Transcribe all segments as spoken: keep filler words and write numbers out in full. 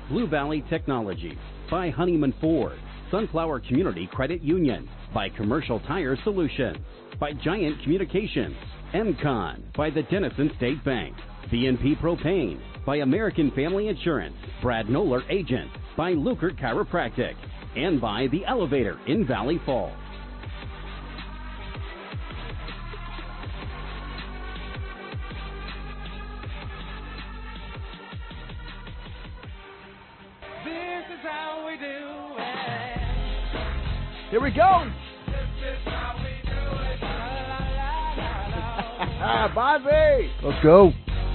Blue Valley Technologies, by Honeyman Ford, Sunflower Community Credit Union, by Commercial Tire Solutions, by Giant Communications, M CON, by the Denison State Bank, B and P Propane, by American Family Insurance, Brad Noller Agent, by Lukert Chiropractic, and by The Elevator in Valley Falls. This is how we do it. Here we go. This is how we do it. Ah, Bozzy. Let's go.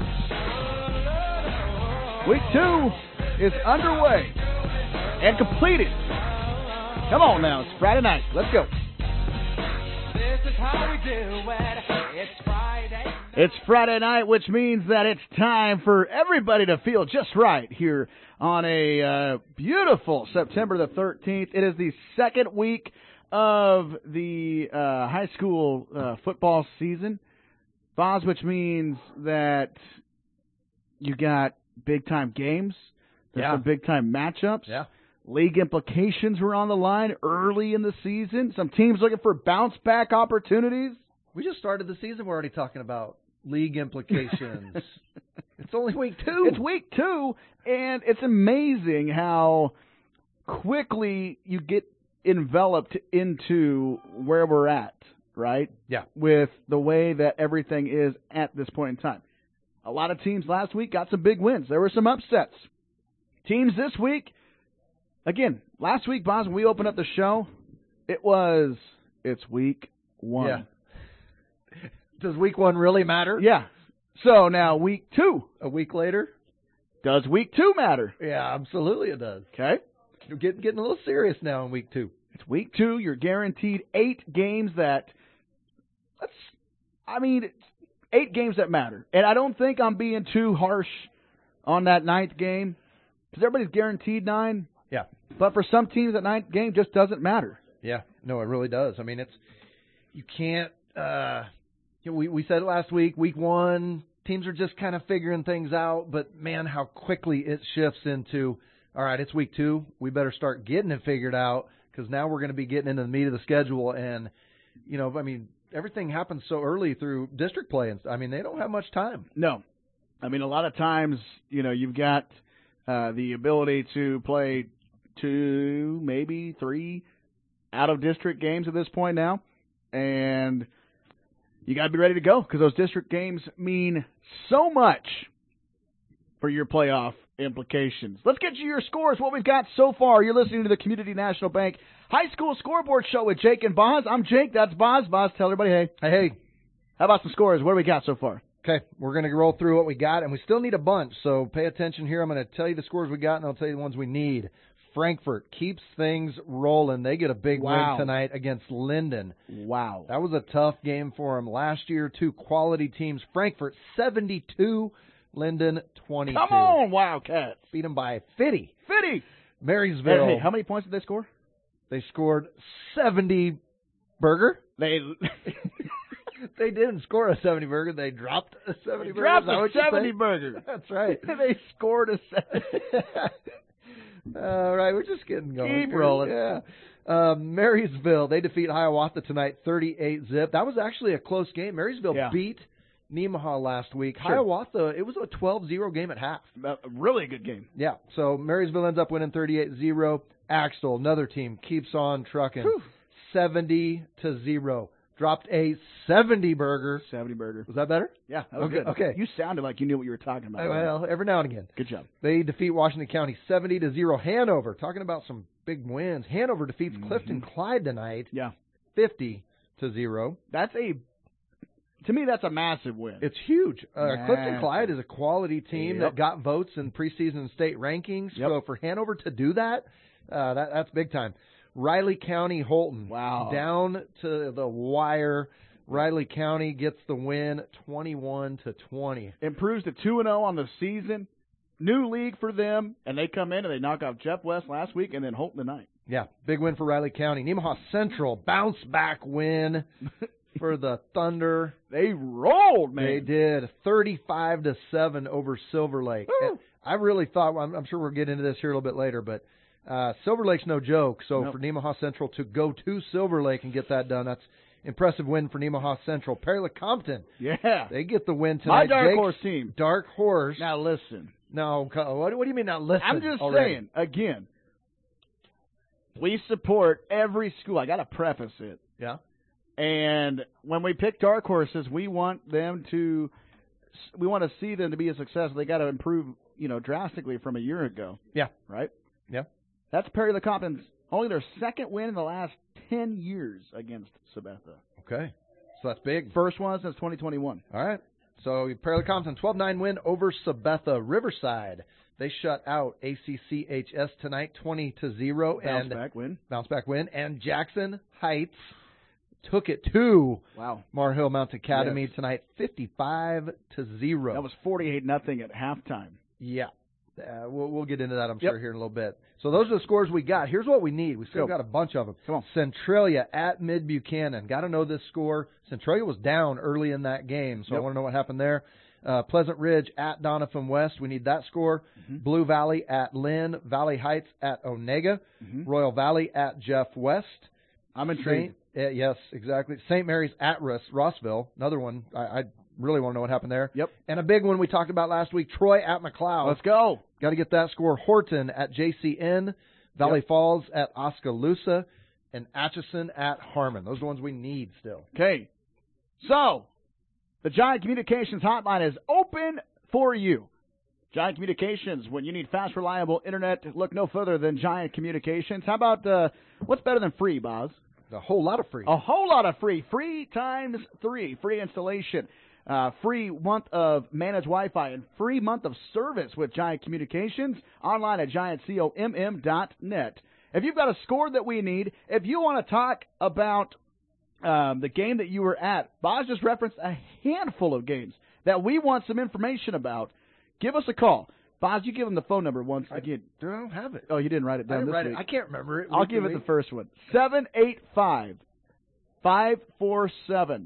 Week two is underway and completed. Come on now, it's Friday night. Let's go. This is how we do it. It's Friday. It's Friday night, which means that it's time for everybody to feel just right here on a uh, beautiful September the thirteenth. It is the second week of the uh, high school uh, football season, Boz, which means that you got big-time games. There's Yeah. some big-time matchups. Yeah. League implications were on the line early in the season. Some teams looking for bounce-back opportunities. We just started the season. We're already talking about league implications. It's only week two. It's week two, and it's amazing how quickly you get enveloped into where we're at, right? Yeah. With the way that everything is at this point in time. A lot of teams last week got some big wins. There were some upsets. Teams this week, again, last week, Boz, when we opened up the show, it was, it's week one. Yeah. Does week one really matter? Yeah. So now week two. A week later? Does week two matter? Yeah, absolutely it does. Okay. You're getting, getting a little serious now in week two. It's week two. You're guaranteed eight games that, let's, I mean, it's eight games that matter. And I don't think I'm being too harsh on that ninth game because everybody's guaranteed nine. Yeah. But for some teams, that ninth game just doesn't matter. Yeah. No, it really does. I mean, it's, you can't, uh, you know, we, we said it last week, week one, teams are just kind of figuring things out, but man, how quickly it shifts into, all right, it's week two. We better start getting it figured out because now we're going to be getting into the meat of the schedule. And, you know, I mean, everything happens so early through district play. And I mean, they don't have much time. No. I mean, a lot of times, you know, you've got uh, the ability to play two, maybe three out-of-district games at this point now. And you got to be ready to go because those district games mean so much for your playoff implications. Let's get you your scores, what we've got so far. You're listening to the Community National Bank High School Scoreboard Show with Jake and Boz. I'm Jake. That's Boz. Boz, tell everybody, hey. Hey, hey. How about some scores? What do we got so far? Okay, we're going to roll through what we got, and we still need a bunch, so pay attention here. I'm going to tell you the scores we got, and I'll tell you the ones we need. Frankfort keeps things rolling. They get a big Wow. win tonight against Linden. Wow. That was a tough game for them. Last year, two quality teams. Frankfort, seventy-two. Linden, twenty-two. Come on, Wildcats. Beat them by fifty. fifty. Marysville. Hey, hey, how many points did they score? They scored seventy burger. They They didn't score a seventy burger. They dropped a seventy burger. dropped Is that a what you seventy said? burger. That's right. They scored a seventy. All right, we're just getting going. Keep rolling. Yeah. Um, Marysville, they defeat Hiawatha tonight, thirty-eight zip. That was actually a close game. Marysville Yeah. beat Nemaha last week. Sure. Hiawatha, it was a twelve zero game at half. A really good game. Yeah, so Marysville ends up winning thirty-eight zero. Axtell, another team, keeps on trucking, Whew. seventy to zero. Dropped a seventy burger. seventy burger. Was that better? Yeah, that was Okay, good. okay. You sounded like you knew what you were talking about. Well, every now and again. Good job. They defeat Washington County seventy to zero. Hanover, talking about some big wins. Hanover defeats Mm-hmm. Clifton Clyde tonight, Yeah. fifty to zero. That's a, to me, that's a massive win. It's huge. Uh, Massive. Clifton Clyde is a quality team Yep. that got votes in preseason state rankings. Yep. So for Hanover to do that, uh, that that's big time. Riley County Holton, Wow. down to the wire. Riley County gets the win, twenty-one to twenty. Improves to two and oh on the season. New league for them, and they come in and they knock off Jeff West last week and then Holton tonight. Yeah, big win for Riley County. Nemaha Central, bounce back win for the Thunder. They rolled, man. They did thirty-five to seven over Silver Lake. Woo. And I really thought, I'm, I'm sure we'll get into this here a little bit later, but uh, Silver Lake's no joke. So Nope. for Nemaha Central to go to Silver Lake and get that done, that's impressive win for Nemaha Central. Perry LeCompton, Yeah. they get the win tonight. My dark Jake's horse team. Dark horse. Now listen. No, co- what, what do you mean not listen? I'm just already? saying, again, we support every school. I got to preface it. Yeah. And when we pick dark horses, we want them to, we want to see them to be a success. They got to improve, you know, drastically from a year ago. Yeah. Right? Yeah. That's Perry LeCompton's only their second win in the last ten years against Sabetha. Okay. So that's big. First one since twenty twenty-one. All right. So Perry LeCompton, twelve nine win over Sabetha. Riverside, they shut out A C C H S tonight, twenty to zero. Bounce and back win. Bounce back win. And Jackson Heights took it to Wow. Mar Hill Mount Academy Yes. tonight, fifty-five to zero. That was forty-eight nothing at halftime. Yeah. Uh, we'll, we'll get into that, I'm Yep. sure, here in a little bit. So those are the scores we got. Here's what we need. We still Go. got a bunch of them. Come on. Centralia at Mid Buchanan. Got to know this score. Centralia was down early in that game, so I Yep. want to know what happened there. Uh, Pleasant Ridge at Doniphan West. We need that score. Mm-hmm. Blue Valley at Lynn. Valley Heights at Onega. Mhm. Royal Valley at Jeff West. I'm intrigued. Saint, uh, yes, exactly. Saint Mary's at Ross, Rossville. Another one. I, I really want to know what happened there. Yep. And a big one we talked about last week. Troy at McLeod. Let's go. Got to get that score. Horton at J C N. Valley Yep. Falls at Oskaloosa. And Atchison at Harmon. Those are the ones we need still. Okay. So, the Giant Communications hotline is open for you. Giant Communications, when you need fast, reliable internet, look no further than Giant Communications. How about, uh, what's better than free, Boz? A whole lot of free. A whole lot of free. Free times three. Free installation. Uh, free month of managed Wi-Fi and free month of service with Giant Communications. Online at giant comm dot net. If you've got a score that we need, if you want to talk about um, the game that you were at, Boz just referenced a handful of games that we want some information about, give us a call. Boz, you give them the phone number once again. I don't have it. Oh, you didn't write it I down didn't this write week. it. I can't remember it. I'll give it the first one. seven eight five, five four seven,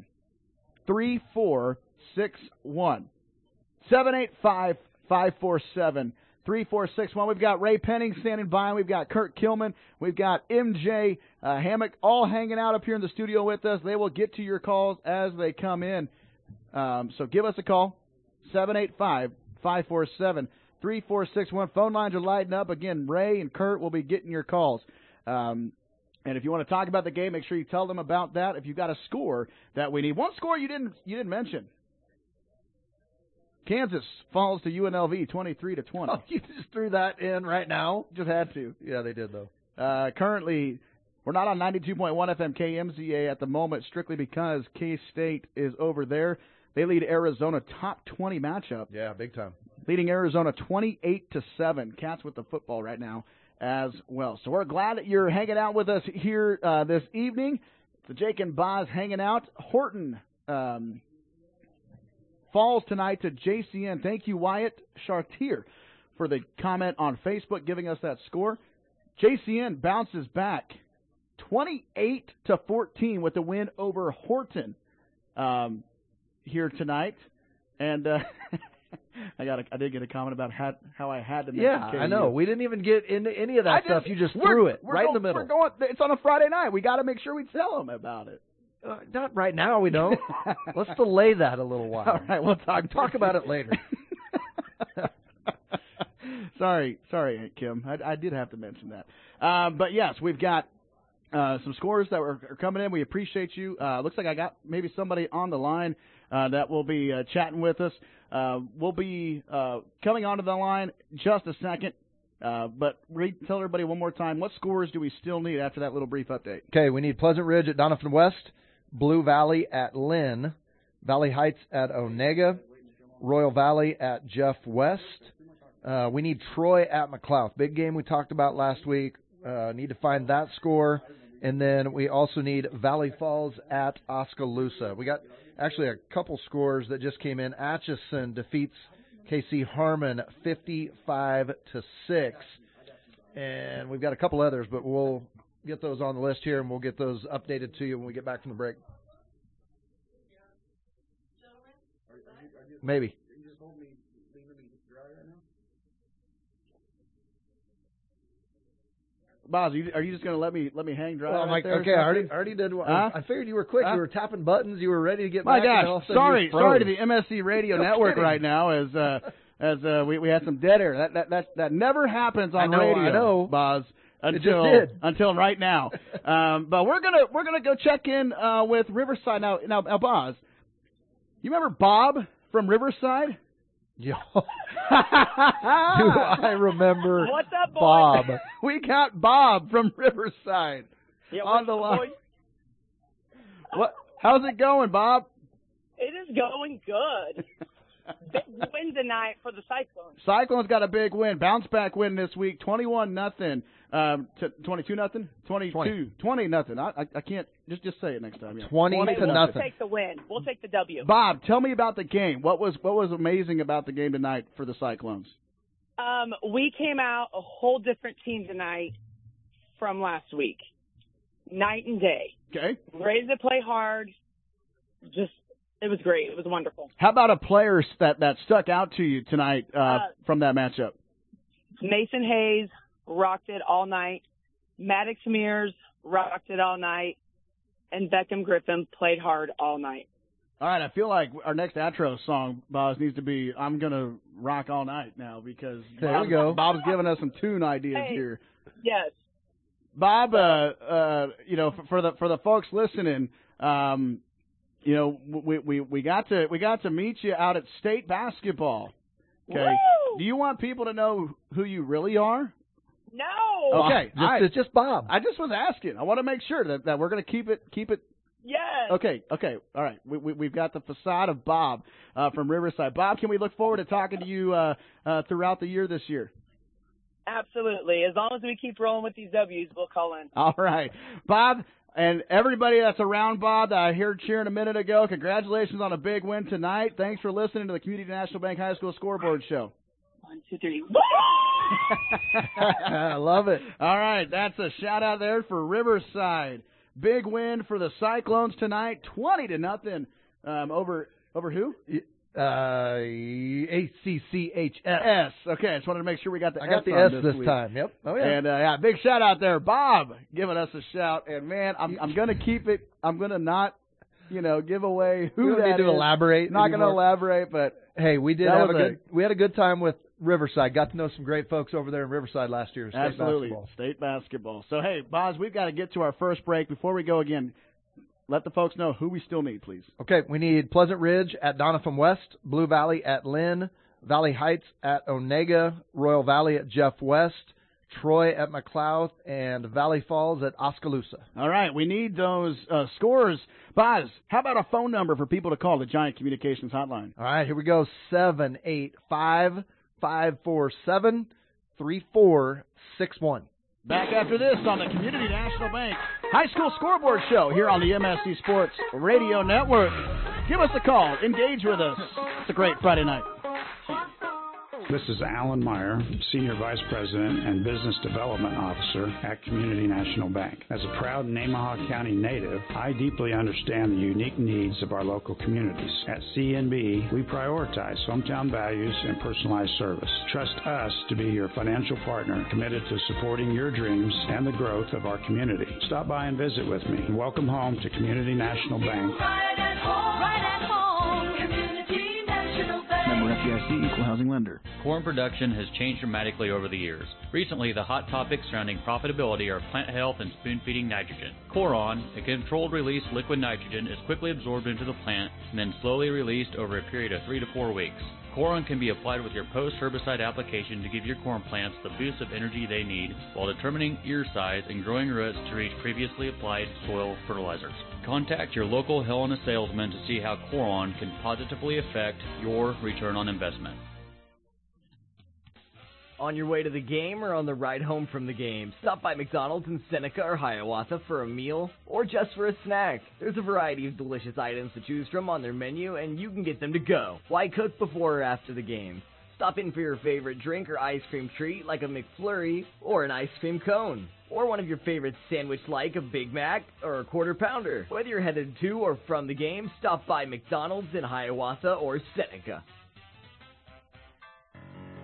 three four six one. seven eight five, five four seven, three four six one. We've got Ray Penning standing by. We've got Kurt Kilman. We've got M J uh, Hammock all hanging out up here in the studio with us. They will get to your calls as they come in. Um, so give us a call, seven eight five, five four seven, three four six one. Phone lines are lighting up. Again, Ray and Kurt will be getting your calls. Um, and if you want to talk about the game, make sure you tell them about that. If you've got a score that we need. One score you didn't you didn't mention. Kansas falls to U N L V twenty-three to twenty. Oh, you just threw that in right now? Just had to. Yeah, they did, though. Uh, currently, we're not on ninety-two point one F M K M Z A at the moment, strictly because K-State is over there. They lead Arizona top twenty matchup, Yeah, big time. leading Arizona twenty-eight to seven. Cats with the football right now as well. So we're glad that you're hanging out with us here uh, this evening. The Jake and Boz hanging out. Horton um, falls tonight to J C N. Thank you, Wyatt Chartier, for the comment on Facebook giving us that score. J C N bounces back twenty-eight to fourteen with the win over Horton um, here tonight. And uh, I got a, I did get a comment about how, how I had to mention Yeah, K U. I know. We didn't even get into any of that I stuff. just- You just we're- threw it we're right go- in the middle. We're going. It's on a Friday night. We got to make sure we tell them about it. Uh, not right now, we don't. Let's delay that a little while. All right, we'll talk Talk about it later. sorry, sorry, Aunt Kim. I, I did have to mention that. Um, but yes, we've got uh, some scores that are, are coming in. We appreciate you. Uh, looks like I got maybe somebody on the line uh, that will be uh, chatting with us. Uh, we'll be uh, coming onto the line just a second. Uh, but read, tell everybody one more time, what scores do we still need after that little brief update? Okay, we need Pleasant Ridge at Doniphan West, Blue Valley at Lynn, Valley Heights at Onega, Royal Valley at Jeff West. Uh, we need Troy at McLeod. Big game we talked about last week. Uh, need to find that score. And then we also need Valley Falls at Oskaloosa. We got actually a couple scores that just came in. Atchison defeats K C Harmon fifty-five to six. And we've got a couple others, but we'll get those on the list here, and we'll get those updated to you when we get back from the break. Maybe. Boz, are you, are you just going to let me let me hang dry? Well, I'm right like, there or okay, I already, something? already did. What, Huh? I figured you were quick. Huh? You were tapping buttons. You were ready to get My back. and then all gosh, of a sudden sorry, you froze. sorry to the M S C Radio No Network kidding. right now as uh, as uh, we we had some dead air. That that that, that never happens on I know, radio, I know. Boz. It Until just did. until right now. um, but we're gonna we're gonna go check in uh, with Riverside now. Now, now, Boz, you remember Bob from Riverside? Yo. Do I remember What's up, boys? Bob? We got Bob from Riverside Yeah, on what's the up, line. boys? What? How's it going, Bob? It is going good. Big win tonight for the Cyclones. Cyclones got a big win, bounce back win this week, twenty-one nothing, um, t- twenty-two nothing, twenty-two, twenty. twenty nothing. I, I I can't just just say it next time. Yeah. twenty Hey, to we'll nothing. take the win. We'll take the W. Bob, tell me about the game. What was what was amazing about the game tonight for the Cyclones? Um, we came out a whole different team tonight from last week. Night and day. Okay. Ready to play hard. Just, it was great. It was wonderful. How about a player that that stuck out to you tonight uh, Uh, from that matchup? Mason Hayes rocked it all night. Maddox Mears rocked it all night. And Beckham Griffin played hard all night. All right, I feel like our next outro song, Boz, needs to be "I'm Gonna Rock All Night" now because There Bob, we go. Bob's giving us some tune ideas Hey. here. Yes. Bob, uh, uh, you know, for, for the for the folks listening, um, you know, we, we we got to we got to meet you out at state basketball. Okay, Woo! do you want people to know who you really are? No. Okay, Just, all right. It's just Bob. I just was asking. I want to make sure that, that we're going to keep it keep it. Yes. Okay, okay, all right. We, we we've got the facade of Bob uh, from Riverside. Bob, can we look forward to talking to you uh, uh, throughout the year this year? Absolutely. As long as we keep rolling with these W's, we'll call in. All right, Bob, and everybody that's around Bob that I heard cheering a minute ago, congratulations on a big win tonight. Thanks for listening to the Community National Bank High School Scoreboard Show. One, two, three. I love it. All right, that's a shout out there for Riverside. Big win for the Cyclones tonight, twenty to nothing um, over over who? Uh, A C C H S. S. Okay, I just wanted to make sure we got the I S got the on S this, this week. time. Yep. Oh yeah. And uh, yeah, big shout out there, Bob, giving us a shout. And man, I'm I'm gonna keep it. I'm gonna not, you know, give away who we don't that need to is. elaborate. Not gonna anymore. elaborate, but Hey, we did That have a was a- good. We had a good time with Riverside. Got to know some great folks over there in Riverside last year. State absolutely basketball. state basketball. So hey, Boz, we've got to get to our first break. Before we go again, let the folks know who we still need, please. Okay, we need Pleasant Ridge at Doniphan West, Blue Valley at Lynn, Valley Heights at Onega, Royal Valley at Jeff West, Troy at McLeod, and Valley Falls at Oskaloosa. All right, we need those uh, scores. Boz, how about a phone number for people to call the Giant Communications Hotline? All right, here we go. seven eight five, five four seven, three four six one. Back after this on the Community National Bank High School Scoreboard Show here on the M S C Sports Radio Network. Give us a call. Engage with us. It's a great Friday night. This is Alan Meyer, Senior Vice President and Business Development Officer at Community National Bank. As a proud Namaha County native, I deeply understand the unique needs of our local communities. At C N B, we prioritize hometown values and personalized service. Trust us to be your financial partner committed to supporting your dreams and the growth of our community. Stop by and visit with me. Welcome home to Community National Bank. Right at home, right at home, Community National Bank. Member F D I C, Equal Housing Lender. Corn production has changed dramatically over the years. Recently, the hot topics surrounding profitability are plant health and spoon-feeding nitrogen. Coron, a controlled-release liquid nitrogen, is quickly absorbed into the plant and then slowly released over a period of three to four weeks. Coron can be applied with your post-herbicide application to give your corn plants the boost of energy they need while determining ear size and growing roots to reach previously applied soil fertilizers. Contact your local Helena salesman to see how Coron can positively affect your return on investment. On your way to the game or on the ride home from the game, stop by McDonald's in Seneca or Hiawatha for a meal or just for a snack. There's a variety of delicious items to choose from on their menu, and you can get them to go. Why cook before or after the game? Stop in for your favorite drink or ice cream treat like a McFlurry or an ice cream cone. Or one of your favorite sandwich like a Big Mac or a Quarter Pounder. Whether you're headed to or from the game, stop by McDonald's in Hiawatha or Seneca.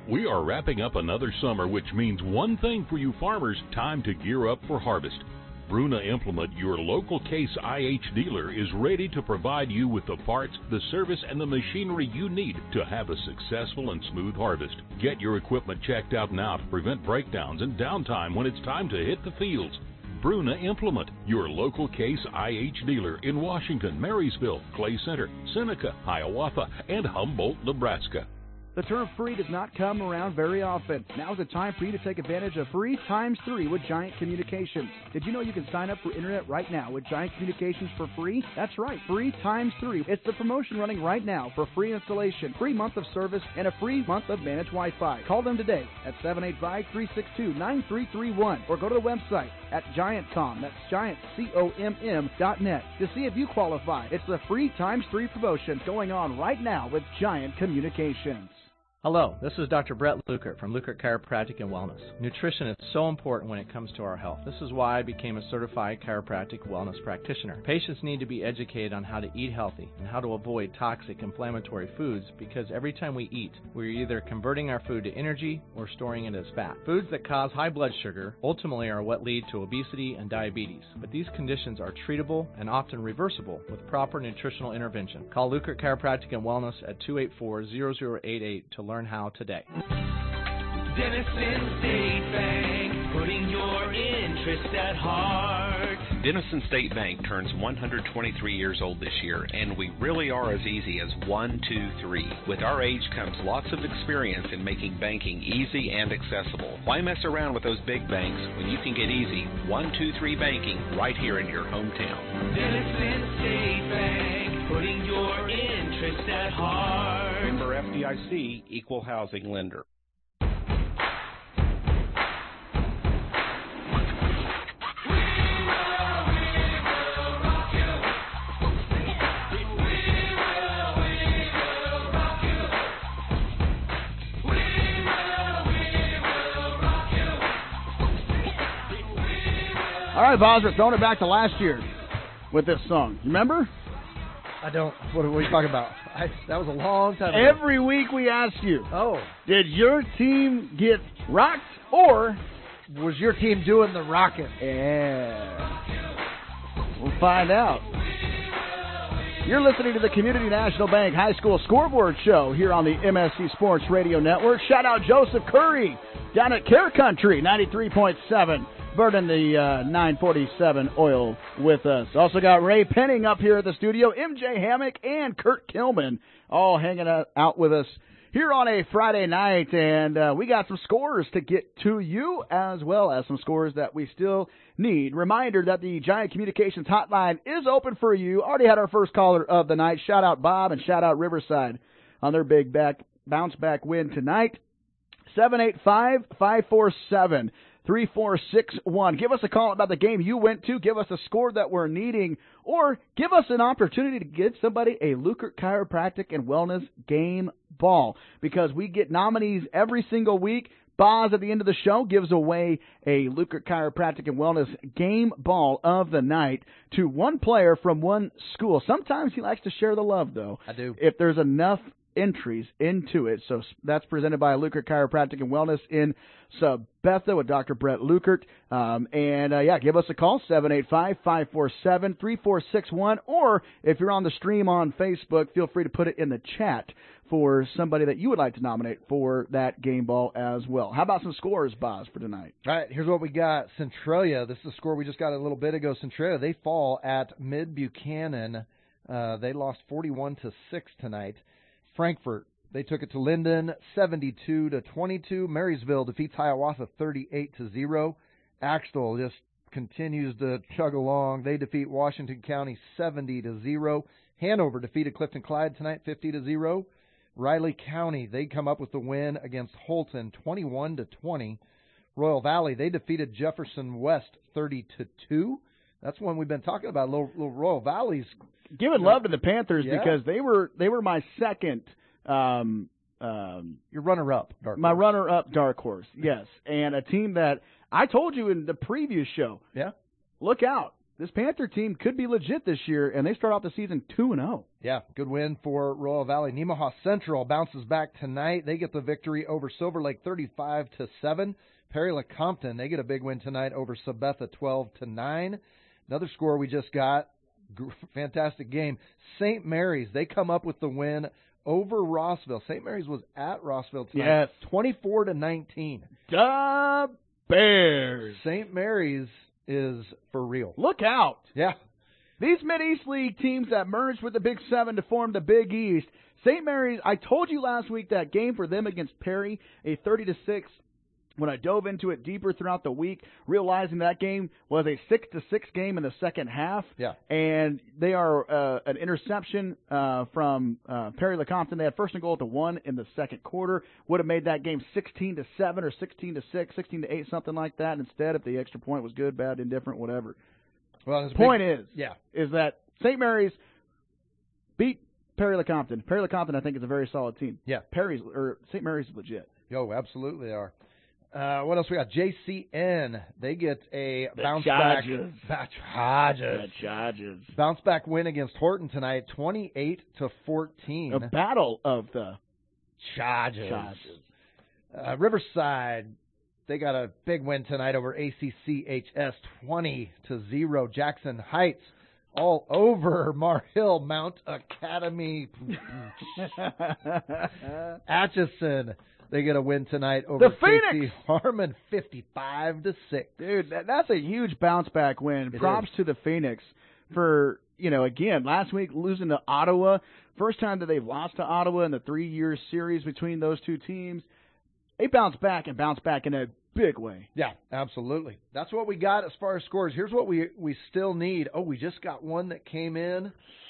We are wrapping up another summer, which means one thing for you farmers: time to gear up for harvest. Bruna Implement, your local Case I H dealer, is ready to provide you with the parts, the service, and the machinery you need to have a successful and smooth harvest. Get your equipment checked out now to prevent breakdowns and downtime when it's time to hit the fields. Bruna Implement, your local Case I H dealer in Washington, Marysville, Clay Center, Seneca, Hiawatha, and Humboldt, Nebraska. The term free does not come around very often. Now's the time for you to take advantage of free times three with Giant Communications. Did you know you can sign up for internet right now with Giant Communications for free? That's right, free times three. It's the promotion running right now for free installation, free month of service, and a free month of managed Wi-Fi. Call them today at seven eight five, three six two, nine three three one or go to the website at Giant Com. That's Giant C O M M dot net to see if you qualify. It's the free times three promotion going on right now with Giant Communications. Hello, this is Doctor Brett Lukert from Lukert Chiropractic and Wellness. Nutrition is so important when it comes to our health. This is why I became a certified chiropractic wellness practitioner. Patients need to be educated on how to eat healthy and how to avoid toxic inflammatory foods, because every time we eat, we're either converting our food to energy or storing it as fat. Foods that cause high blood sugar ultimately are what lead to obesity and diabetes, but these conditions are treatable and often reversible with proper nutritional intervention. Call Lukert Chiropractic and Wellness at two eight four, zero zero eight eight to learn Learn how today. Denison State Bank, putting your interest at heart. Denison State Bank turns one hundred twenty-three years old this year, and we really are as easy as one, two, three. With our age comes lots of experience in making banking easy and accessible. Why mess around with those big banks when you can get easy one, two, three banking right here in your hometown? Denison State Bank, putting your interest at heart. Member F D I C, Equal Housing Lender. All right, Boz, we're throwing it back to last year with this song. Remember? I don't. What are we talking about? I, that was a long time ago. Every week we ask you, oh, did your team get rocked or was your team doing the rocking? Yeah. We'll find out. You're listening to the Community National Bank High School Scoreboard Show here on the M S C Sports Radio Network. Shout out Joseph Curry down at Care Country, ninety-three point seven. Burning the uh, nine forty-seven oil with us. Also got Ray Penning up here at the studio, M J Hammock, and Kurt Kilman all hanging out with us here on a Friday night. And uh, we got some scores to get to you, as well as some scores that we still need. Reminder that the Giant Communications hotline is open for you. Already had our first caller of the night. Shout out Bob and shout out Riverside on their big back bounce back win tonight. seven eight five, five four seven, three four six one. Give us a call about the game you went to. Give us a score that we're needing. Or give us an opportunity to get somebody a Lukert Chiropractic and Wellness game ball. Because we get nominees every single week. Boz at the end of the show gives away a Lukert Chiropractic and Wellness game ball of the night to one player from one school. Sometimes he likes to share the love, though. I do. If there's enough entries into it. So that's presented by Lukert Chiropractic and Wellness in Sabetha with Doctor Brett Lukert. Um, and, uh, yeah, give us a call, seven eight five, five four seven, three four six one. Or if you're on the stream on Facebook, feel free to put it in the chat for somebody that you would like to nominate for that game ball as well. How about some scores, Boz, for tonight? All right, here's what we got. Centralia, this is a score we just got a little bit ago. Centralia, they fall at Mid-Buchanan. Uh, they lost forty-one to six tonight. Frankfort, they took it to Linden, seventy-two to twenty-two. Marysville defeats Hiawatha, thirty-eight to zero. Axtell just continues to chug along. They defeat Washington County, seventy to zero. Hanover defeated Clifton Clyde tonight, fifty to zero. Riley County, they come up with the win against Holton, twenty-one to twenty. Royal Valley, they defeated Jefferson West, thirty to two. That's one we've been talking about. Little, little Royal Valley's giving love to the Panthers yeah. because they were they were my second, um, um, your runner-up, dark my horse. runner-up dark horse. Yes, and a team that I told you in the previous show. Yeah, look out. this Panther team could be legit this year, and they start off the season two and oh. Yeah, good win for Royal Valley. Nemaha Central bounces back tonight. They get the victory over Silver Lake thirty-five to seven. Perry Lecompton, they get a big win tonight over Sabetha twelve to nine. Another score we just got, fantastic game. Saint Mary's, they come up with the win over Rossville. Saint Mary's was at Rossville tonight. Yes. twenty-four to nineteen. The Bears. Saint Mary's is for real. Look out. Yeah. These Mid-East League teams that merged with the Big Seven to form the Big East. Saint Mary's, I told you last week that game for them against Perry, a thirty to six. When I dove into it deeper throughout the week, realizing that game was a six to six game in the second half. Yeah. And they are uh, an interception uh, from uh, Perry Lecompton. They had first and goal at the one in the second quarter. Would have made that game sixteen to seven or sixteen to six, sixteen to eight, something like that. Instead, if the extra point was good, bad, indifferent, whatever. Well, the point big, is, yeah. is that Saint Mary's beat Perry Lecompton. Perry Lecompton, I think, is a very solid team. Yeah. Perry's or Saint Mary's is legit. Yo, absolutely they are. Uh, what else we got? J C N. They get a The bounce Chargers. back. Chargers. The Chargers. Bounce back win against Horton tonight, twenty-eight to fourteen. A battle of the Chargers. Chargers. Uh, Riverside. They got a big win tonight over A C C H S, twenty to zero. Jackson Heights all over Mar Hill Mount Academy. Atchison. They get a win tonight over the Phoenix J C Harmon, fifty-five to six. Dude, that, that's a huge bounce back win. It Props is. to the Phoenix for, you know, again, last week losing to Ottawa. First time that they've lost to Ottawa in the three-year series between those two teams. They bounce back and bounce back in a big way. Yeah, absolutely. That's what we got as far as scores. Here's what we we still need. Oh, we just got one that came in.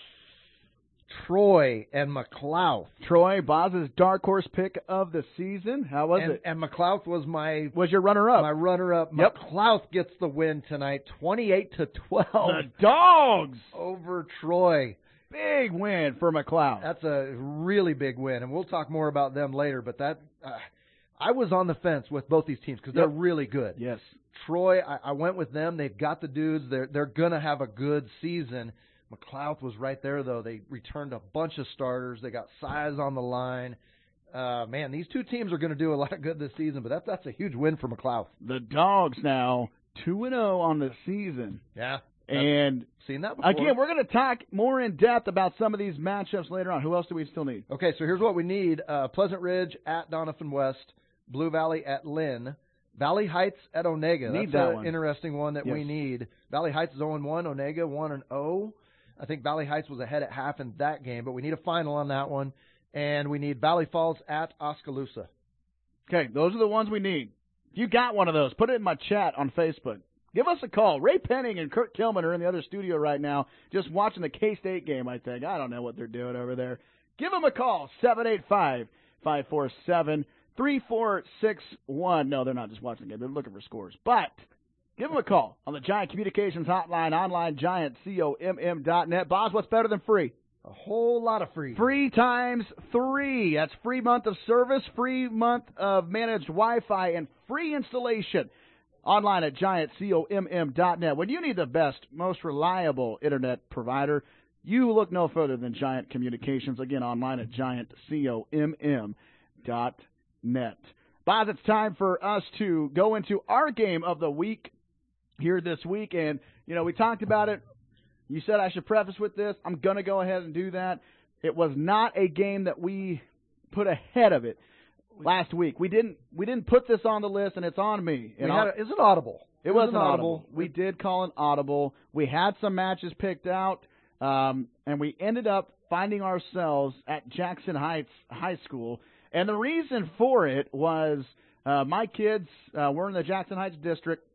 Troy and McLouth. Troy, Boz's dark horse pick of the season. How was and, it? And McLouth was my was your runner-up. My runner-up. Yep. McLouth gets the win tonight, twenty-eight to twelve. The Dogs over Troy. Big win for McLouth. That's a really big win, and we'll talk more about them later. But that uh, I was on the fence with both these teams because they're Yep. really good. Yes. Troy, I, I went with them. They've got the dudes. They're they're gonna have a good season. McLouth was right there, though. They returned a bunch of starters. They got size on the line. Uh, man, these two teams are going to do a lot of good this season, but that, that's a huge win for McLouth. The Dogs now two and oh on the season. Yeah. And seen that before. Again, we're going to talk more in depth about some of these matchups later on. Who else do we still need? Okay, so here's what we need. Uh, Pleasant Ridge at Doniphan West. Blue Valley at Lynn. Valley Heights at Onega. Need That's that an one. interesting one that Yes. we need. Valley Heights is oh and one. Onega one and oh. I think Valley Heights was ahead at half in that game, but we need a final on that one. And we need Valley Falls at Oskaloosa. Okay, those are the ones we need. If you got one of those, put it in my chat on Facebook. Give us a call. Ray Penning and Kurt Tillman are in the other studio right now just watching the K-State game, I think. I don't know what they're doing over there. Give them a call, seven eight five, five four seven, three four six one. No, they're not just watching the game. They're looking for scores. But give them a call on the Giant Communications Hotline, online, giant, C O M M dot net. Boz, what's better than free? A whole lot of free. Free times three. That's free month of service, free month of managed Wi-Fi, and free installation. Online at giant, C O M M dot net. When you need the best, most reliable internet provider, you look no further than Giant Communications. Again, online at giant, C O M M dot net. Boz, it's time for us to go into our game of the week here this week. And, you know, we talked about it. You said I should preface with this. I'm going to go ahead and do that. It was not a game that we put ahead of it last week. We didn't we didn't put this on the list, and it's on me. We had a, is it audible? It, it was an audible. audible. We did call an audible. We had some matches picked out, um, and we ended up finding ourselves at Jackson Heights High School. And the reason for it was uh, my kids uh, were in the Jackson Heights district.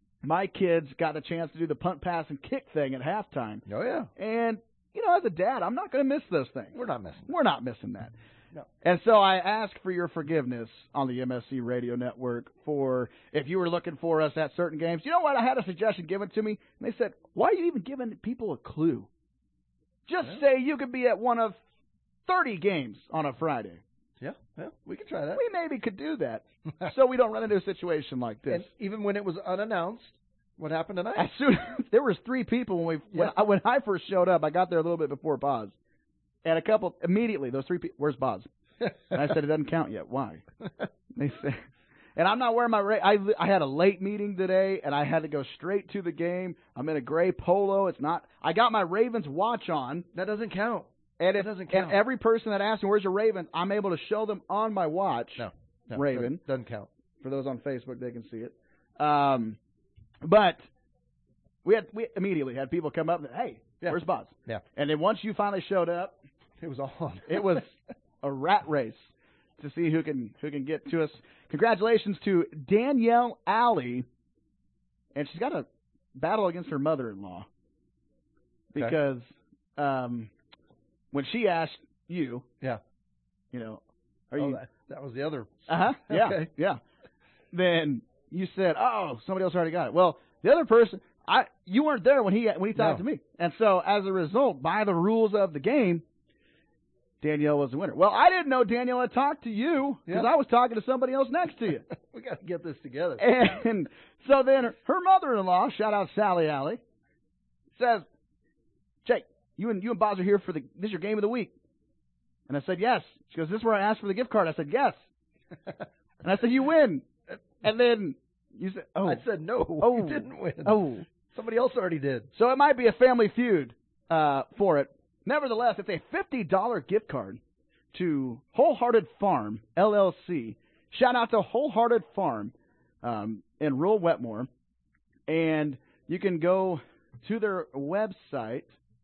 My kids got a chance to do the punt, pass, and kick thing at halftime. Oh, yeah. And, you know, as a dad, I'm not going to miss those things. We're not missing. We're not missing that. No. And so I ask for your forgiveness on the M S C Radio Network for if you were looking for us at certain games. You know what? I had a suggestion given to me, and they said, why are you even giving people a clue? Just yeah. say you could be at one of thirty games on a Friday. Yeah, yeah, we could try that. We maybe could do that so we don't run into a situation like this. And even when it was unannounced, what happened tonight. As soon there was three people when we when, Yeah. I, when I first showed up. I got there a little bit before Boz, and a couple immediately. Those three people. Where's Boz? And I said it doesn't count yet. Why? They said, and I'm not wearing my. Ra- I I had a late meeting today, and I had to go straight to the game. I'm in a gray polo. It's not. I got my Ravens watch on. That doesn't count. And That it doesn't count. And every person that asks me where's your Ravens, I'm able to show them on my watch. No, no Raven doesn't, doesn't count. For those on Facebook, they can see it. Um, but we had we immediately had people come up and say, hey, Yeah. where's Boz? Yeah. And then once you finally showed up, It was on. it was a rat race to see who can who can get to us. Congratulations to Danielle Alley, and she's got a battle against her mother-in-law because um, when she asked you, Yeah. you know, are oh, you? that, that was the other. Uh huh. Yeah. Okay. Yeah. Then you said, "Oh, somebody else already got it." Well, the other person, I you weren't there when he when he talked No. to me, and so as a result, by the rules of the game, Danielle was the winner. Well, I didn't know Danielle had talked to you because Yeah. I was talking to somebody else next to you. We got to get this together. And so then her mother-in-law, shout out Sally Alley, says, "Jake, you and you and Boz are here for the this is your game of the week." And I said, "Yes." She goes, "This is where I asked for the gift card." I said, "Yes." And I said, "You win." And then you said, "Oh." I said no. Oh. You didn't win. Oh. Somebody else already did. So it might be a family feud uh, for it. Nevertheless, it's a fifty dollars gift card to Wholehearted Farm, L L C. Shout out to Wholehearted Farm um, in rural Wetmore. And you can go to their website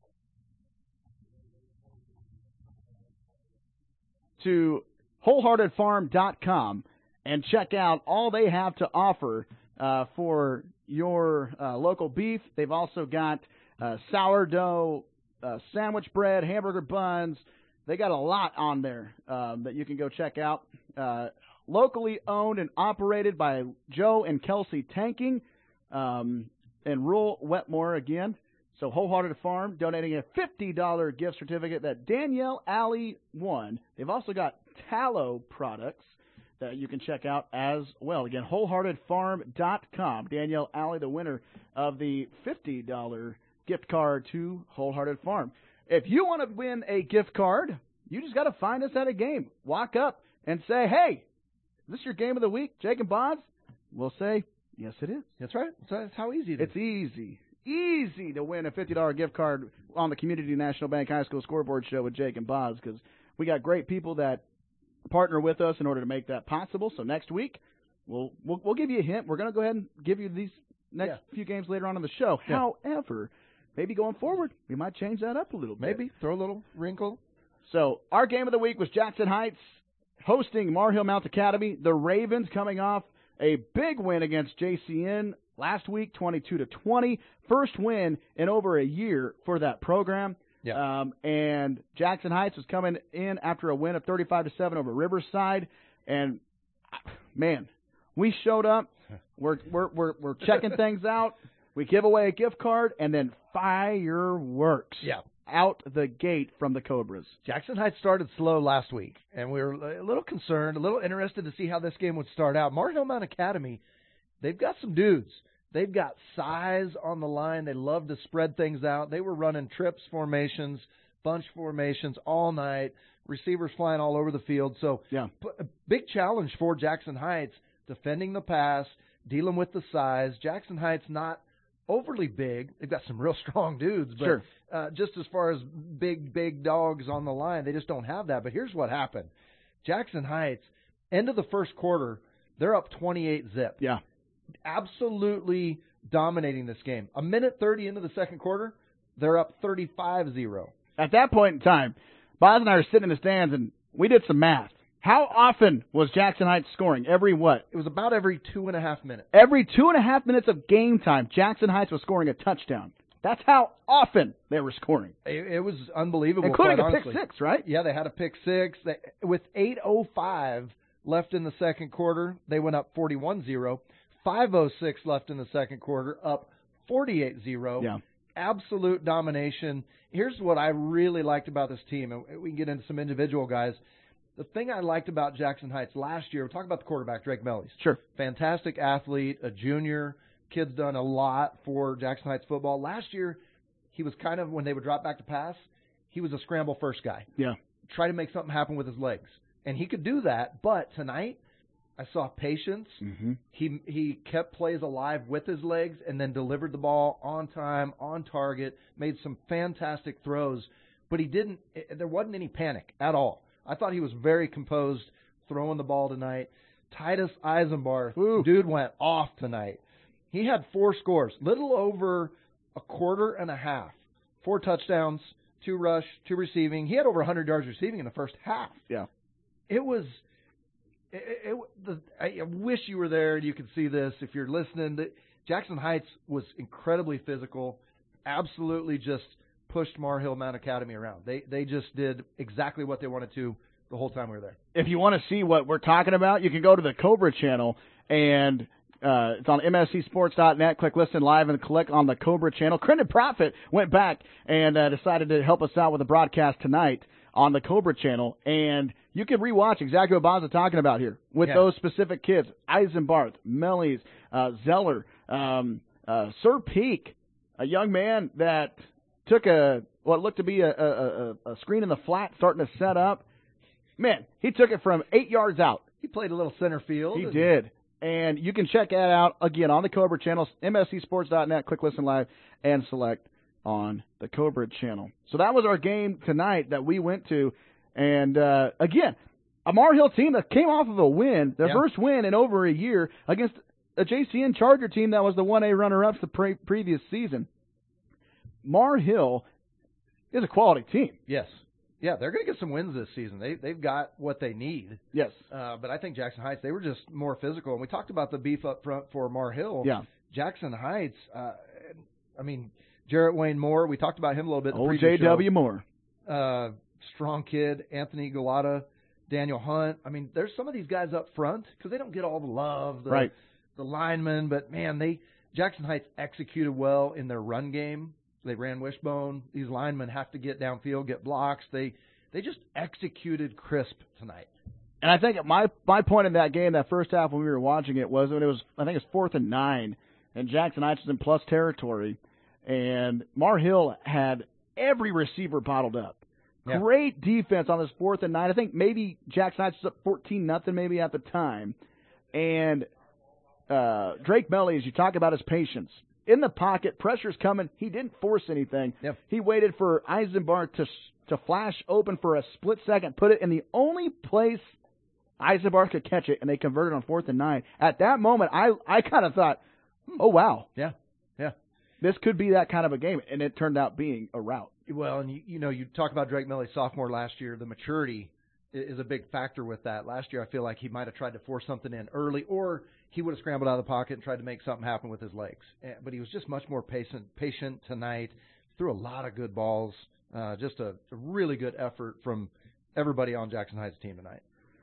to wholehearted farm dot com and check out all they have to offer uh, for your uh, local beef. They've also got uh, sourdough uh, sandwich bread, hamburger buns. They got a lot on there um, that you can go check out. Uh, locally owned and operated by Joe and Kelsey Tanking um, in rural Wetmore again. So Wholehearted Farm donating a fifty dollars gift certificate that Danielle Alley won. They've also got tallow products that you can check out as well. Again, wholehearted farm dot com. Danielle Alley, the winner of the fifty dollars gift card to Wholehearted Farm. If you want to win a gift card, you just got to find us at a game. Walk up and say, "Hey, is this your game of the week, Jake and Boz?" We'll say, "Yes, it is." That's right. That's how easy it is. It's easy. Easy to win a fifty dollars gift card on the Community National Bank High School Scoreboard Show with Jake and Boz because we got great people that partner with us in order to make that possible. So next week, we'll we'll, we'll give you a hint. We're going to go ahead and give you these next Yeah. few games later on in the show. Yeah. However, maybe going forward, we might change that up a little bit. Maybe. Throw a little wrinkle. So our game of the week was Jackson Heights hosting Mar Hill Mount Academy. The Ravens coming off a big win against J C N last week, twenty-two to twenty. First win in over a year for that program. Yeah. Um, and Jackson Heights was coming in after a win of thirty-five to seven over Riverside. And man, we showed up. We're we're we're, we're checking things out. We give away a gift card and then fireworks. Yeah. Out the gate from the Cobras. Jackson Heights started slow last week, and we were a little concerned, a little interested to see how this game would start out. Mar Hill Mount Academy, they've got some dudes. They've got size on the line. They love to spread things out. They were running trips formations, bunch formations all night, receivers flying all over the field. So yeah. a big challenge for Jackson Heights, defending the pass, dealing with the size. Jackson Heights not overly big. They've got some real strong dudes, but Sure. uh, just as far as big, big dogs on the line, they just don't have that. But here's what happened. Jackson Heights, end of the first quarter, they're up twenty-eight zip. Yeah. Absolutely dominating this game. A minute thirty into the second quarter, they're up thirty-five zero. At that point in time, Boz and I are sitting in the stands, and we did some math. How often was Jackson Heights scoring? Every what? It was about every two and a half minutes. Every two and a half minutes of game time, Jackson Heights was scoring a touchdown. That's how often they were scoring. It, it was unbelievable. Including quite a pick honestly. six, right? Yeah, they had a pick six. They, with eight oh five left in the second quarter, they went up forty-one zero. five oh six left in the second quarter, up forty-eight zero. Yeah. Absolute domination. Here's what I really liked about this team, and we can get into some individual guys. The thing I liked about Jackson Heights last year, we're talking about the quarterback, Drake Mellies. Sure. Fantastic athlete, a junior, kid's done a lot for Jackson Heights football. Last year, he was kind of, when they would drop back to pass, he was a scramble first guy. Yeah. Try to make something happen with his legs. And he could do that, but tonight I saw patience. Mm-hmm. He he kept plays alive with his legs and then delivered the ball on time, on target, made some fantastic throws, but he didn't – there wasn't any panic at all. I thought he was very composed throwing the ball tonight. Titus Eisenbarth, Ooh. dude went off tonight. He had four scores, little over a quarter and a half, four touchdowns, two rush, two receiving. He had over one hundred yards receiving in the first half. Yeah. It was it, it, the, I wish you were there and you could see this if you're listening. The, Jackson Heights was incredibly physical, absolutely just pushed Mar Hill Mount Academy around. They they just did exactly what they wanted to the whole time we were there. If you want to see what we're talking about, you can go to the Cobra channel, and uh, it's on M S C sports dot net. Click Listen Live and click on the Cobra channel. Credit Profit went back and uh, decided to help us out with the broadcast tonight on the Cobra channel, and you can rewatch exactly what Bob's talking about here with yeah. those specific kids: Eisenbarth, Mellies, uh, Zeller, um, uh, Sir Peak, a young man that took a what looked to be a, a, a, a screen in the flat, starting to set up. Man, he took it from eight yards out. He played a little center field. He did. And you can check that out, again, on the Cobra channel, M S C sports dot net. Click Listen Live and select on the Cobra channel. So that was our game tonight that we went to. And, uh, again, a Mar Hill team that came off of a win, their yeah. first win in over a year, against a J C N Charger team that was the one A runner-ups the pre- previous season. Mar Hill is a quality team. Yes. Yeah, they're going to get some wins this season. They, they've got what they need. Yes. Uh, but I think Jackson Heights, they were just more physical. And we talked about the beef up front for Mar Hill. Yeah. Jackson Heights, uh, I mean, Jarrett Wayne Moore, we talked about him a little bit in the O previous J W show. Moore. Uh, strong kid, Anthony Galata, Daniel Hunt. I mean, there's some of these guys up front because they don't get all the love, the, right. the linemen. But, man, they Jackson Heights executed well in their run game. They ran wishbone. These linemen have to get downfield, get blocks. They they just executed crisp tonight. And I think my my point in that game, that first half when we were watching it, was when it was, I think it was fourth and nine, and Jackson Heights was in plus territory, and Mar Hill had every receiver bottled up. Yeah. Great defense on this fourth and nine. I think maybe Jackson Heights was up fourteen nothing maybe at the time. And uh, Drake Melly, as you talk about his patience, in the pocket, pressure's coming. He didn't force anything. Yep. He waited for Eisenbarth to to flash open for a split second, put it in the only place Eisenbarth could catch it, and they converted on fourth and nine. At that moment, I I kind of thought, oh, wow. Yeah, yeah. This could be that kind of a game, and it turned out being a rout. Well, and you, you know, you talk about Drake Melly, sophomore last year. The maturity is a big factor with that. Last year, I feel like he might have tried to force something in early, or he would have scrambled out of the pocket and tried to make something happen with his legs. But he was just much more patient, patient tonight. Threw a lot of good balls. Uh, just a, a really good effort from everybody on Jackson Heights' team tonight.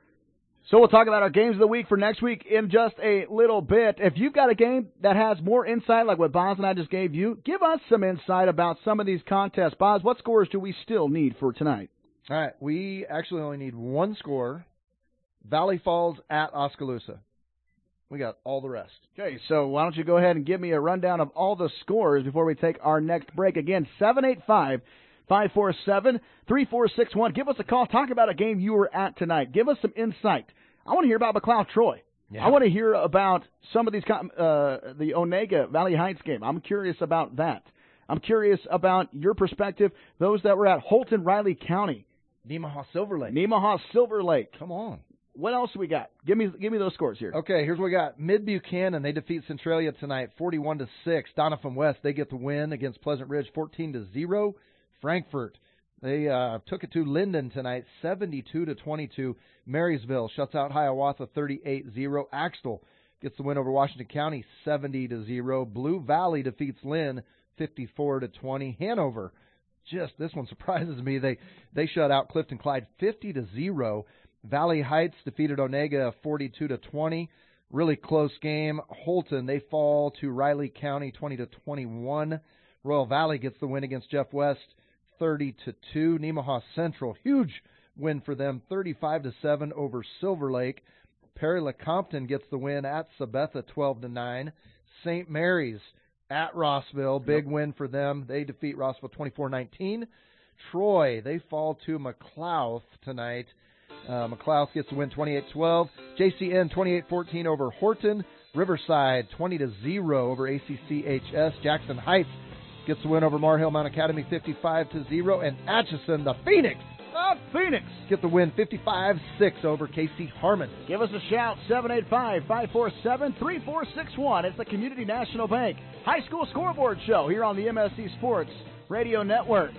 So we'll talk about our games of the week for next week in just a little bit. If you've got a game that has more insight like what Boz and I just gave you, give us some insight about some of these contests. Boz, what scores do we still need for tonight? All right, we actually only need one score. Valley Falls at Oskaloosa. We got all the rest. Okay, so why don't you go ahead and give me a rundown of all the scores before we take our next break. Again, seven eight five, five four seven, three four six one. Give us a call. Talk about a game you were at tonight. Give us some insight. I want to hear about McLeod Troy. Yeah. I want to hear about some of these, uh, the Onega Valley Heights game. I'm curious about that. I'm curious about your perspective, those that were at Holton Riley County. Nemaha Silver Lake. Nemaha Silver Lake. Come on. What else we got? Give me give me those scores here. Okay, here's what we got. Mid Buchanan, they defeat Centralia tonight, forty-one to six. Doniphan West, they get the win against Pleasant Ridge, fourteen to zero. Frankfort, they uh, took it to Linden tonight, seventy-two to twenty-two. Marysville shuts out Hiawatha, thirty-eight zero. Axtell gets the win over Washington County, seventy to zero. Blue Valley defeats Lynn, fifty-four to twenty. Hanover, just this one surprises me. They they shut out Clifton Clyde, fifty to zero. Valley Heights defeated Onega forty-two to twenty. Really close game. Holton, they fall to Riley County twenty to twenty-one. Royal Valley gets the win against Jeff West thirty to two. Nemaha Central, huge win for them, thirty-five to seven over Silver Lake. Perry LeCompton gets the win at Sabetha twelve to nine. Saint Mary's at Rossville. Big yep. win for them. They defeat Rossville twenty-four nineteen. Troy, they fall to McLouth tonight. Uh, McLouth gets the win twenty-eight twelve. J C N twenty-eight fourteen over Horton. Riverside twenty to zero over A C C H S. Jackson Heights gets the win over Mar Hill Mount Academy fifty-five to zero. And Atchison, the Phoenix, the Phoenix, get the win fifty-five six over K C Harmon. Give us a shout, seven eight five, five four seven, three four six one. It's the Community National Bank High School Scoreboard Show here on the M S C Sports Radio Network.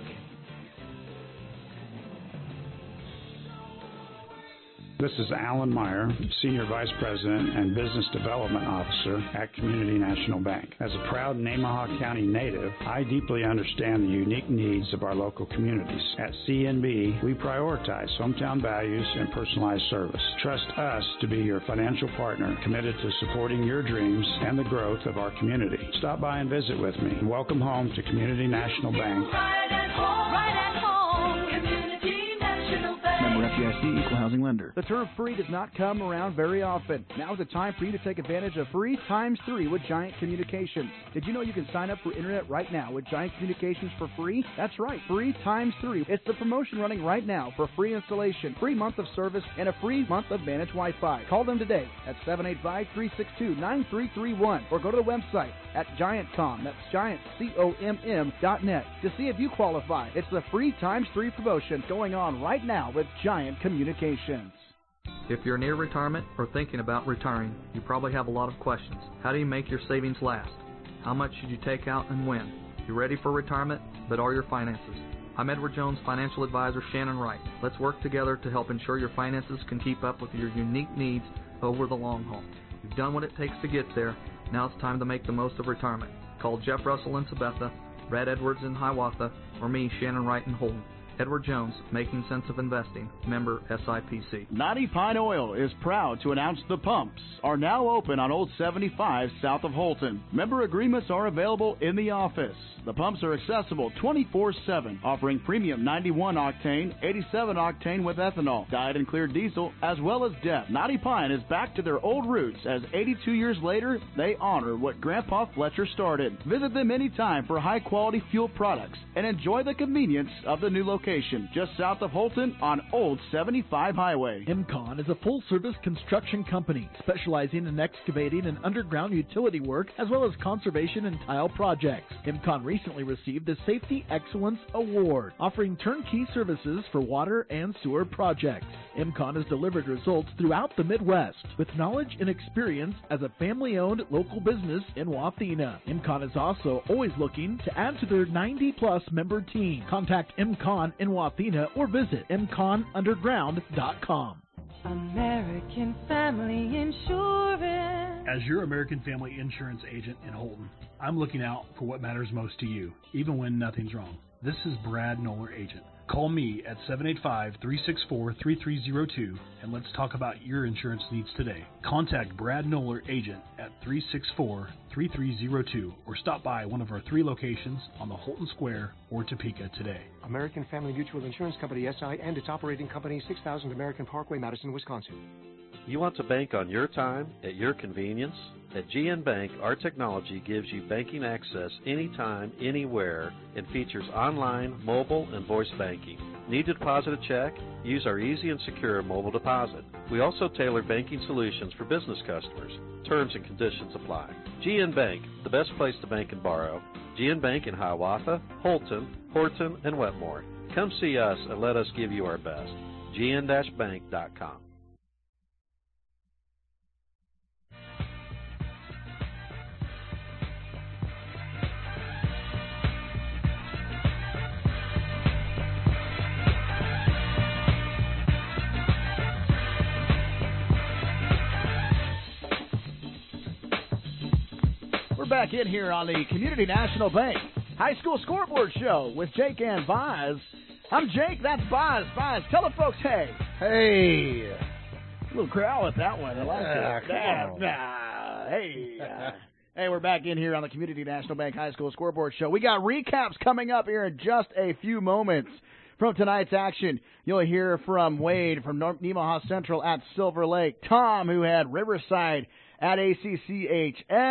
This is Alan Meyer, Senior Vice President and Business Development Officer at Community National Bank. As a proud Nemaha County native, I deeply understand the unique needs of our local communities. At C N B, we prioritize hometown values and personalized service. Trust us to be your financial partner, committed to supporting your dreams and the growth of our community. Stop by and visit with me. Welcome home to Community National Bank. Right at home, right at home, Community National Bank. Member F D I C, Equal Housing Lender. The term free does not come around very often. Now is the time for you to take advantage of free times three with Giant Communications. Did you know you can sign up for internet right now with Giant Communications for free? That's right, free times three. It's the promotion running right now for free installation, free month of service, and a free month of managed Wi-Fi. Call them today at seven eight five, three six two, nine three three one or go to the website at GiantCom, that's Giant C O M M dot net to see if you qualify. It's the free times three promotion going on right now with Giant Communications. If you're near retirement or thinking about retiring, you probably have a lot of questions. How do you make your savings last? How much should you take out and when? You're ready for retirement, but are your finances? I'm Edward Jones financial advisor Shannon Wright. Let's work together to help ensure your finances can keep up with your unique needs over the long haul. You've done what it takes to get there. Now it's time to make the most of retirement. Call Jeff Russell in Sabetha, Brad Edwards in Hiawatha, or me, Shannon Wright in Holden. Edward Jones, Making Sense of Investing, member S I P C. Knotty Pine Oil is proud to announce the pumps are now open on Old seventy-five south of Holton. Member agreements are available in the office. The pumps are accessible twenty-four seven, offering premium ninety-one octane, eighty-seven octane with ethanol, dyed and clear diesel, as well as D E F. Knotty Pine is back to their old roots as eighty-two years later, they honor what Grandpa Fletcher started. Visit them anytime for high-quality fuel products and enjoy the convenience of the new location just south of Holton on Old seventy-five Highway. M-Con is a full-service construction company specializing in excavating and underground utility work as well as conservation and tile projects. M-Con recently received the Safety Excellence Award, offering turnkey services for water and sewer projects. M-Con has delivered results throughout the Midwest with knowledge and experience as a family-owned local business in Wathena. M-Con is also always looking to add to their ninety plus member team. Contact M-Con in Wathena or visit m con underground dot com. American Family Insurance. As your American Family Insurance agent in Holton, I'm looking out for what matters most to you, even when nothing's wrong. This is Brad Noller, agent. Call me at seven eight five, three six four, three three zero two and let's talk about your insurance needs today. Contact Brad Noller, agent at three six four, three three zero two or stop by one of our three locations on the Holton Square or Topeka today. American Family Mutual Insurance Company, S I, and its operating company, six thousand American Parkway, Madison, Wisconsin. You want to bank on your time, at your convenience? At G N Bank, our technology gives you banking access anytime, anywhere, and features online, mobile, and voice banking. Need to deposit a check? Use our easy and secure mobile deposit. We also tailor banking solutions for business customers. Terms and conditions apply. G N Bank, the best place to bank and borrow. G N Bank in Hiawatha, Holton, Horton, and Wetmore. Come see us and let us give you our best. G N bank dot com. We're back in here on the Community National Bank High School Scoreboard Show with Jake and Vaz. I'm Jake, that's Vaz. Vaz, tell the folks, hey. Hey. A little growl with that one. I like ah, it. Nah, nah, hey. Uh, hey, we're back in here on the Community National Bank High School Scoreboard Show. We got recaps coming up here in just a few moments from tonight's action. You'll hear from Wade from North Nemaha Central at Silver Lake. Tom, who had Riverside at A C C H S.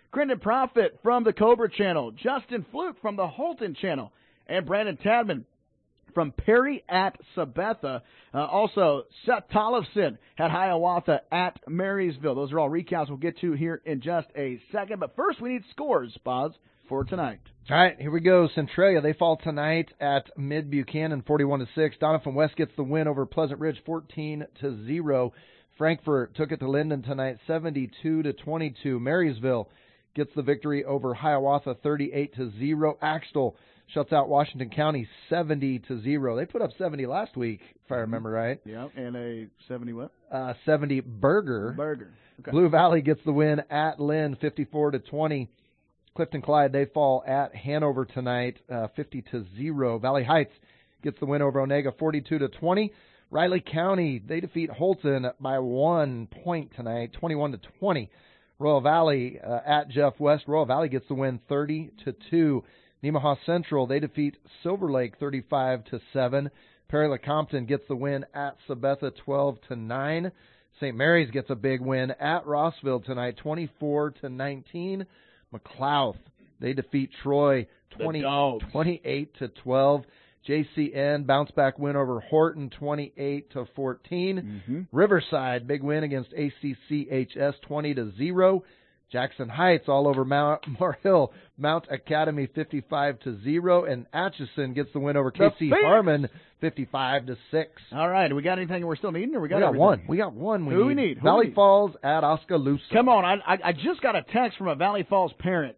Crendon Profit from the Cobra Channel, Justin Fluke from the Holton Channel, and Brandon Tadman from Perry at Sabetha. Uh, also, Seth Tollefson at Hiawatha at Marysville. Those are all recaps we'll get to here in just a second. But first, we need scores, Boz, for tonight. All right, here we go. Centralia, they fall tonight at Mid Buchanan, forty-one to six. Doniphan West gets the win over Pleasant Ridge, fourteen to zero. Frankfort took it to Linden tonight, seventy-two to twenty-two. Marysville gets the victory over Hiawatha, thirty-eight to zero. Axtell shuts out Washington County, seventy to zero. They put up seventy last week, if I remember right. Yeah, and a seventy what? Uh, seventy Burger. Burger. Okay. Blue Valley gets the win at Lynn, fifty-four to twenty. Clifton Clyde, they fall at Hanover tonight, uh, fifty to zero. Valley Heights gets the win over Onega, forty-two to twenty. Riley County, they defeat Holton by one point tonight, twenty-one to twenty. Royal Valley uh, at Jeff West. Royal Valley gets the win, thirty to two. Nemaha Central, they defeat Silver Lake, thirty-five to seven. Perry LeCompton gets the win at Sabetha, twelve to nine. Saint Mary's gets a big win at Rossville tonight, twenty-four to nineteen. McLouth, they defeat Troy, twenty, twenty-eight to twelve. J C N bounce back win over Horton, twenty-eight to fourteen. Mm-hmm. Riverside, big win against A C C H S, twenty to zero. Jackson Heights all over Mount Moore Hill, Mount Academy, fifty-five to zero, and Atchison gets the win over K C Harmon, fifty-five to six. All right, we got anything we're still needing, or we got, we got everything? one. We got one. We Who need. we need? Who Valley we need? Falls at Oskaloosa. Come on, I, I I just got a text from a Valley Falls parent,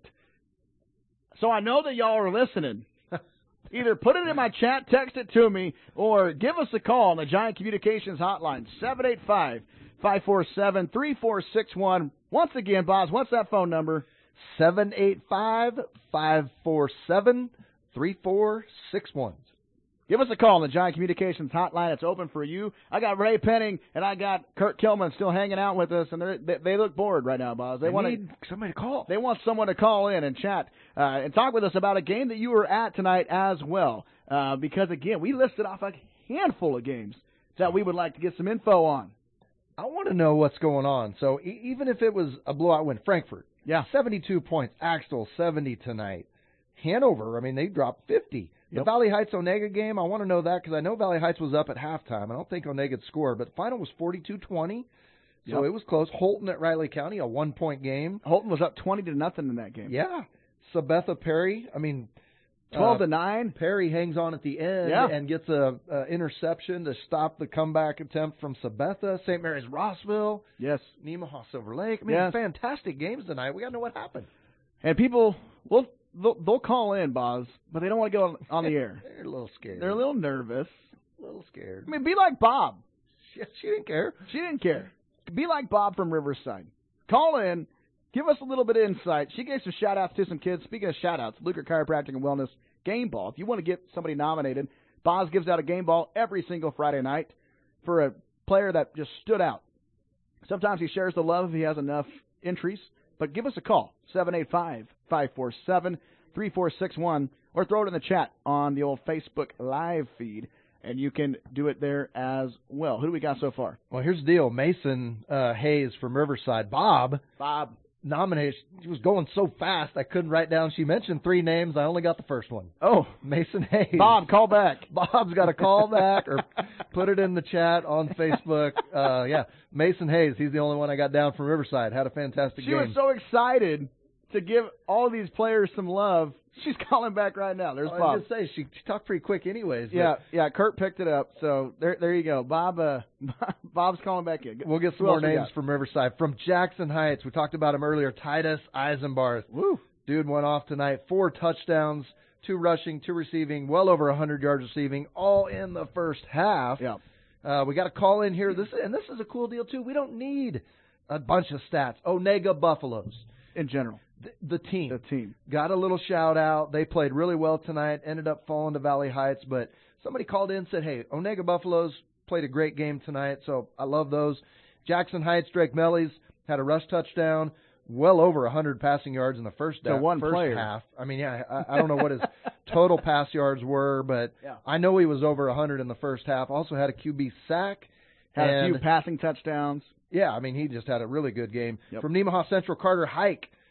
so I know that y'all are listening. Either put it in my chat, text it to me, or give us a call on the Giant Communications hotline, seven eight five, five four seven, three four six one. Once again, Boz, what's that phone number? seven eight five, five four seven, three four six one. Give us a call on the Giant Communications hotline. It's open for you. I got Ray Penning and I got Kurt Kilman still hanging out with us, and they they look bored right now, Boz. They, They want need somebody to call. They want someone to call in and chat uh, and talk with us about a game that you were at tonight as well. Uh, because again, we listed off a handful of games that we would like to get some info on. I want to know what's going on. So e- even if it was a blowout win, Frankfort, yeah, seventy-two points. Axtell, seventy tonight. Hanover, I mean, they dropped fifty. The Yep. Valley Heights Onega game, I want to know that because I know Valley Heights was up at halftime. I don't think Onega had scored, but the final was forty-two twenty. So Yep. it was close. Holton at Riley County, a one-point game. Holton was up twenty to nothing in that game. Yeah. Sabetha Perry, I mean, twelve uh, to nine. Perry hangs on at the end Yeah. and gets a, a interception to stop the comeback attempt from Sabetha. Saint Mary's Rossville. Yes. Nemaha Silver Lake. I mean, Yes. fantastic games tonight. We got to know what happened. And people, well, they'll, they'll call in, Boz, but they don't want to go on, on the air. They're a little scared. They're a little nervous. A little scared. I mean, be like Bob. She, she didn't care. She didn't care. Be like Bob from Riverside. Call in. Give us a little bit of insight. She gave some shout-outs to some kids. Speaking of shout-outs, Lucre Chiropractic and Wellness Game Ball. If you want to get somebody nominated, Boz gives out a game ball every single Friday night for a player that just stood out. Sometimes he shares the love if he has enough entries. But give us a call, seven eight five, five four seven, three four six one, or throw it in the chat on the old Facebook live feed, and you can do it there as well. Who do we got so far? Well, here's the deal. Mason uh, Hayes from Riverside. Bob. Bob. Nominated. She was going so fast I couldn't write down. She mentioned three names. I only got the first one. Oh. Mason Hayes. Bob, call back. Bob's got to call back or put it in the chat on Facebook. Uh, yeah, Mason Hayes. He's the only one I got down from Riverside. Had a fantastic She game. was so excited to give all these players some love. She's calling back right now. There's I Bob. was going to say, she, she talked pretty quick anyways. but Yeah, yeah. Kurt picked it up. So there, there you go. Bob, uh, Bob's calling back in. We'll get some Who more else we names got? from Riverside. From Jackson Heights, we talked about him earlier, Titus Eisenbarth. Woo. Dude went off tonight. Four touchdowns, two rushing, two receiving, well over one hundred yards receiving, all in the first half. Yeah. Uh, we got a call in here. This And this is a cool deal, too. We don't need a bunch of stats. Onega Buffaloes. In general. The, the team. The team. Got a little shout out. They played really well tonight, ended up falling to Valley Heights, but somebody called in and said, hey, Onega Buffaloes played a great game tonight, so I love those. Jackson Heights, Drake Mellies had a rush touchdown, well over one hundred passing yards in the first, To da- one first player. half. I mean, yeah, I, I don't know what his total pass yards were, but Yeah. I know he was over one hundred in the first half. Also had a Q B sack. Had and, a few passing touchdowns. Yeah, I mean, he just had a really good game. Yep. From Nemaha Central, Carter Hike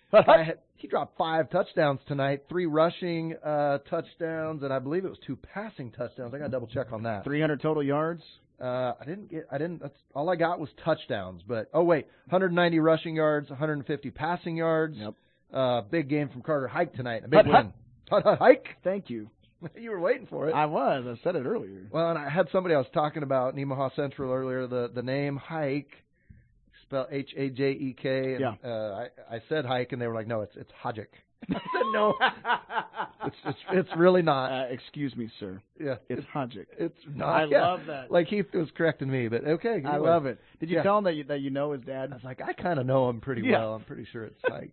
I had, he dropped five touchdowns tonight, three rushing uh, touchdowns, and I believe it was two passing touchdowns. I got to double check on that. three hundred total yards. Uh, I didn't get. I didn't. That's all I got was touchdowns. But oh wait, one hundred ninety rushing yards, one hundred fifty passing yards. Yep. Uh, big game from Carter Hike tonight. A big Hut, win. Hut, hut, Hike. Thank you. You were waiting for it. I was. I said it earlier. Well, and I had somebody I was talking about Nemaha Central earlier. The the name Hike, spelled H A J E K. And, yeah. Uh, I I said Hike, and they were like, no, it's it's Hajik. I said no. it's, it's it's really not. Uh, excuse me, sir. Yeah, it's Hajik. It's not. I yeah. love that. Like Heath was correcting me, but okay. Anyway. I love it. Did you yeah. tell him that you that you know his dad? I was like, I kind of know him pretty yeah. well. I'm pretty sure it's Hike.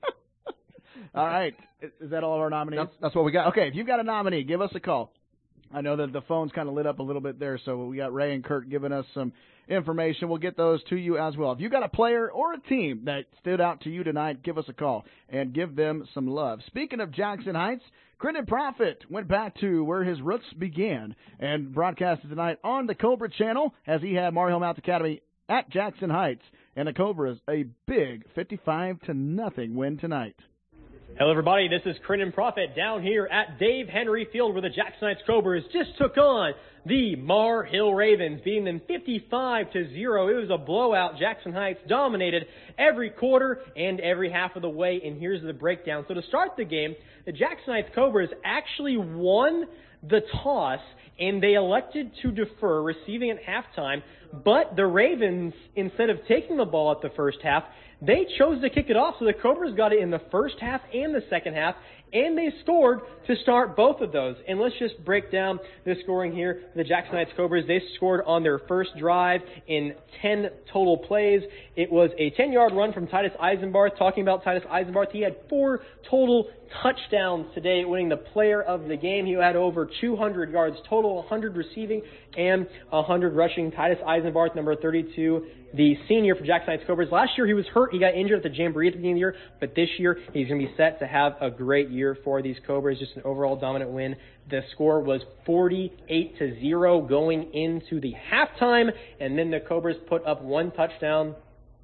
All right. Is that all of our nominees? That's, that's what we got. Okay, if you've got a nominee, give us a call. I know that the phone's kind of lit up a little bit there, so we got Ray and Kurt giving us some information. We'll get those to you as well. If you've got a player or a team that stood out to you tonight, give us a call and give them some love. Speaking of Jackson Heights, Crendan Profit went back to where his roots began and broadcasted tonight on the Cobra channel as he had Mario Mount Academy at Jackson Heights, and the Cobras a big fifty-five to nothing win tonight. Hello, everybody. This is Crendan Profit down here at Dave Henry Field where the Jackson Heights Cobras just took on the Mar Hill Ravens, beating them fifty-five to zero. It was a blowout. Jackson Heights dominated every quarter and every half of the way, and here's the breakdown. So to start the game, the Jackson Heights Cobras actually won the toss, and they elected to defer, receiving at halftime. But the Ravens, instead of taking the ball at the first half, they chose to kick it off, so the Cobras got it in the first half and the second half, and they scored to start both of those. And let's just break down the scoring here. The Jackson Heights Cobras, they scored on their first drive in ten total plays. It was a ten-yard run from Titus Eisenbarth. Talking about Titus Eisenbarth, he had four total touchdowns today, winning the player of the game. He had over two hundred yards total, one hundred receiving and one hundred rushing. Titus Eisenbarth, number thirty-two, the senior for Jackson Heights Cobras. Last year he was hurt. He got injured at the Jamboree at the beginning of the year, but this year he's going to be set to have a great year for these Cobras. Just an overall dominant win. The score was forty-eight to zero going into the halftime, and then the Cobras put up one touchdown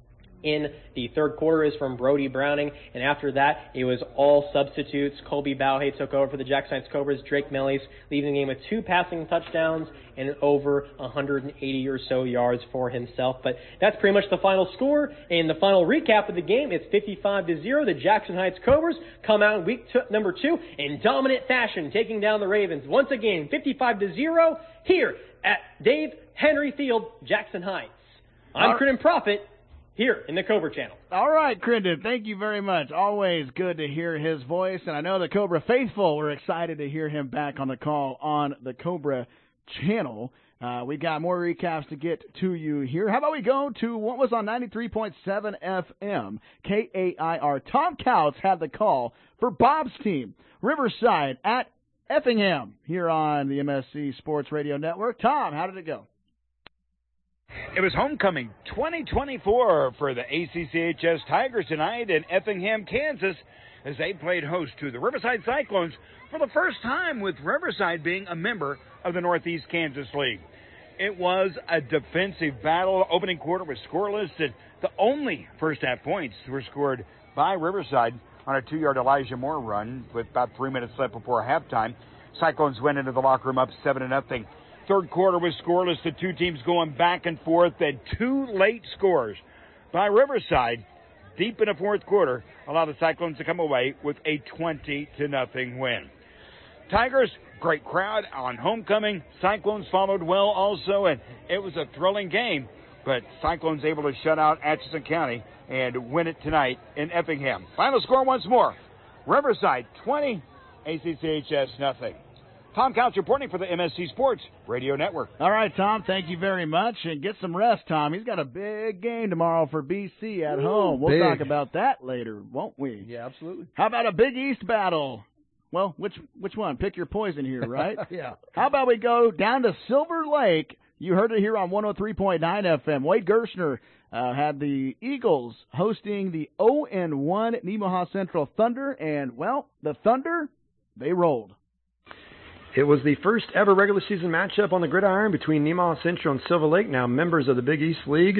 in the third quarter is from Brody Browning, and after that, it was all substitutes. Colby Bauhay took over for the Jackson Heights Cobras. Drake Mellies leaving the game with two passing touchdowns and over one hundred eighty or so yards for himself. But that's pretty much the final score. And the final recap of the game, it's fifty-five to zero. The Jackson Heights Cobras come out in week two, number two in dominant fashion, taking down the Ravens. Once again, fifty-five to zero here at Dave Henry Field, Jackson Heights. I'm Crendan Profit, here in the Cobra channel. All right, Crendan, thank you very much. Always good to hear his voice, and I know the Cobra faithful were excited to hear him back on the call on the Cobra channel. Uh, we got more recaps to get to you here. How about we go to what was on ninety-three point seven F M, K A I R. Tom Couts had the call for Bob's team, Riverside at Effingham, here on the M S C Sports Radio Network. Tom, how did it go? It was homecoming twenty twenty-four for the A C C H S Tigers tonight in Effingham, Kansas, as they played host to the Riverside Cyclones for the first time, with Riverside being a member of the Northeast Kansas League. It was a defensive battle. Opening quarter was scoreless, and the only first-half points were scored by Riverside on a two-yard Elijah Moore run with about three minutes left before halftime. Cyclones went into the locker room up seven to nothing. Third quarter was scoreless. The two teams going back and forth. Then two late scores by Riverside deep in the fourth quarter allowed the Cyclones to come away with a twenty to nothing win. Tigers, great crowd on homecoming. Cyclones followed well also, and it was a thrilling game. But Cyclones able to shut out Atchison County and win it tonight in Effingham. Final score once more: Riverside twenty, A C C H S nothing. Tom Couch reporting for the M S C Sports Radio Network. All right, Tom, thank you very much. And get some rest, Tom. He's got a big game tomorrow for B C at Ooh, home. We'll big. talk about that later, won't we? Yeah, absolutely. How about a Big East battle? Well, which which one? Pick your poison here, right? Yeah. How about we go down to Silver Lake? You heard it here on one oh three point nine F M. Wade Gershner uh, had the Eagles hosting the oh and one Nemaha Central Thunder, and, well, the Thunder, they rolled. It was the first ever regular season matchup on the gridiron between Nemaha Central and Silver Lake, now members of the Big East League.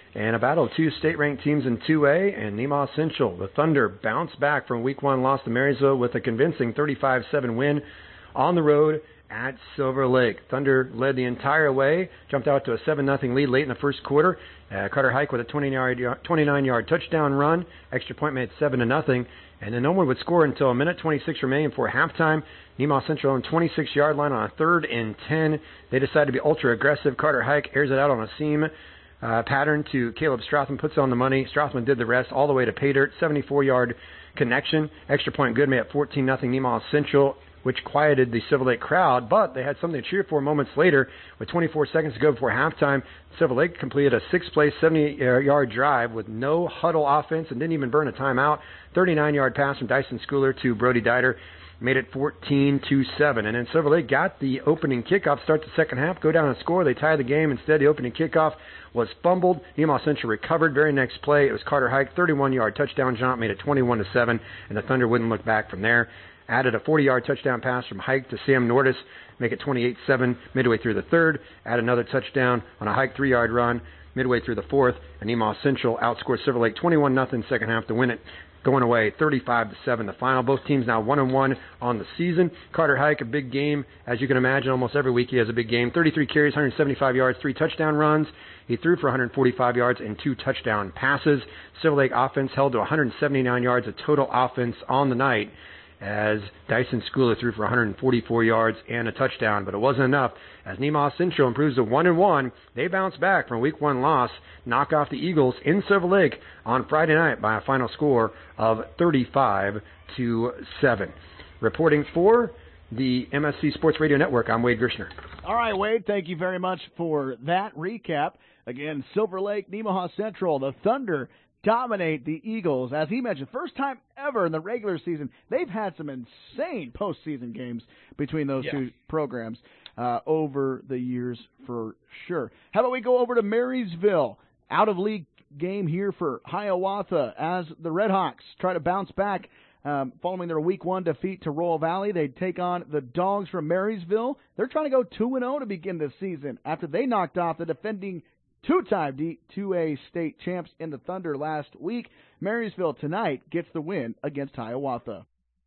And a battle of two state-ranked teams in two A and Nemaha Central. The Thunder bounced back from week one loss to Marysville with a convincing thirty-five seven win on the road at Silver Lake. Thunder led the entire way, jumped out to a seven nothing lead late in the first quarter. Uh, Carter Hike with a twenty-nine yard touchdown run. Extra point made seven to nothing. And then no one would score until a minute twenty-six remaining before halftime. Nemaha Central on twenty-six yard line on a third and ten. They decided to be ultra aggressive. Carter Hike airs it out on a seam uh, pattern to Caleb Strothman, puts it on the money. Strothman did the rest all the way to pay dirt. seventy-four yard connection. Extra point good, made it fourteen nothing Nemaha Central, which quieted the Silver Lake crowd, but they had something to cheer for moments later. With twenty-four seconds to go before halftime, Silver Lake completed a six-play, seventy yard drive with no huddle offense and didn't even burn a timeout. thirty-nine yard pass from Dyson Schooler to Brody Dieter made it fourteen to seven. And then Silver Lake got the opening kickoff, start the second half, go down and score. They tie the game. Instead, the opening kickoff was fumbled. Nemaha Central recovered. Very next play, it was Carter Hike, thirty-one yard touchdown jump, made it twenty-one to seven, and the Thunder wouldn't look back from there. Added a forty yard touchdown pass from Hike to Sam Nordis, make it twenty-eight seven midway through the third. Add another touchdown on a Hike three yard run midway through the fourth. And Nemaha Central outscored Silver Lake twenty-one nothing second half to win it. Going away thirty-five to seven the final. Both teams now one and one on the season. Carter Hike, a big game. As you can imagine, almost every week he has a big game. thirty-three carries, one hundred seventy-five yards, three touchdown runs. He threw for one hundred forty-five yards and two touchdown passes. Silver Lake offense held to one hundred seventy-nine yards of total offense on the night, as Dyson Schooler threw for one hundred forty-four yards and a touchdown, but it wasn't enough. As Nemaha Central improves to one and one, they bounce back from a week one loss, knock off the Eagles in Silver Lake on Friday night by a final score of thirty-five to seven. Reporting for the M S C Sports Radio Network, I'm Wade Grishner. All right, Wade, thank you very much for that recap. Again, Silver Lake, Nemaha Central, the Thunder dominate the Eagles. As he mentioned, first time ever in the regular season. They've had some insane postseason games between those yeah. two programs uh, over the years for sure. How about we go over to Marysville? Out of league game here for Hiawatha as the Red Hawks try to bounce back um, following their week one defeat to Royal Valley. They take on the Dogs from Marysville. They're trying to go two and oh to begin the season after they knocked off the defending two-time D two A state champs in the Thunder last week. Marysville tonight gets the win against Hiawatha.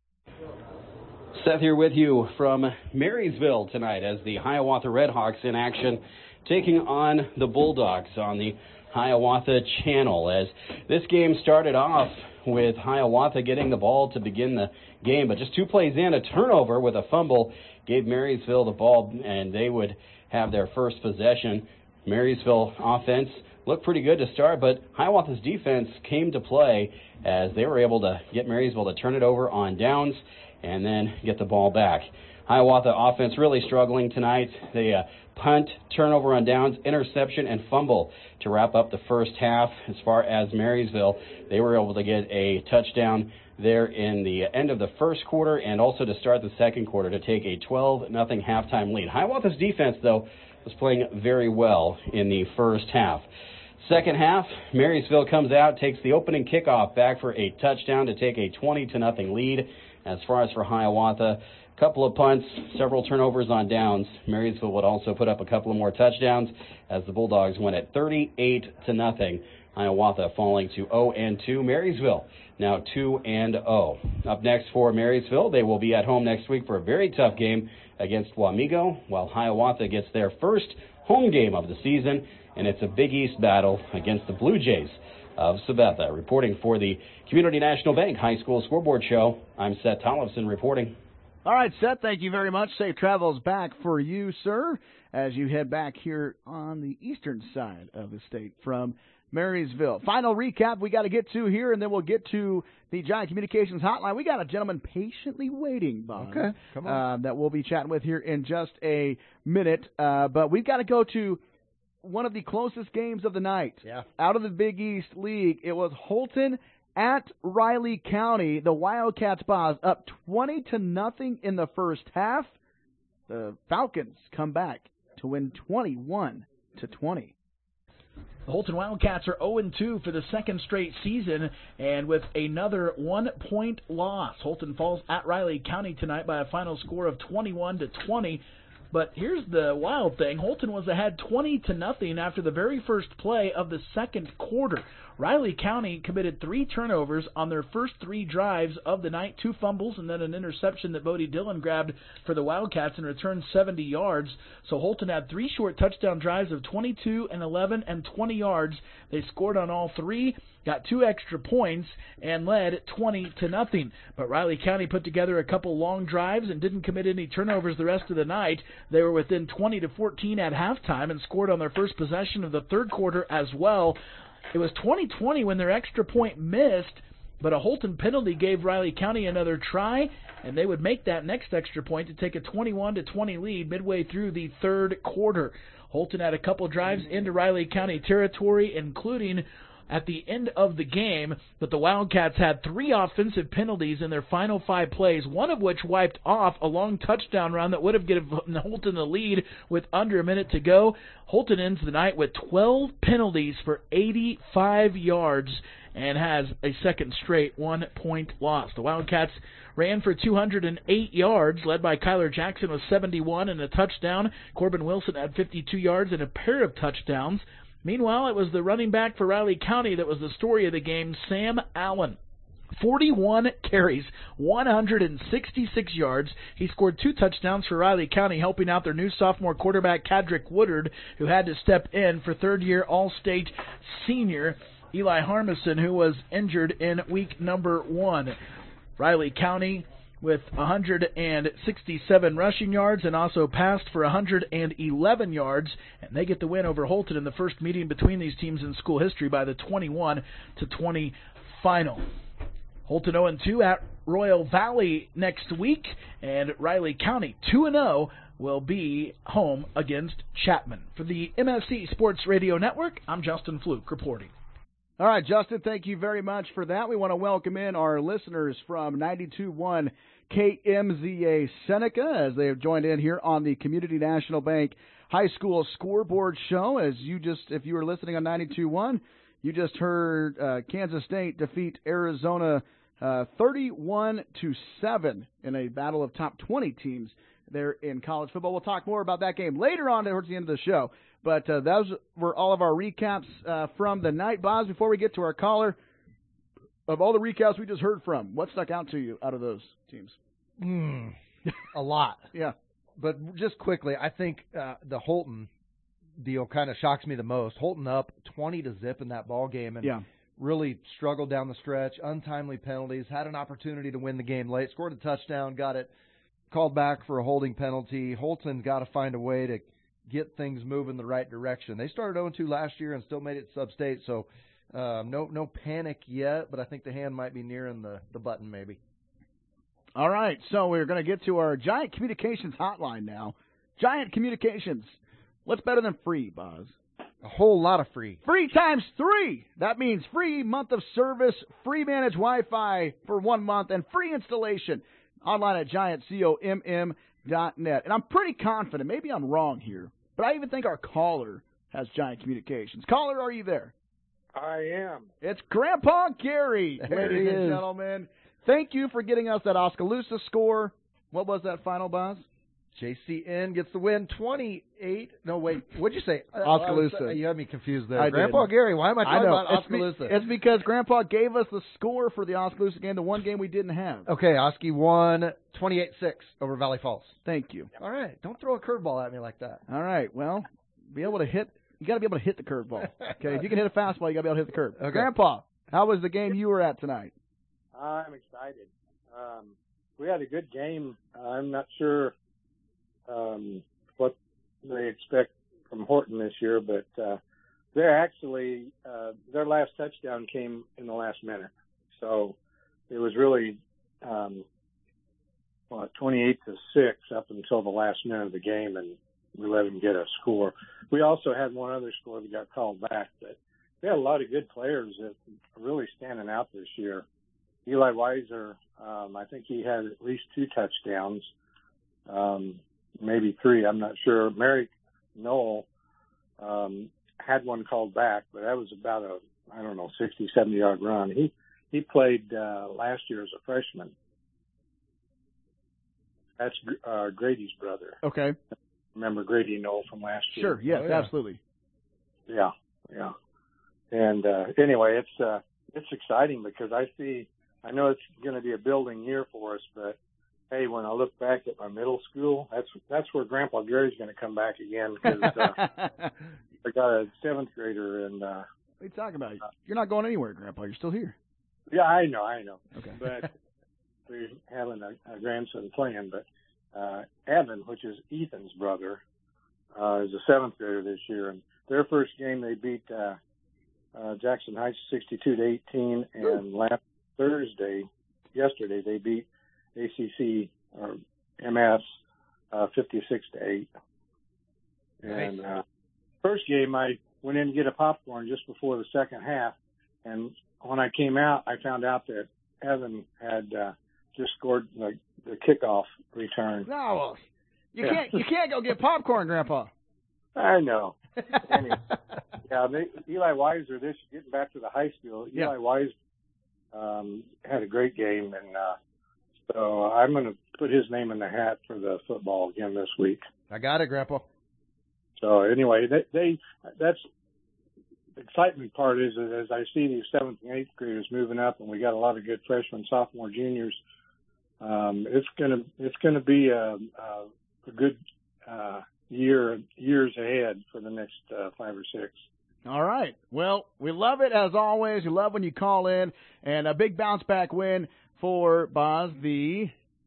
Seth here with you from Marysville tonight as the Hiawatha Redhawks in action taking on the Bulldogs on the Hiawatha Channel. As this game started off with Hiawatha getting the ball to begin the game, but just two plays in, a turnover with a fumble gave Marysville the ball, and they would have their first possession. Marysville offense looked pretty good to start, but Hiawatha's defense came to play as they were able to get Marysville to turn it over on downs and then get the ball back. Hiawatha offense really struggling tonight. They uh, punt, turnover on downs, interception, and fumble to wrap up the first half. As far as Marysville, they were able to get a touchdown there in the end of the first quarter and also to start the second quarter to take a twelve nothing halftime lead. Hiawatha's defense, though, was playing very well in the first half. Second half, Marysville comes out, takes the opening kickoff back for a touchdown to take a twenty to nothing lead. As far as for Hiawatha, a couple of punts, several turnovers on downs. Marysville would also put up a couple of more touchdowns as the Bulldogs went at thirty-eight to nothing. Hiawatha falling to oh and two. Marysville now two and oh. Up next for Marysville, they will be at home next week for a very tough game against Wamego, while Hiawatha gets their first home game of the season, and it's a Big East battle against the Blue Jays of Sabetha. Reporting for the Community National Bank High School Scoreboard Show, I'm Seth Tollefson reporting. All right, Seth, thank you very much. Safe travels back for you, sir, as you head back here on the eastern side of the state from Marysville. Final recap we got to get to here, and then we'll get to the Giant Communications Hotline. We got a gentleman patiently waiting, Bob. Okay, come on. Uh, that we'll be chatting with here in just a minute. Uh, but we've got to go to one of the closest games of the night. Yeah. Out of the Big East League, it was Holton at Riley County. The Wildcats Boss up twenty to nothing in the first half. The Falcons come back to win twenty-one to twenty. The Holton Wildcats are oh and two for the second straight season, and with another one-point loss. Holton falls at Riley County tonight by a final score of twenty-one to twenty. But here's the wild thing. Holton was ahead twenty to nothing after the very first play of the second quarter. Riley County committed three turnovers on their first three drives of the night, two fumbles and then an interception that Bodie Dillon grabbed for the Wildcats and returned seventy yards. So Holton had three short touchdown drives of twenty-two and eleven and twenty yards. They scored on all three, got two extra points, and led twenty to nothing. But Riley County put together a couple long drives and didn't commit any turnovers the rest of the night. They were within twenty to fourteen at halftime and scored on their first possession of the third quarter as well. It was twenty twenty when their extra point missed, but a Holton penalty gave Riley County another try, and they would make that next extra point to take a twenty-one to twenty lead midway through the third quarter. Holton had a couple drives into Riley County territory, including at the end of the game, but the Wildcats had three offensive penalties in their final five plays, one of which wiped off a long touchdown run that would have given Holton the lead with under a minute to go. Holton ends the night with twelve penalties for eighty-five yards and has a second straight one-point loss. The Wildcats ran for two hundred eight yards, led by Kyler Jackson with seventy-one and a touchdown. Corbin Wilson had fifty-two yards and a pair of touchdowns. Meanwhile, it was the running back for Riley County that was the story of the game, Sam Allen. forty-one carries, one hundred sixty-six yards. He scored two touchdowns for Riley County, helping out their new sophomore quarterback, Cadrick Woodard, who had to step in for third-year All-State senior Eli Harmison, who was injured in week number one. Riley County with one hundred sixty-seven rushing yards and also passed for one hundred eleven yards, and they get the win over Holton in the first meeting between these teams in school history by the twenty-one to twenty final. Holton oh and two at Royal Valley next week, and Riley County two and oh will be home against Chapman. For the M S C Sports Radio Network, I'm Justin Fluke reporting. All right, Justin, thank you very much for that. We want to welcome in our listeners from ninety-two point one K M Z A Seneca as they have joined in here on the Community National Bank High School Scoreboard Show. As you just, if you were listening on ninety-two point one, you just heard uh, Kansas State defeat Arizona uh, thirty-one to seven in a battle of top twenty teams there in college football. We'll talk more about that game later on towards the end of the show. But uh, those were all of our recaps uh, from the night. Boz, before we get to our caller, of all the recaps we just heard from, what stuck out to you out of those teams? Mm, a lot. Yeah. But just quickly, I think uh, the Holton deal kind of shocks me the most. Holton up twenty to zip in that ball game and yeah. really struggled down the stretch, untimely penalties, had an opportunity to win the game late, scored a touchdown, got it called back for a holding penalty. Holton got to find a way to get things moving the right direction. They started oh and two last year and still made it sub-state, so um, no no panic yet, but I think the hand might be nearing the, the button maybe. All right, so we're going to get to our Giant Communications hotline now. Giant Communications. What's better than free, Boz? A whole lot of free. Free times three. That means free month of service, free managed Wi-Fi for one month, and free installation online at giant com dot net. And I'm pretty confident, maybe I'm wrong here, but I even think our caller has Giant Communications. Caller, are you there? I am. It's Grandpa Gary, there ladies and gentlemen. Thank you for getting us that Oskaloosa score. What was that final, Boz? J C N gets the win, twenty-eight. No, wait. What'd you say? Oskaloosa. Uh, you had me confused there. I Grandpa did. Gary, why am I talking I know. about it's Oskaloosa? Be, it's because Grandpa gave us the score for the Oskaloosa game, the one game we didn't have. Okay, Oski won twenty-eight six over Valley Falls. Thank you. All right. Don't throw a curveball at me like that. All right. Well, be able to hit. You got to be able to hit the curveball. Okay. If you can hit a fastball, you got to be able to hit the curve. Okay. Grandpa, how was the game you were at tonight? I'm excited. Um, we had a good game. I'm not sure um, what they expect from Horton this year, but uh, they're actually uh, their last touchdown came in the last minute, so it was really um, what, twenty-eight to six up until the last minute of the game, and we let them get a score. We also had one other score that got called back, but we had a lot of good players that are really standing out this year. Eli Weiser, um, I think he had at least two touchdowns, um, maybe three, I'm not sure. Merrick Knoll um, had one called back, but that was about a, I don't know, sixty, seventy-yard run. He he played uh, last year as a freshman. That's uh, Grady's brother. Okay. remember Grady Knoll from last year. Sure, yes, oh, yeah. absolutely. Yeah, yeah. And uh, anyway, it's uh, it's exciting because I see, I know it's going to be a building year for us, but hey, when I look back at my middle school, that's that's where Grandpa Gary's going to come back again because uh, I got a seventh grader and. Uh, What are you talking about? You're not going anywhere, Grandpa. You're still here. Yeah, I know, I know. Okay. But we're having a, a grandson playing. But uh, Evan, which is Ethan's brother, uh, is a seventh grader this year. And their first game, they beat uh, uh, Jackson Heights sixty-two to eighteen. And last Thursday, yesterday, they beat A C C or M S uh, fifty-six to eight. And uh, first game, I went in to get a popcorn just before the second half, and when I came out, I found out that Evan had uh, just scored like the kickoff return. No, you Yeah. can't. You can't go get popcorn, Grandpa. I know. Anyway, yeah, they, Eli Weiser. This getting back to the high school. Yeah. Eli Weiser um, had a great game, and uh, so I'm going to put his name in the hat for the football again this week. I got it, Grandpa. So anyway, they, they that's the excitement part is that as I see these seventh and eighth graders moving up, and we got a lot of good freshmen, sophomore, juniors. Um, it's gonna it's gonna be a, a, a good uh, year years ahead for the next uh, five or six. All right. Well, we love it as always. We love when you call in, and a big bounce back win for Boz the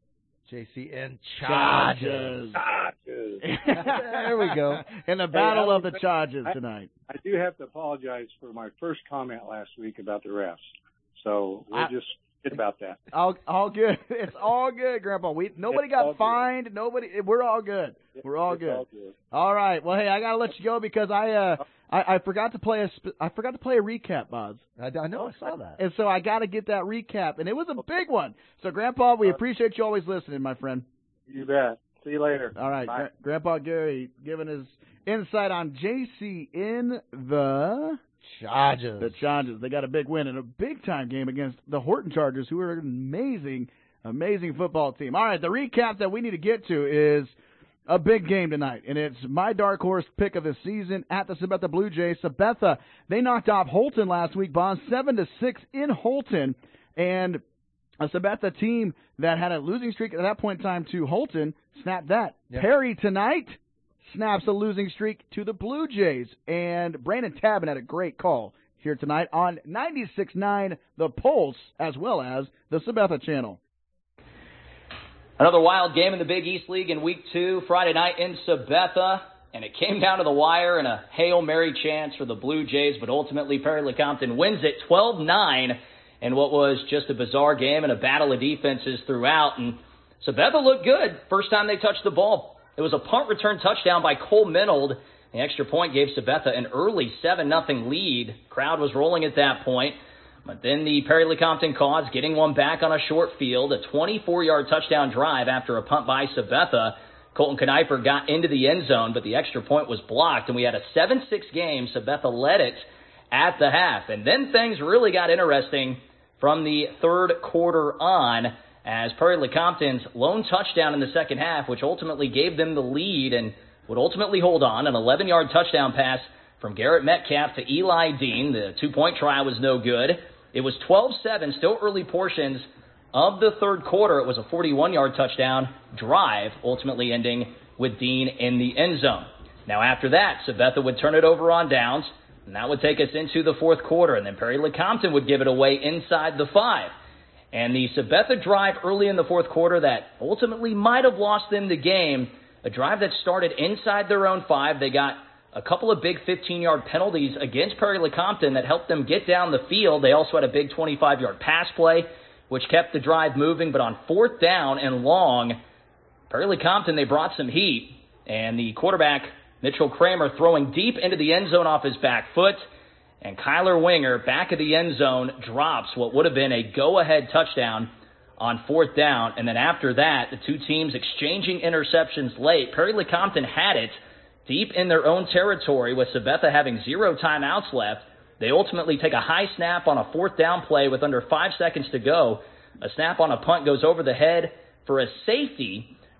J C N Chargers. Chargers. There we go. In the Hey, battle I of the was- Chargers I- tonight. I do have to apologize for my first comment last week about the refs. So we'll I- just forget about that. All, all good. It's all good, Grandpa. We nobody It's all got good. fined. Nobody. We're all good. We're all It's good. all good. All right. Well, hey, I gotta let you go because I uh I, I forgot to play a sp- I forgot to play a recap, Boz. I, I know. I saw that. And so I got to get that recap, and it was a big one. So, Grandpa, we appreciate you always listening, my friend. You bet. See you later. All right, Bye. Gra- Grandpa Gary giving his insight on J C in the Chargers. The Chargers. They got a big win and a big-time game against the Horton Chargers, who are an amazing, amazing football team. All right, the recap that we need to get to is a big game tonight, and it's my dark horse pick of the season at the Sabetha Blue Jays. Sabetha, they knocked off Holton last week, Bond, seven to six in Holton, and a Sabetha team that had a losing streak at that point in time to Holton snapped that. Yep. Perry tonight snaps a losing streak to the Blue Jays, and Brandon Tabin had a great call here tonight on ninety-six point nine The Pulse, as well as the Sabetha channel. Another wild game in the Big East League in Week two, Friday night in Sabetha, and it came down to the wire in a Hail Mary chance for the Blue Jays, but ultimately Perry Lecompton wins it twelve nine in what was just a bizarre game and a battle of defenses throughout, and Sabetha looked good first time they touched the ball. It was a punt return touchdown by Cole Minold. The extra point gave Sabetha an early seven nothing lead. Crowd was rolling at that point. But then the Perry Lecompton cause getting one back on a short field, a twenty-four yard touchdown drive after a punt by Sabetha. Colton Knifer got into the end zone, but the extra point was blocked, and we had a seven six game. Sabetha led it at the half. And then things really got interesting from the third quarter on as Perry Lecompton's lone touchdown in the second half, which ultimately gave them the lead and would ultimately hold on, an eleven yard touchdown pass from Garrett Metcalf to Eli Dean. The two-point try was no good. It was twelve seven, still early portions of the third quarter. It was a forty-one yard touchdown drive, ultimately ending with Dean in the end zone. Now after that, Sabetha would turn it over on downs, and that would take us into the fourth quarter, and then Perry Lecompton would give it away inside the five. And the Sabetha drive early in the fourth quarter that ultimately might have lost them the game, a drive that started inside their own five. They got a couple of big fifteen yard penalties against Perry Lecompton that helped them get down the field. They also had a big twenty-five yard pass play, which kept the drive moving. But on fourth down and long, Perry Lecompton, they brought some heat. And the quarterback, Mitchell Kramer, throwing deep into the end zone off his back foot. And Kyler Winger, back of the end zone, drops what would have been a go-ahead touchdown on fourth down. And then after that, the two teams exchanging interceptions late. Perry Lecompton had it deep in their own territory with Sabetha having zero timeouts left. They ultimately take a high snap on a fourth down play with under five seconds to go. A snap on a punt goes over the head for a safety,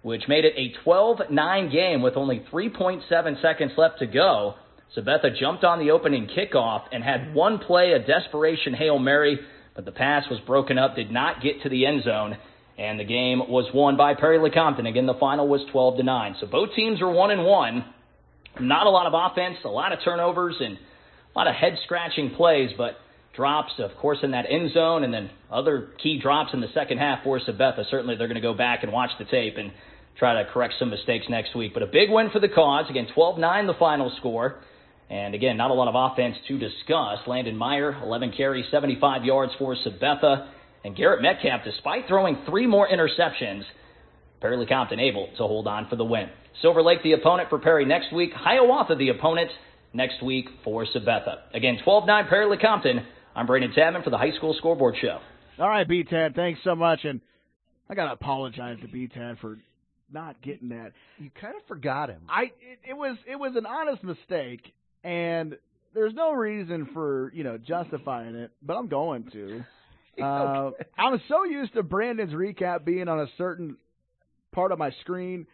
which made it a twelve nine game with only three point seven seconds left to go. Sabetha jumped on the opening kickoff and had one play, a desperation Hail Mary, but the pass was broken up, did not get to the end zone, and the game was won by Perry Lecompton. Again, the final was twelve to nine. So both teams are one and one. Not a lot of offense, a lot of turnovers, and a lot of head-scratching plays, but drops, of course, in that end zone, and then other key drops in the second half for Sabetha. Certainly they're going to go back and watch the tape and try to correct some mistakes next week. But a big win for the Cause. Again, twelve nine the final score. And again, not a lot of offense to discuss. Landon Meyer, eleven carries, seventy-five yards for Sabetha. And Garrett Metcalf, despite throwing three more interceptions, Perry Lecompton able to hold on for the win. Silver Lake the opponent for Perry next week. Hiawatha the opponent next week for Sabetha. Again, twelve nine Perry Lecompton. I'm Brandon Tadman for the High School Scoreboard Show. All right, B-Tad, thanks so much. And I got to apologize to B-Tad for not getting that. You kind of forgot him. I it, it was it was an honest mistake, and there's no reason for, you know, justifying it, but I'm going to. Uh, okay. I'm so used to Brandon's recap being on a certain part of my screen,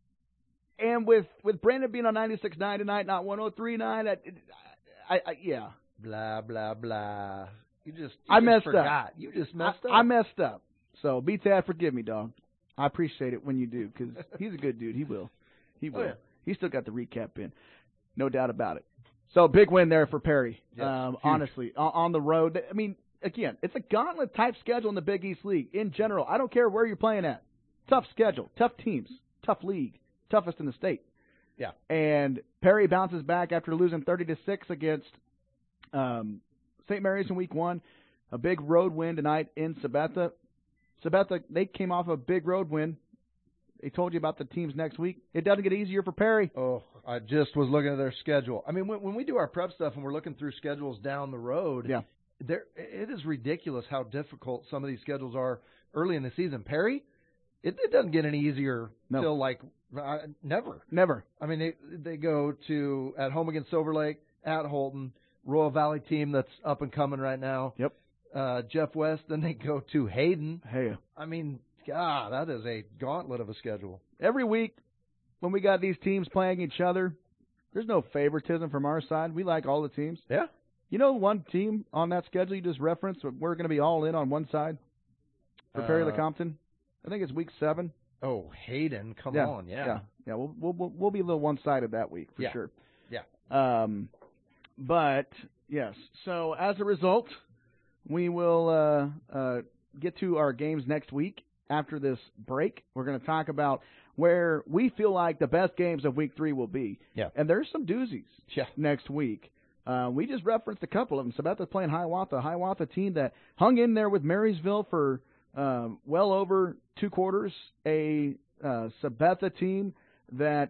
and with, with Brandon being on ninety-six point nine tonight, not one oh three point nine, I, I, I, yeah. Blah, blah, blah. You just, you I just messed forgot. up. You just messed I, up. I messed up. So, B-Tad, forgive me, dog. I appreciate it when you do, because he's a good dude. He will. He will. Oh, yeah. He still got the recap in. No doubt about it. So, big win there for Perry. Yes, um, huge. honestly, on, on the road. I mean, again, it's a gauntlet-type schedule in the Big East League. In general, I don't care where you're playing at. Tough schedule, tough teams, tough league, toughest in the state. Yeah. And Perry bounces back after losing thirty to six against um, Saint Mary's in week one. A big road win tonight in Sabetha. Sabetha, they came off a big road win. They told you about the teams next week. It doesn't get easier for Perry. Oh, I just was looking at their schedule. I mean, when, when we do our prep stuff and we're looking through schedules down the road, yeah, there it is ridiculous how difficult some of these schedules are early in the season. Perry, it, it doesn't get any easier No. till like uh, never. Never. I mean, they they go to at home against Silver Lake, at Holton, Royal Valley team that's up and coming right now. Yep. Uh, Jeff West. Then they go to Hayden. Hey. I mean, God, that is a gauntlet of a schedule. Every week when we got these teams playing each other, there's no favoritism from our side. We like all the teams. Yeah. You know one team on that schedule you just referenced, we're going to be all in on one side for Perry Uh, Lecompton? I think it's week seven. Oh, Hayden, come yeah, on, yeah. Yeah, yeah. We'll, we'll, we'll be a little one-sided that week for Yeah. sure. Yeah. Um, but, yes, so as a result, we will uh, uh, get to our games next week after this break. We're going to talk about where we feel like the best games of week three will be. Yeah. And there's some doozies yeah. next week. Uh, we just referenced a couple of them. Sabetha's playing Hiawatha, a Hiawatha team that hung in there with Marysville for um, well over two quarters, a uh, Sabetha team that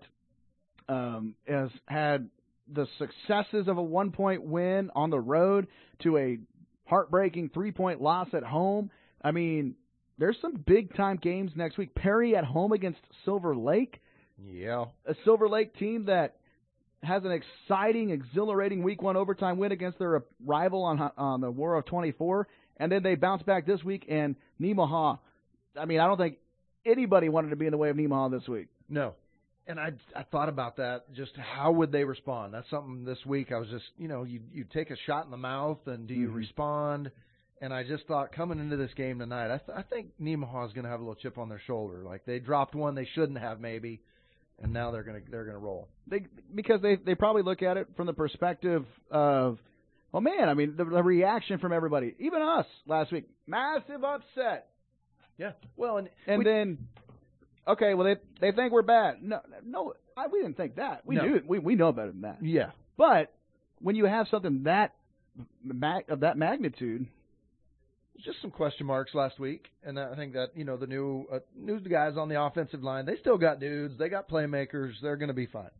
um, has had the successes of a one-point win on the road to a heartbreaking three-point loss at home. I mean, there's some big-time games next week. Perry at home against Silver Lake. Yeah. A Silver Lake team that has an exciting, exhilarating week one overtime win against their rival on on the War of twenty-four. And then they bounce back this week, and Nemaha. I mean, I don't think anybody wanted to be in the way of Nemaha this week. No. And I, I thought about that, just how would they respond? That's something this week I was just, you know, you you take a shot in the mouth, and do you Mm-hmm. respond? And I just thought coming into this game tonight, I, th- I think Nemaha is going to have a little chip on their shoulder. Like they dropped one they shouldn't have maybe, and now they're going to they're going to roll. They because they they probably look at it from the perspective of, well, man, I mean, the, the reaction from everybody, even us last week, massive upset. Yeah. Well, and and we, then, okay, well, they they think we're bad. No, no, I, we didn't think that. We No. knew we we know better than that. Yeah. But when you have something that mag, of that magnitude, just some question marks last week, and I think that, you know, the new uh, new guys on the offensive line, they still got dudes, they got playmakers, they're going to be fine.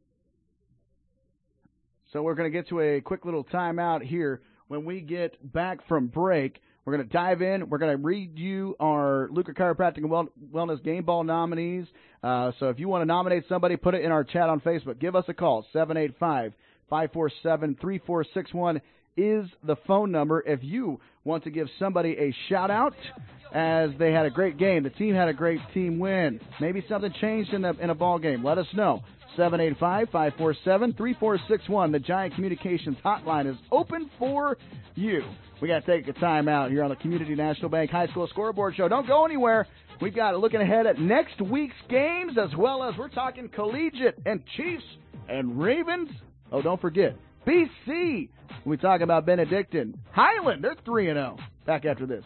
So we're going to get to a quick little timeout here. When we get back from break, we're going to dive in. We're going to read you our Luker Chiropractic and well, Wellness Game Ball nominees. Uh, so if you want to nominate somebody, put it in our chat on Facebook. Give us a call, seven eight five, five four seven, three four six one. is the phone number if you want to give somebody a shout-out as they had a great game. The team had a great team win. Maybe something changed in a, in a ball game. Let us know. seven eight five, five four seven, three four six one. The Giant Communications hotline is open for you. We got to take a time out here on the Community National Bank High School Scoreboard Show. Don't go anywhere. We've got looking ahead at next week's games, as well as we're talking collegiate and Chiefs and Ravens. Oh, don't forget, B C. We talk about Benedictine. Highland, they're three and oh. Back after this.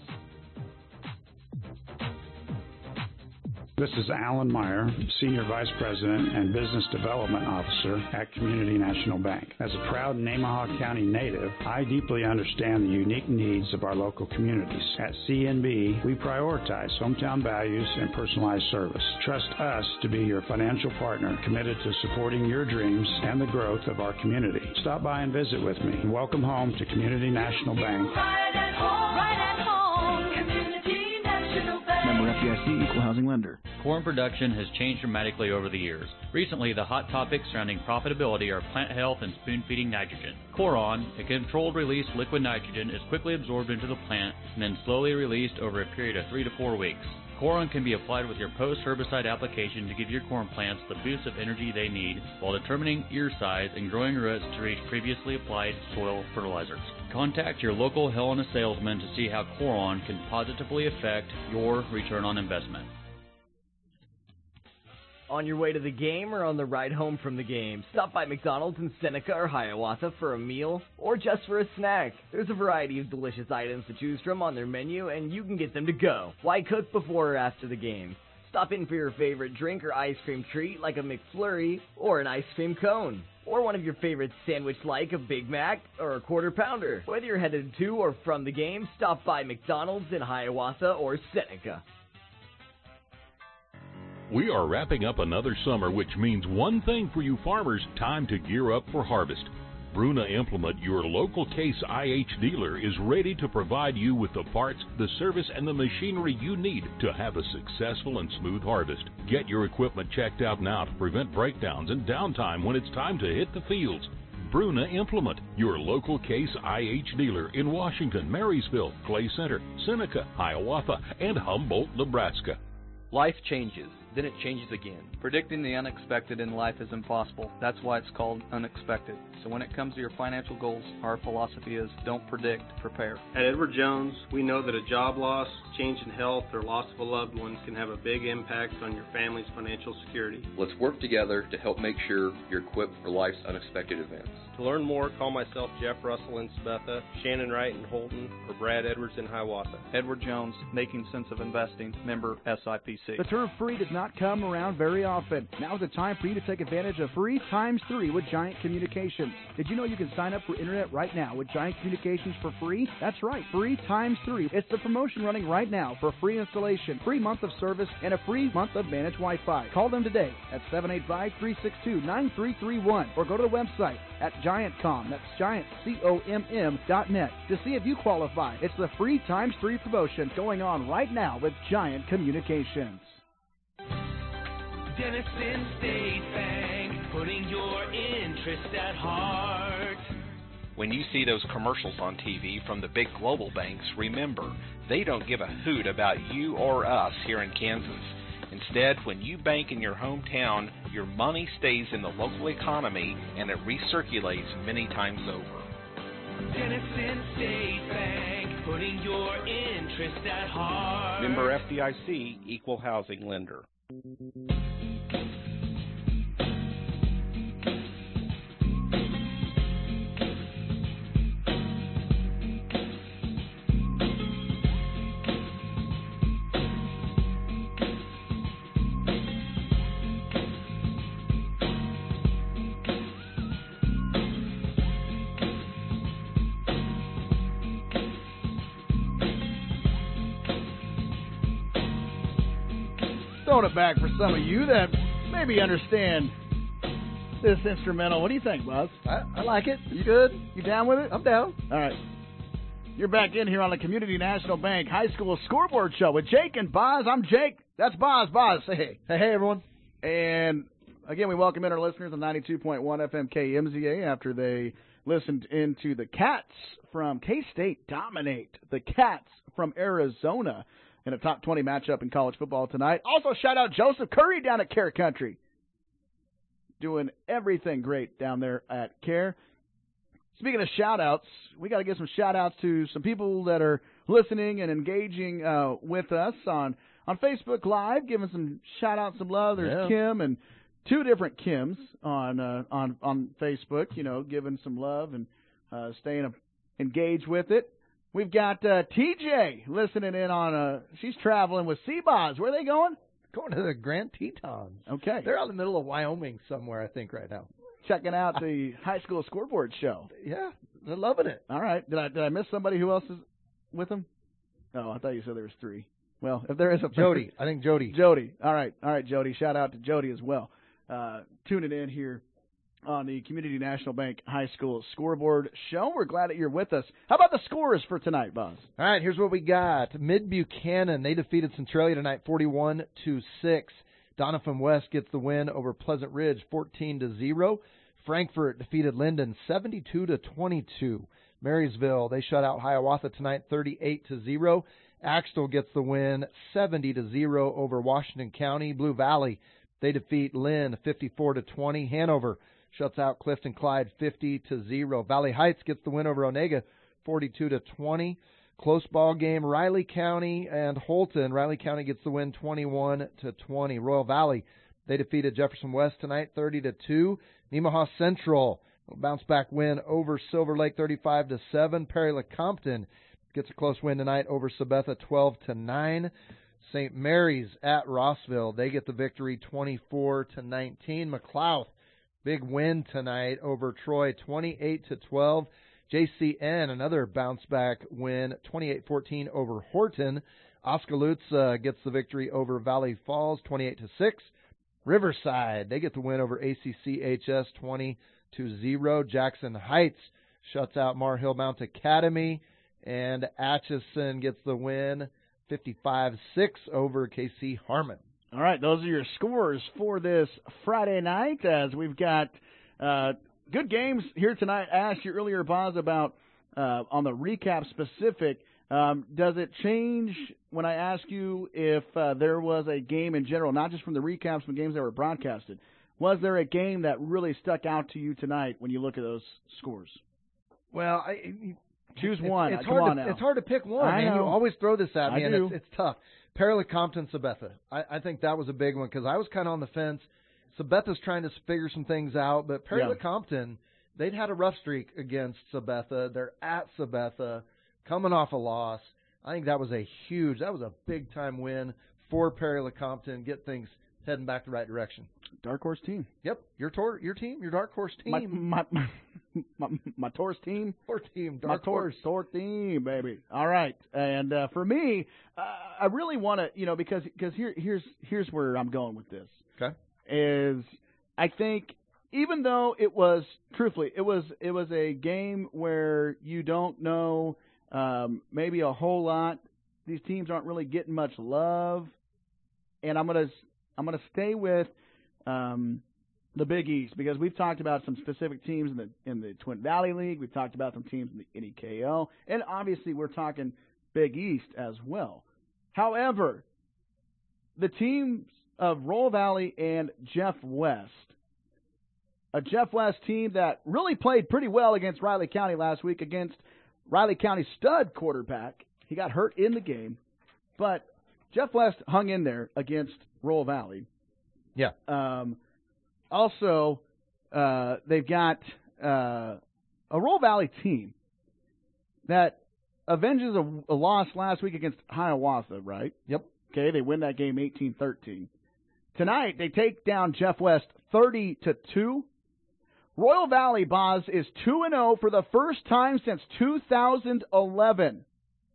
This is Alan Meyer, Senior Vice President and Business Development Officer at Community National Bank. As a proud Nemaha County native, I deeply understand the unique needs of our local communities. At C N B, we prioritize hometown values and personalized service. Trust us to be your financial partner committed to supporting your dreams and the growth of our community. Stop by and visit with me. Welcome home to Community National Bank. Right at home, right at home, Community National Bank. Member F D I C, Equal Housing Lender. Corn production has changed dramatically over the years. Recently, the hot topics surrounding profitability are plant health and spoon-feeding nitrogen. Coron, a controlled-release liquid nitrogen, is quickly absorbed into the plant and then slowly released over a period of three to four weeks. Coron can be applied with your post-herbicide application to give your corn plants the boost of energy they need while determining ear size and growing roots to reach previously applied soil fertilizers. Contact your local Helena salesman to see how Coron can positively affect your return on investment. On your way to the game or on the ride home from the game, stop by McDonald's in Seneca or Hiawatha for a meal or just for a snack. There's a variety of delicious items to choose from on their menu, and you can get them to go. Why cook before or after the game? Stop in for your favorite drink or ice cream treat like a McFlurry or an ice cream cone. Or one of your favorite sandwich like a Big Mac or a Quarter Pounder. Whether you're headed to or from the game, stop by McDonald's in Hiawatha or Seneca. We are wrapping up another summer, which means one thing for you farmers: time to gear up for harvest. Bruna Implement, your local Case I H dealer, is ready to provide you with the parts, the service, and the machinery you need to have a successful and smooth harvest. Get your equipment checked out now to prevent breakdowns and downtime when it's time to hit the fields. Bruna Implement, your local Case I H dealer in Washington, Marysville, Clay Center, Seneca, Hiawatha, and Humboldt, Nebraska. Life changes, then it changes again. Predicting the unexpected in life is impossible. That's why it's called Unexpected. So when it comes to your financial goals, our philosophy is don't predict, prepare. At Edward Jones, we know that a job loss, change in health, or loss of a loved one can have a big impact on your family's financial security. Let's work together to help make sure you're equipped for life's unexpected events. To learn more, call myself Jeff Russell in Sabetha, Shannon Wright in Holton, or Brad Edwards in Hiawatha. Edward Jones, Making Sense of Investing, member S I P C. The term free does not come around very often. Now is the time for you to take advantage of free times three with Giant Communications. Did you know you can sign up for internet right now with Giant Communications for free? That's right, free times three. It's the promotion running right now for free installation, free month of service, and a free month of managed Wi-Fi. Call them today at seven eight five, three six two, nine three three one or go to the website at Giant Com. That's Giant C O M M dot net to see if you qualify. It's the free times three promotion going on right now with Giant Communications. Denison State Bank, putting your interest at heart. When you see those commercials on T V from the big global banks, remember, they don't give a hoot about you or us here in Kansas. Instead, when you bank in your hometown, your money stays in the local economy and it recirculates many times over. Denison State Bank, putting your interest at heart. Member F D I C, Equal Housing Lender. Throwing it back for some of you that maybe understand this instrumental. What do you think, Buzz? I, I like it. You good? You down with it? I'm down. All right. You're back in here on the Community National Bank High School Scoreboard Show with Jake and Boz. I'm Jake. That's Boz. Boz, say hey. Hey, hey, everyone. And, again, we welcome in our listeners on ninety-two point one F M K M Z A after they listened into the Cats from K-State dominate the Cats from Arizona in a top twenty matchup in college football tonight. Also, shout out Joseph Curry down at Care Country. Doing everything great down there at Care. Speaking of shout-outs, we got to give some shout-outs to some people that are listening and engaging uh, with us on, on Facebook Live, giving some shout-outs, some love. There's Yeah. Kim and two different Kims on uh, on on Facebook, you know, giving some love and uh, staying engaged with it. We've got uh, T J listening in on, uh, she's traveling with Seaboz. Where are they going? Going to the Grand Tetons. Okay. They're out in the middle of Wyoming somewhere, I think, right now. Checking out the high school scoreboard show. Yeah, they're loving it. All right. Did I did I miss somebody who else is with them? Oh, I thought you said there was three. Well, if there is a Jody. I think Jody. Jody. All right. All right, Jody. Shout out to Jody as well. Uh, tuning in here on the Community National Bank High School Scoreboard Show. We're glad that you're with us. How about the scores for tonight, Boz? All right, here's what we got. Mid Buchanan, they defeated Centralia tonight forty-one to six. Doniphan West gets the win over Pleasant Ridge fourteen to zero. Frankfort defeated Linden seventy-two to twenty-two. Marysville, they shut out Hiawatha tonight thirty-eight to zero. Axtell gets the win seventy to zero over Washington County. Blue Valley, they defeat Lynn fifty-four to twenty. Hanover shuts out Clifton Clyde fifty to zero. Valley Heights gets the win over Onega forty-two to twenty. Close ball game, Riley County and Holton. Riley County gets the win twenty-one to twenty. Royal Valley, they defeated Jefferson West tonight thirty to two. Nemaha Central, a bounce back win over Silver Lake thirty-five to seven. Perry LeCompton gets a close win tonight over Sabetha twelve to nine. Saint Mary's at Rossville, they get the victory twenty-four to nineteen. McLeod, big win tonight over Troy twenty-eight to twelve. J C N, another bounce back win twenty-eight fourteen over Horton. Oskaloosa gets the victory over Valley Falls twenty-eight to six. Riverside, they get the win over A C C H S twenty to zero. Jackson Heights shuts out Mar Hill Mount Academy, and Atchison gets the win fifty-five six over K C Harmon. All right, those are your scores for this Friday night as we've got uh, good games here tonight. I asked you earlier, Boz, about uh, on the recap specific. Um, does it change when I ask you if uh, there was a game in general, not just from the recaps, from games that were broadcasted? Was there a game that really stuck out to you tonight when you look at those scores? Well, I, choose it's, one. It's Come hard on to now. it's hard to pick one. I Man, you know. always throw this at me, I and do. it's, it's tough. Perry LeCompton, Sabetha. I, I think that was a big one because I was kind of on the fence. Sabetha's trying to figure some things out, but Perry Yeah. LeCompton, they'd had a rough streak against Sabetha. They're at Sabetha, coming off a loss. I think that was a huge, that was a big time win for Perry LeCompton. Get things heading back the right direction. Dark horse team. Yep, your tor- your team, your dark horse team, My my my, my, my Taurus team. Tor team, My dark Tor- horse. Tor team, baby. All right, and uh, for me, uh, I really want to, you know, because because here here's here's where I'm going with this. Okay. Is I think even though it was truthfully it was it was a game where you don't know um, maybe a whole lot. These teams aren't really getting much love, and I'm gonna I'm gonna stay with um, the Big East because we've talked about some specific teams in the in the Twin Valley League. We've talked about some teams in the N E K L, and obviously we're talking Big East as well. However, the teams of Roll Valley and Jeff West, a Jeff West team that really played pretty well against Riley County last week against Riley County stud quarterback. He got hurt in the game, but Jeff West hung in there against Roll Valley. Yeah. Um, also, uh, they've got uh, a Roll Valley team that avenges a, a loss last week against Hiawatha, right? Yep. Okay, they win that game eighteen thirteen. Tonight, they take down Jeff West thirty to two. Royal Valley, Boz, is two and oh for the first time since two thousand eleven.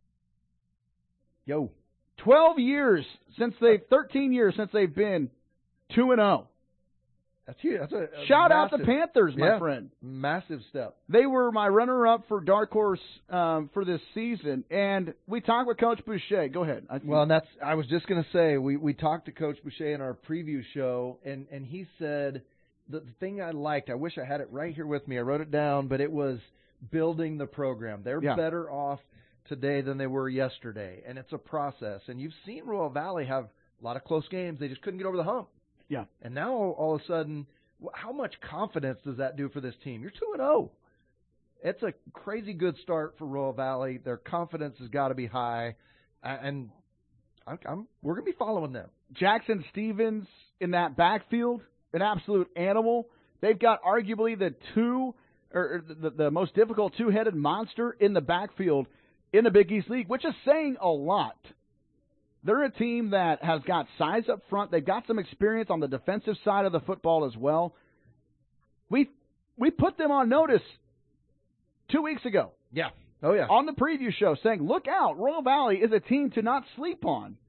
Yo. twelve years since they thirteen years since they've been two and oh. That's huge. That's a, a Shout out massive, the Panthers, my yeah, friend. Massive step. They were my runner-up for Dark Horse um, for this season, and we talked with Coach Boucher. Go ahead. I Well, and that's I was just going to say we we talked to Coach Boucher in our preview show, and and he said the, the thing I liked, I wish I had it right here with me. I wrote it down, but it was building the program. They're Yeah. better off today than they were yesterday, and it's a process. And you've seen Royal Valley have a lot of close games. They just couldn't get over the hump. Yeah. And now all of a sudden, how much confidence does that do for this team? You're two and oh. It's a crazy good start for Royal Valley. Their confidence has got to be high, and I'm, I'm, we're going to be following them. Jackson Stevens in that backfield, an absolute animal. They've got arguably the two or the, the most difficult two-headed monster in the backfield in the Big East League, which is saying a lot. They're a team that has got size up front. They've got some experience on the defensive side of the football as well. We we put them on notice two weeks ago. Yeah. Oh, yeah. On the preview show saying, look out, Royal Valley is a team to not sleep on.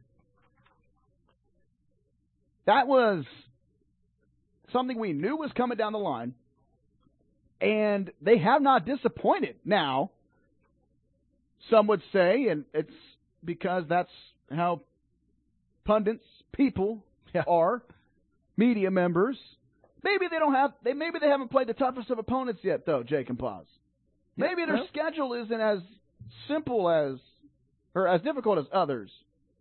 That was something we knew was coming down the line, and they have not disappointed. Now, some would say, and it's because that's how pundits, people yeah. are, media members. Maybe they don't have. They maybe they haven't played the toughest of opponents yet, though. Jake and Paz. Maybe their yeah. schedule isn't as simple as, or as difficult as others.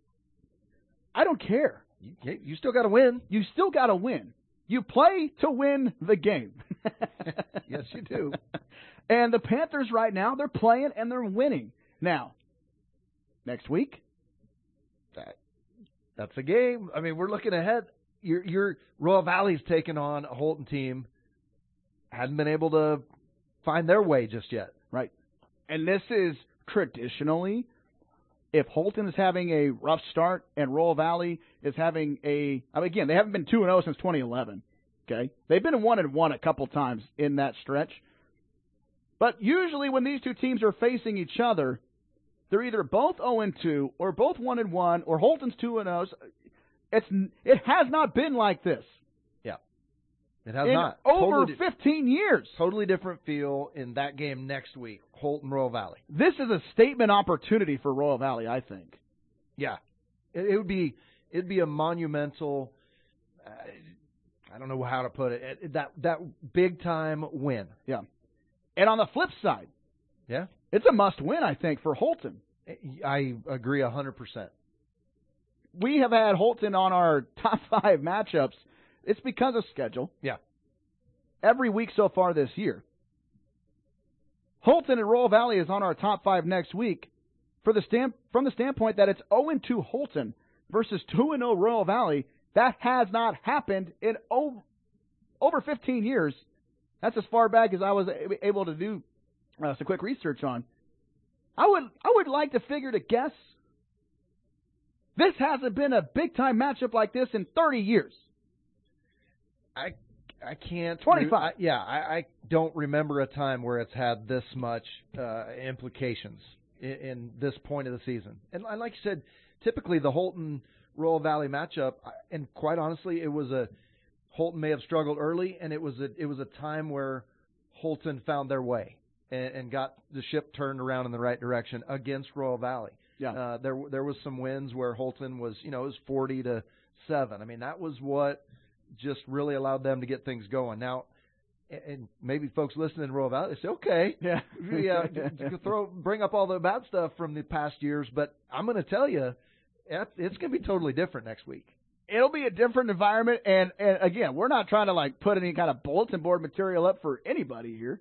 I don't care. You, you still got to win. You still got to win. You play to win the game. Yes, you do. And the Panthers right now, they're playing and they're winning. Now, next week, that that's a game. I mean, we're looking ahead. Your your Royal Valley's taken on a Holton team, hadn't been able to find their way just yet. Right. And this is traditionally, if Holton is having a rough start and Royal Valley is having a, I mean, again, they haven't been two and oh since twenty eleven. Okay, they've been one and one a couple times in that stretch. But usually when these two teams are facing each other, they're either both oh and two or both one and one or Holton's two and oh. It's it has not been like this. Yeah, it has in not. Over totally, fifteen years. Totally different feel in that game next week. Holton Royal Valley. This is a statement opportunity for Royal Valley, I think. Yeah, it, it would be it'd be a monumental. Uh, I don't know how to put it. it. That that big time win. Yeah, and on the flip side, yeah, it's a must win, I think, for Holton. I agree a hundred percent. We have had Holton on our top five matchups. It's because of schedule. Yeah. Every week so far this year. Holton and Royal Valley is on our top five next week for the stand, from the standpoint that it's oh and two Holton versus two and oh Royal Valley. That has not happened in over, over fifteen years. That's as far back as I was able to do uh, some quick research on. I would I would like to figure to guess this hasn't been a big-time matchup like this in thirty years. I I can't. twenty-five. I, yeah, I, I don't remember a time where it's had this much uh, implications in, in this point of the season. And like you said, typically the Holton-Royal Valley matchup, and quite honestly, it was a Holton may have struggled early, and it was a it was a time where Holton found their way and, and got the ship turned around in the right direction against Royal Valley. Yeah, uh, there there was some wins where Holton was, you know, it was forty to seven. I mean, that was what just really allowed them to get things going. Now, and maybe folks listening in Royal Valley say, okay, yeah, yeah, throw bring up all the bad stuff from the past years, but I'm going to tell you, it's going to be totally different next week. It'll be a different environment, and and again, we're not trying to like put any kind of bulletin board material up for anybody here,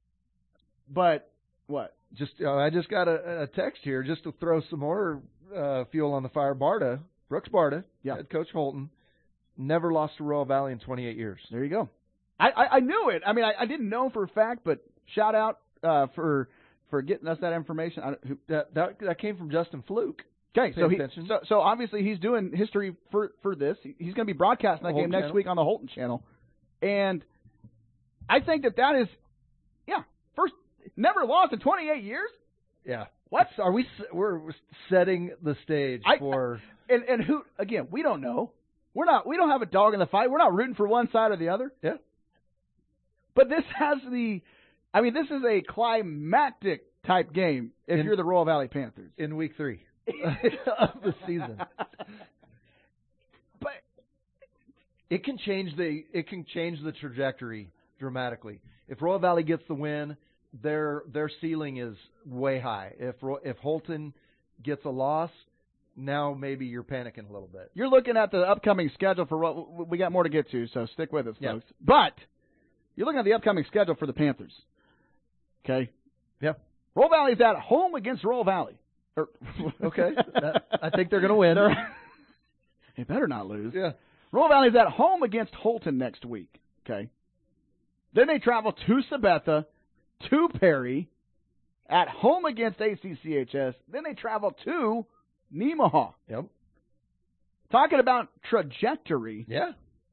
but what? Just uh, I just got a, a text here just to throw some more uh, fuel on the fire. Barta, Brooks Barta, yeah. head coach Holton, never lost to Royal Valley in twenty-eight years. There you go. I, I, I knew it. I mean, I, I didn't know for a fact, but shout out uh, for for getting us that information. I, who, that, that that came from Justin Fluke. Okay, so, he, attention. so so obviously he's doing history for, for this. He's going to be broadcasting that game next channel. week on the Holton channel, and I think that that is, yeah, first. Never lost in twenty-eight years? Yeah. What? Are we? We're setting the stage I, for. And and who? Again, we don't know. We're not. We don't have a dog in the fight. We're not rooting for one side or the other. Yeah. But this has the. I mean, this is a climactic type game. If in, you're the Royal Valley Panthers in week three of the season. But it can change the it can change the trajectory dramatically. If Royal Valley gets the win, their their ceiling is way high. If if Holton gets a loss, now maybe you're panicking a little bit. You're looking at the upcoming schedule for what we got more to get to, so stick with us, Yeah. folks. But you're looking at the upcoming schedule for the Panthers. Okay? Yeah. Royal Valley's at home against Royal Valley. Or, okay. That, I think they're going to win. They better not lose. Yeah. Royal Valley's at home against Holton next week. Okay? Then they travel to Sabetha, to Perry, at home against A C C H S. Then they travel to Nemaha. Yep. Talking about trajectory. Yeah.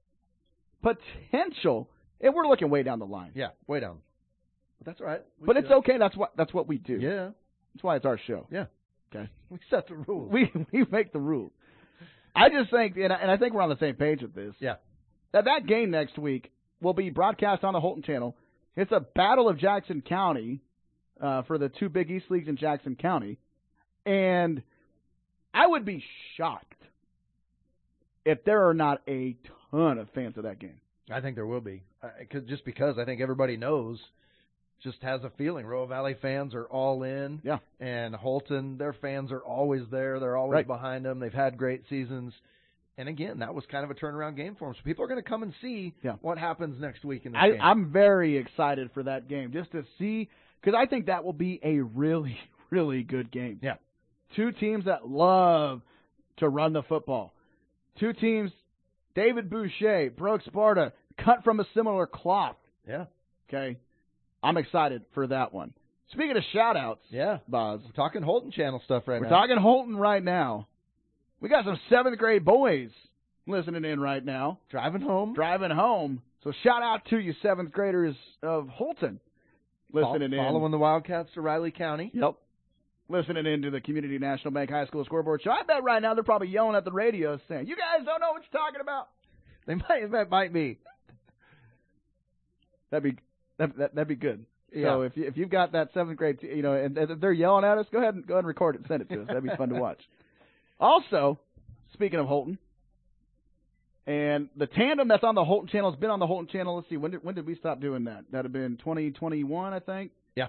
Potential. And we're looking way down the line. Yeah, way down. But that's all right. We but do it's it. okay. That's what that's what we do. Yeah. That's why it's our show. Yeah. Okay. We set the rules. We we make the rules. I just think, and I, and I think we're on the same page with this. Yeah. That that game next week will be broadcast on the Holton Channel. It's a battle of Jackson County uh, for the two Big East leagues in Jackson County, and I would be shocked if there are not a ton of fans of that game. I think there will be, uh, cause, just because I think everybody knows, just has a feeling. Royal Valley fans are all in. Yeah. And Holton, their fans are always there. They're always Right. behind them. They've had great seasons. And again, that was kind of a turnaround game for them. So people are going to come and see Yeah. what happens next week in this I, game. I'm very excited for that game just to see, because I think that will be a really, really good game. Yeah. Two teams that love to run the football. Two teams, David Boucher, Broke Sparta, cut from a similar cloth. Yeah. Okay. I'm excited for that one. Speaking of shout-outs, yeah, Boz. We're talking Holton Channel stuff right We're now. talking Holton right now. We got some seventh grade boys listening in right now. Driving home. Driving home. So shout out to you seventh graders of Holton listening in. Following the Wildcats to Riley County. Yep. Listening into the Community National Bank High School Scoreboard Show. I bet right now they're probably yelling at the radio saying, you guys don't know what you're talking about. They might, that might be. That'd be that, that, that'd be good. Yeah. So if you, if you've got that seventh grade, t- you know, and if they're yelling at us, go ahead and go ahead and record it and send it to us. That'd be fun to watch. Also, speaking of Holton, and the tandem that's on the Holton Channel has been on the Holton Channel. Let's see, when did when did we stop doing that? That'd have been twenty twenty-one, I think. Yeah.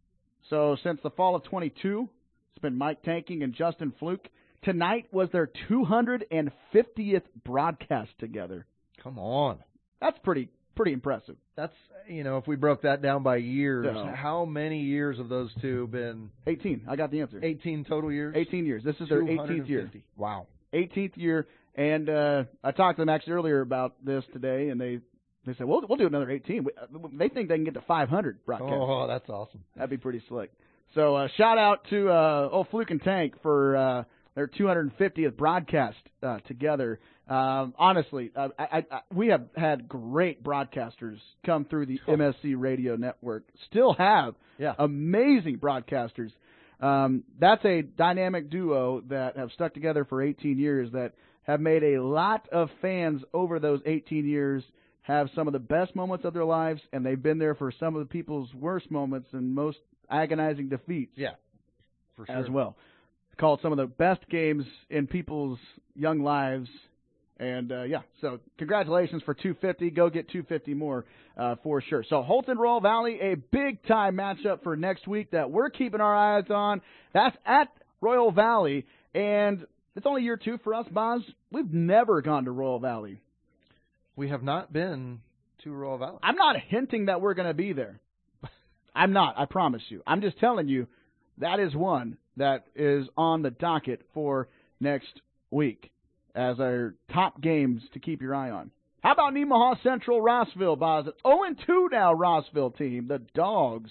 So since the fall of twenty-two, it's been Mike Tanking and Justin Fluke. Tonight was their two hundred fiftieth broadcast together. Come on. That's pretty pretty impressive. That's, you know, if we broke that down by years, Yeah. how many years have those two been? eighteen. I got the answer. eighteen total years? eighteen years. This is their eighteenth year. Wow. eighteenth year. And uh, I talked to them actually earlier about this today, and they they said, well, we'll do another eighteen. We- They think they can get to five hundred broadcasts. Oh, that's awesome. That'd be pretty slick. So uh, shout out to uh, old Fluke and Tank for uh, their two hundred fiftieth broadcast uh, together. Um, honestly, uh, I, I, we have had great broadcasters come through the M S C Radio Network. Still have yeah. amazing broadcasters. Um, that's a dynamic duo that have stuck together for eighteen years that have made a lot of fans over those eighteen years have some of the best moments of their lives, and they've been there for some of the people's worst moments and most agonizing defeats. Yeah, for sure. As well. It's called some of the best games in people's young lives. And, uh, yeah, so congratulations for two fifty. Go get two fifty more uh, for sure. So Holton Royal Valley, a big-time matchup for next week that we're keeping our eyes on. That's at Royal Valley. And it's only year two for us, Boz. We've never gone to Royal Valley. We have not been to Royal Valley. I'm not hinting that we're going to be there. I'm not, I promise you. I'm just telling you that is one that is on the docket for next week as our top games to keep your eye on. How about Nemaha Central Rossville, Boz? It's oh and two now, Rossville team. The Dogs.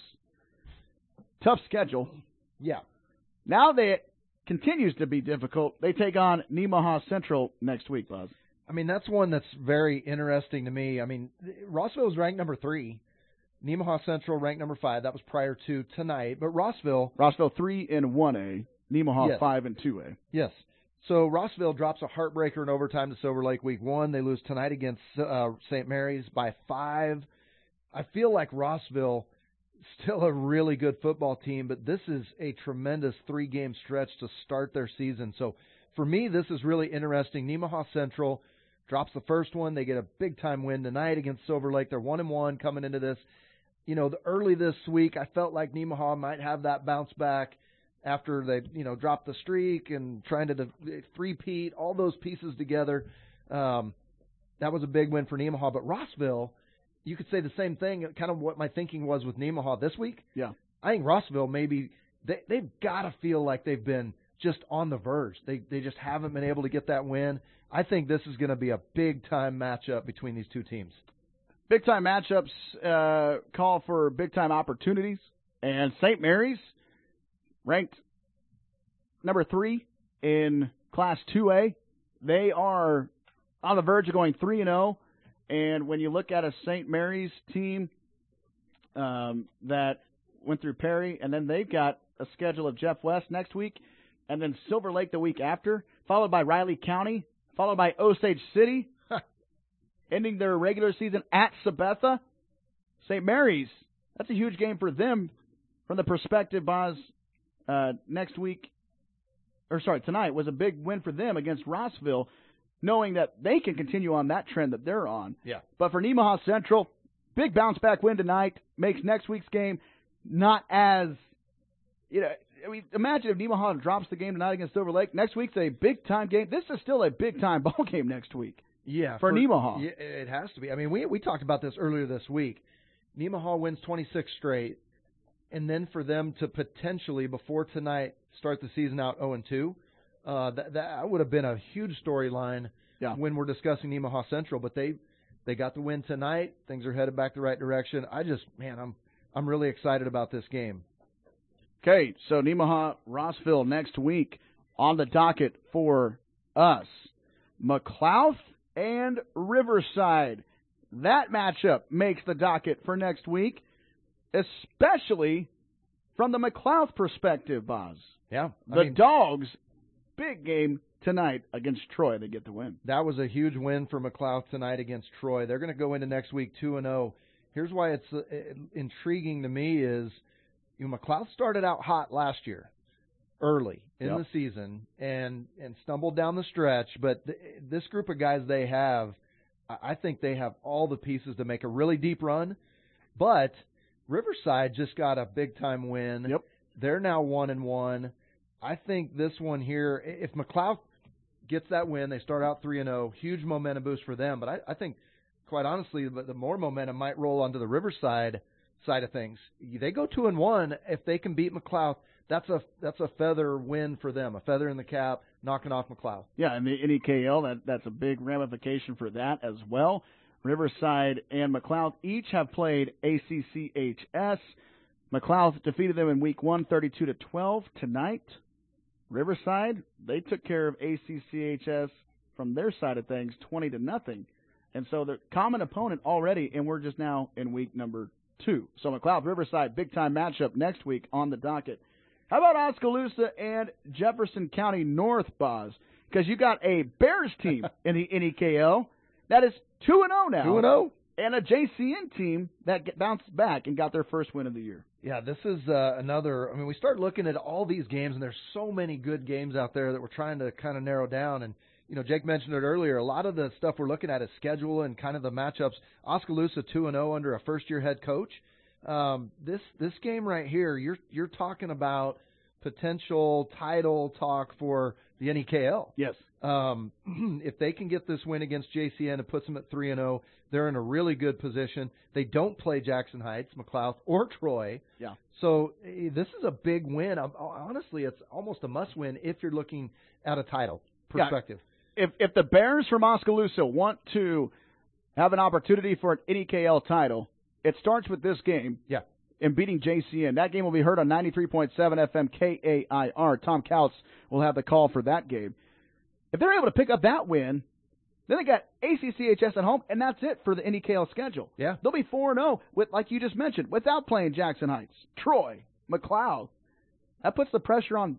Tough schedule. Yeah. Now that it continues to be difficult, they take on Nemaha Central next week, Boz. I mean, that's one that's very interesting to me. I mean, Rossville is ranked number three. Nemaha Central ranked number five. That was prior to tonight. But Rossville... Rossville three and one A. Nemaha Yes. five and two A. Yes. So Rossville drops a heartbreaker in overtime to Silver Lake week one. They lose tonight against uh, Saint Mary's by five. I feel like Rossville still a really good football team, but this is a tremendous three-game stretch to start their season. So for me, this is really interesting. Nemaha Central, drops the first one. They get a big-time win tonight against Silver Lake. They're one and one coming into this. You know, the, early this week, I felt like Nemaha might have that bounce back after they, you know, dropped the streak and trying to three-peat, all those pieces together. Um, that was a big win for Nemaha. But Rossville, you could say the same thing, kind of what my thinking was with Nemaha this week. Yeah. I think Rossville maybe they, they've got to feel like they've been just on the verge. They they just haven't been able to get that win. I think this is going to be a big-time matchup between these two teams. Big-time matchups uh, call for big-time opportunities. And Saint Mary's, ranked number three in Class two A. They are on the verge of going three and oh. And when you look at a Saint Mary's team um, that went through Perry, and then they've got a schedule of Jeff West next week, and then Silver Lake the week after, followed by Riley County, followed by Osage City, ending their regular season at Sabetha. Saint Mary's, that's a huge game for them from the perspective, Boz, uh, next week, or sorry, tonight was a big win for them against Rossville, knowing that they can continue on that trend that they're on. Yeah. But for Nemaha Central, big bounce-back win tonight makes next week's game not as, you know, I mean, imagine if Nemaha drops the game tonight against Silver Lake. Next week's a big-time game. This is still a big-time ball game next week. Yeah. For, for Nemaha. Yeah, it has to be. I mean, we we talked about this earlier this week. Nemaha wins twenty-six straight, and then for them to potentially, before tonight, start the season out oh and two, uh, that, that would have been a huge storyline yeah. when we're discussing Nemaha Central. But they they got the win tonight. Things are headed back the right direction. I just, man, I'm I'm really excited about this game. Okay, so Nemaha Rossville next week on the docket for us. McLouth and Riverside. That matchup makes the docket for next week, especially from the McLouth perspective, Boz. Yeah. I the mean, Dogs, big game tonight against Troy. They get the win. That was a huge win for McLouth tonight against Troy. They're going to go into next week two and oh. Here's why it's uh, intriguing to me is, you know, McLouth started out hot last year, early in yep. the season, and, and stumbled down the stretch. But th- this group of guys they have, I think they have all the pieces to make a really deep run. But Riverside just got a big-time win. Yep. They're now one and one. I think this one here, if McLouth gets that win, they start out three and oh, huge momentum boost for them. But I, I think, quite honestly, the, the more momentum might roll onto the Riverside side of things. They go two and one. If they can beat McLouth, that's a that's a feather win for them, a feather in the cap, knocking off McLouth. Yeah, and the N E K L, that that's a big ramification for that as well. Riverside and McLouth each have played A C C H S. McLouth defeated them in week one, thirty-two to twelve. Tonight, Riverside, they took care of A C C H S from their side of things, twenty to nothing. And so they're common opponent already, and we're just now in week number two. So McLouth, Riverside, big-time matchup next week on the docket. How about Oskaloosa and Jefferson County North, Boz? Because you got a Bears team in the N E K L that is two and oh now. two and oh. And a J C N team that get, bounced back and got their first win of the year. Yeah, this is uh, another – I mean, we start looking at all these games, and there's so many good games out there that we're trying to kind of narrow down. And, you know, Jake mentioned it earlier. A lot of the stuff we're looking at is schedule and kind of the matchups. Oskaloosa two and oh under a first-year head coach. Um, this this game right here, you're you're talking about potential title talk for the N E K L. Yes. Um, if they can get this win against J C N, it puts them at three and oh. They're in a really good position. They don't play Jackson Heights, McLouth, or Troy. Yeah. So eh, this is a big win. Um, honestly, it's almost a must-win if you're looking at a title perspective. Yeah. If if the Bears from Oskaloosa want to have an opportunity for an N E K L title, it starts with this game. Yeah. In beating J C N. That game will be heard on ninety-three point seven F M K A I R. Tom Kautz will have the call for that game. If they're able to pick up that win, then they got A C C H S at home, and that's it for the N E K L schedule. Yeah. They'll be four and oh, with, like you just mentioned, without playing Jackson Heights, Troy, McLouth. That puts the pressure on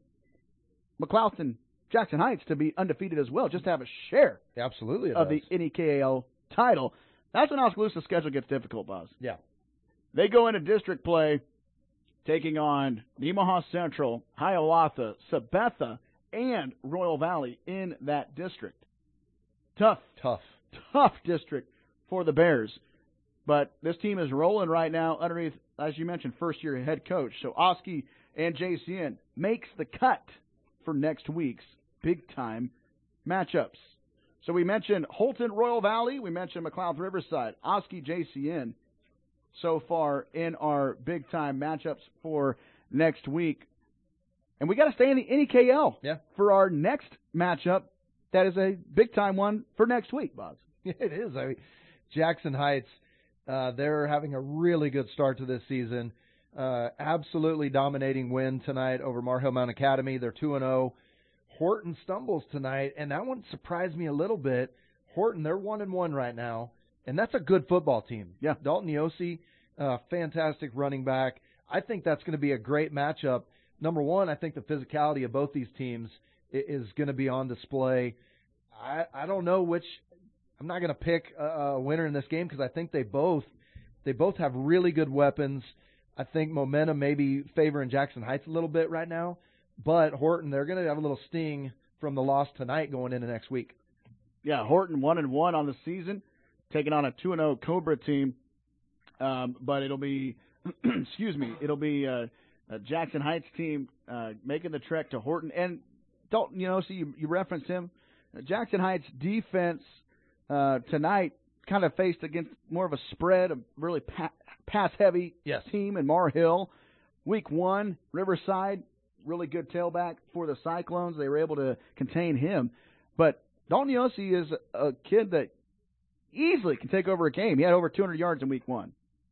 McLouth and Jackson Heights to be undefeated as well, just to have a share Absolutely of does. the N E K L title. That's when Oskaloosa's schedule gets difficult, Boz. Yeah. They go into district play, taking on Nemaha Central, Hiawatha, Sabetha, and Royal Valley in that district. Tough. Tough. tough district for the Bears. But this team is rolling right now underneath, as you mentioned, first-year head coach. So Oski and J C N makes the cut for next week's big-time matchups. So we mentioned Holton, Royal Valley. We mentioned McLeod, Riverside. Oski, J C N so far in our big-time matchups for next week. And we got to stay in the N E K L yeah. for our next matchup. That is a big-time one for next week, Boz. It is. I mean, Jackson Heights, uh, they're having a really good start to this season. Uh, absolutely dominating win tonight over Mar Hill Mount Academy. They're two and oh. Horton stumbles tonight, and that one surprised me a little bit. Horton, they're one and one right now, and that's a good football team. Yeah. Dalton Yossi, uh, fantastic running back. I think that's going to be a great matchup. Number one, I think the physicality of both these teams is going to be on display. I, I don't know which – I'm not going to pick a, a winner in this game because I think they both they both have really good weapons. I think momentum may be favoring Jackson Heights a little bit right now. But Horton, they're going to have a little sting from the loss tonight going into next week. Yeah, Horton one and one on the season, taking on a two and oh Cobra team. Um, but it'll be, excuse me, it'll be uh, a Jackson Heights team uh, making the trek to Horton. And Dalton, you know, so you, you referenced him. Uh, Jackson Heights defense uh, tonight kind of faced against more of a spread, a really pa- pass-heavy yes. team in Mar Hill. Week one, Riverside. Really good tailback for the Cyclones. They were able to contain him. But Dalton Yossi is a kid that easily can take over a game. He had over two hundred yards in week one.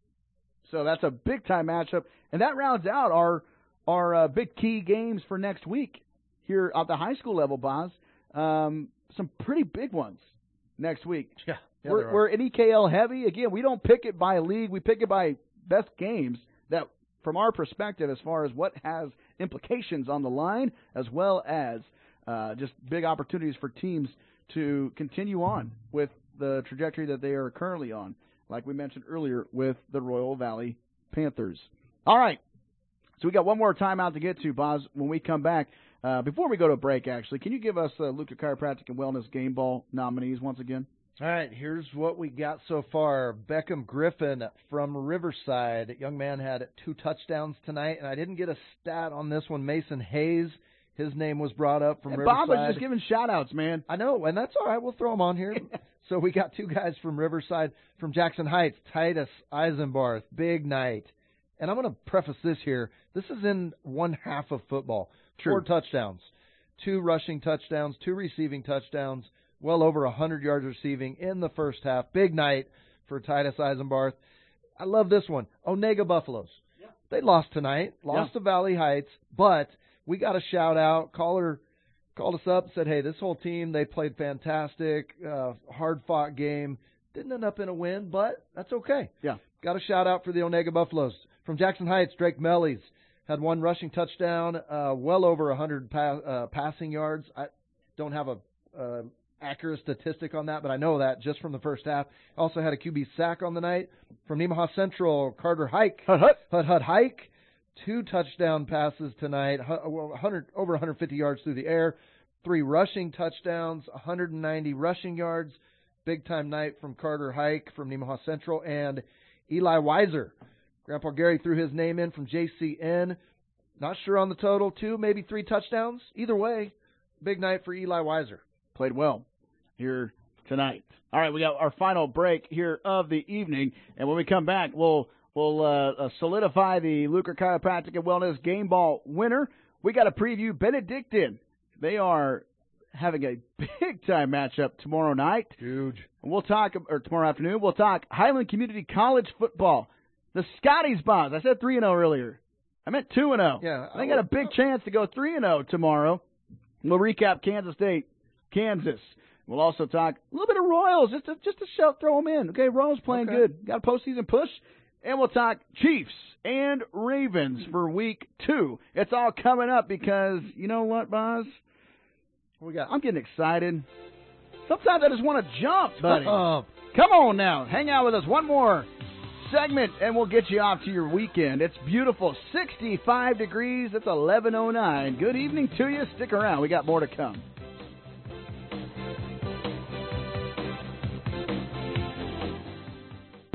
So that's a big-time matchup. And that rounds out our our uh, big key games for next week here at the high school level, Boz. Um, some pretty big ones next week. Yeah, yeah we're, we're N E K L heavy. Again, we don't pick it by league. We pick it by best games that, from our perspective, as far as what has implications on the line, as well as uh, just big opportunities for teams to continue on with the trajectory that they are currently on, like we mentioned earlier with the Royal Valley Panthers. All right, so we got one more timeout to get to, Boz. When we come back, uh, before we go to a break, actually, can you give us uh, Luca Chiropractic and Wellness Game Ball nominees once again? All right, here's what we got so far. Beckham Griffin from Riverside. Young man had two touchdowns tonight, and I didn't get a stat on this one. Mason Hayes, his name was brought up from and Riverside. Bob was just giving shout-outs, man. I know, and that's all right. We'll throw them on here. So we got two guys from Riverside. From Jackson Heights, Titus Eisenbarth, big night. And I'm going to preface this here. This is in one half of football. True. Four touchdowns, two rushing touchdowns, two receiving touchdowns. Well over one hundred yards receiving in the first half. Big night for Titus Eisenbarth. I love this one. Onega Buffaloes. Yeah. They lost tonight, lost yeah. to Valley Heights, but we got a shout-out. Caller called us up and said, hey, this whole team, they played fantastic, uh, hard-fought game. Didn't end up in a win, but that's okay. Yeah. Got a shout-out for the Onega Buffaloes. From Jackson Heights, Drake Mellies had one rushing touchdown, uh, well over one hundred pa- uh, passing yards. I don't have a uh, accurate statistic on that, but I know that just from the first half. Also had a Q B sack on the night. From Nemaha Central, Carter Hike. Hut Hut. Hut Hut Hike. Two touchdown passes tonight, one hundred, over one hundred fifty yards through the air. Three rushing touchdowns, one hundred ninety rushing yards. Big-time night from Carter Hike from Nemaha Central. And Eli Weiser. Grandpa Gary threw his name in from J C N. Not sure on the total. Two, maybe three touchdowns. Either way, big night for Eli Weiser. Played well here tonight. All right, we got our final break here of the evening, and when we come back, we'll we'll uh, uh, solidify the Luker Chiropractic and Wellness Game Ball winner. We got to preview Benedictine. They are having a big-time matchup tomorrow night. Huge. And we'll talk, or tomorrow afternoon, we'll talk Highland Community College football. The Scotties Bonds. I said three and oh earlier. I meant two and oh. Yeah. They got a big chance to go three and oh tomorrow. We'll recap Kansas State, Kansas. We'll also talk a little bit of Royals, just to, just to show, throw them in. Okay, Royals playing okay. good. Got a postseason push. And we'll talk Chiefs and Ravens for week two. It's all coming up because, you know what, Boz? What we got? I'm getting excited. Sometimes I just want to jump, buddy. Oh. Come on now. Hang out with us. One more segment, and we'll get you off to your weekend. It's beautiful. sixty-five degrees. It's eleven oh nine. Good evening to you. Stick around. We got more to come.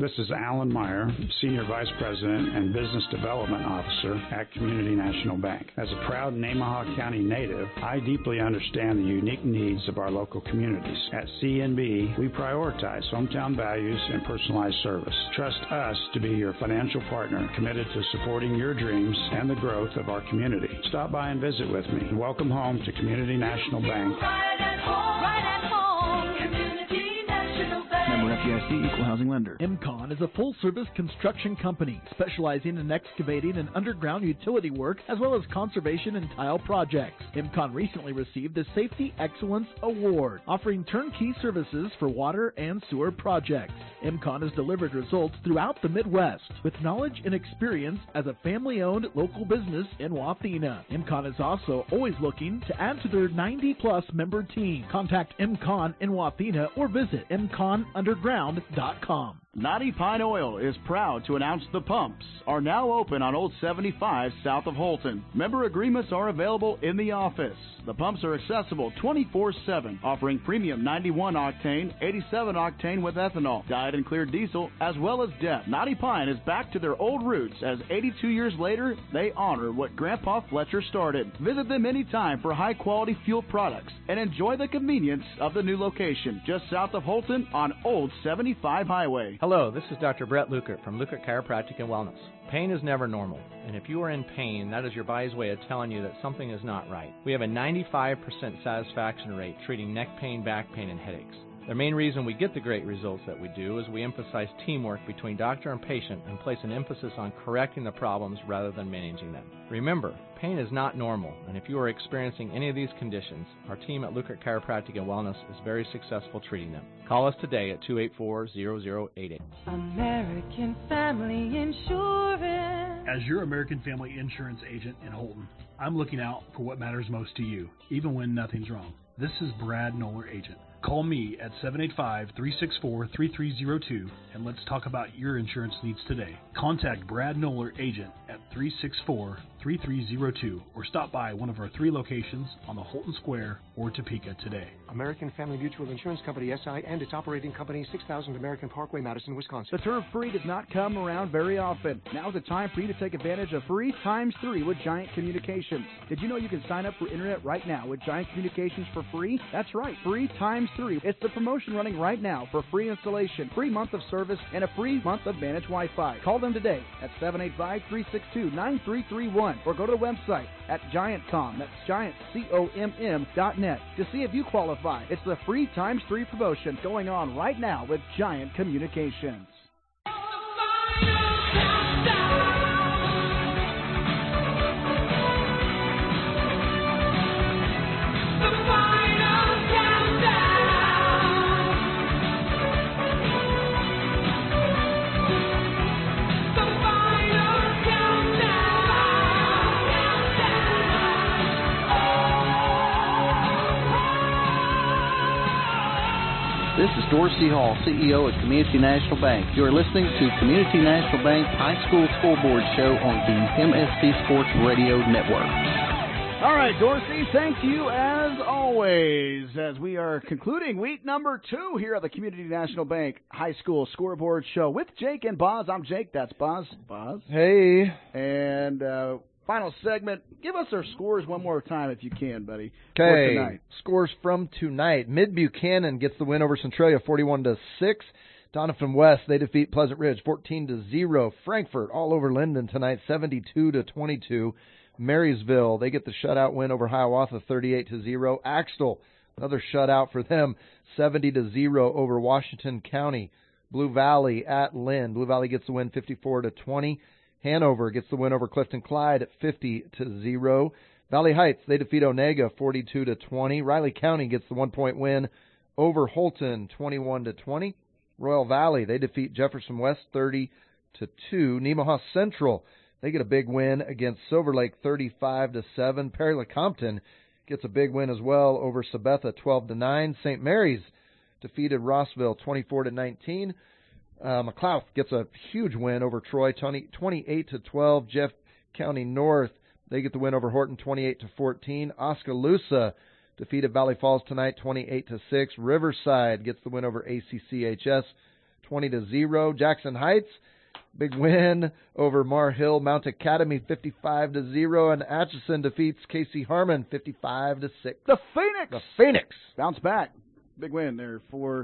This is Alan Meyer, Senior Vice President and Business Development Officer at Community National Bank. As a proud Nemaha County native, I deeply understand the unique needs of our local communities. At C N B, we prioritize hometown values and personalized service. Trust us to be your financial partner, committed to supporting your dreams and the growth of our community. Stop by and visit with me. Welcome home to Community National Bank. Right at home, right at home, Community National Bank. Member F D I C, Equal Housing Lender. M-Con is a full-service construction company specializing in excavating and underground utility work as well as conservation and tile projects. M-Con recently received the Safety Excellence Award, offering turnkey services for water and sewer projects. M-Con has delivered results throughout the Midwest with knowledge and experience as a family-owned local business in Wathena. M-Con is also always looking to add to their ninety-plus member team. Contact M-Con in Wathena or visit m con underground dot com. Knotty Pine Oil is proud to announce the pumps are now open on Old seventy-five south of Holton. Member agreements are available in the office. The pumps are accessible twenty-four seven, offering premium ninety-one octane, eighty-seven octane with ethanol, dyed and clear diesel, as well as D E P. Knotty Pine is back to their old roots as eighty-two years later, they honor what Grandpa Fletcher started. Visit them anytime for high-quality fuel products and enjoy the convenience of the new location just south of Holton on Old seventy-five Highway. Hello, this is Doctor Brett Lukert from Lukert Chiropractic and Wellness. Pain is never normal, and if you are in pain, that is your body's way of telling you that something is not right. We have a ninety-five percent satisfaction rate treating neck pain, back pain, and headaches. The main reason we get the great results that we do is we emphasize teamwork between doctor and patient and place an emphasis on correcting the problems rather than managing them. Remember, pain is not normal, and if you are experiencing any of these conditions, our team at Lukert Chiropractic and Wellness is very successful treating them. Call us today at two eight four, zero zero eight eight. American Family Insurance. As your American Family Insurance agent in Holton, I'm looking out for what matters most to you, even when nothing's wrong. This is Brad Noller, agent. Call me at seven eight five, three six four, three three zero two and let's talk about your insurance needs today. Contact Brad Noller, agent at three six four, three three zero two or stop by one of our three locations on the Holton Square or Topeka today. American Family Mutual Insurance Company, S I, and its operating company, six thousand American Parkway, Madison, Wisconsin. The term free does not come around very often. Now's the time for you to take advantage of free times three with Giant Communications. Did you know you can sign up for internet right now with Giant Communications for free? That's right, free times three. It's the promotion running right now for free installation, free month of service, and a free month of managed Wi-Fi. Call them today at seven eight five, three six two, nine three three one or go to the website at Giant Com, that's giant com dot net to see if you qualify. It's the free times three promotion going on right now with Giant Communications. This is Dorsey Hall, C E O at Community National Bank. You are listening to Community National Bank High School Scoreboard Show on the M S C Sports Radio Network. All right, Dorsey, thank you as always as we are concluding week number two here at the Community National Bank High School Scoreboard Show with Jake and Boz. I'm Jake, that's Boz. Boz. Hey. And uh, final segment, give us our scores one more time if you can, buddy. Okay, scores from tonight. Mid Buchanan gets the win over Centralia forty-one to six. Doniphan West, they defeat Pleasant Ridge fourteen to zero. Frankfort all over Linden tonight seventy-two to twenty-two. Marysville, they get the shutout win over Hiawatha thirty-eight to zero. Axtell, another shutout for them, seventy to zero over Washington County. Blue Valley at Lynn. Blue Valley gets the win fifty-four to twenty. Hanover gets the win over Clifton Clyde at fifty to zero. Valley Heights, they defeat Onega forty-two to twenty. Riley County gets the one-point win over Holton twenty-one to twenty. Royal Valley, they defeat Jefferson West thirty to two. Nemaha Central, they get a big win against Silver Lake thirty-five to seven. Perry Lecompton gets a big win as well over Sabetha twelve to nine. Saint Mary's defeated Rossville twenty-four to nineteen. Uh, McLeod gets a huge win over Troy twenty-eight to twelve. Jeff County North, they get the win over Horton twenty-eight to fourteen. Oskaloosa defeated Valley Falls tonight twenty-eight to six. Riverside gets the win over A C C H S twenty to zero. Jackson Heights, big win over Mar Hill Mount Academy, fifty-five to zero, and Atchison defeats K C Harmon, fifty-five to six. The Phoenix, the Phoenix, bounce back, big win there for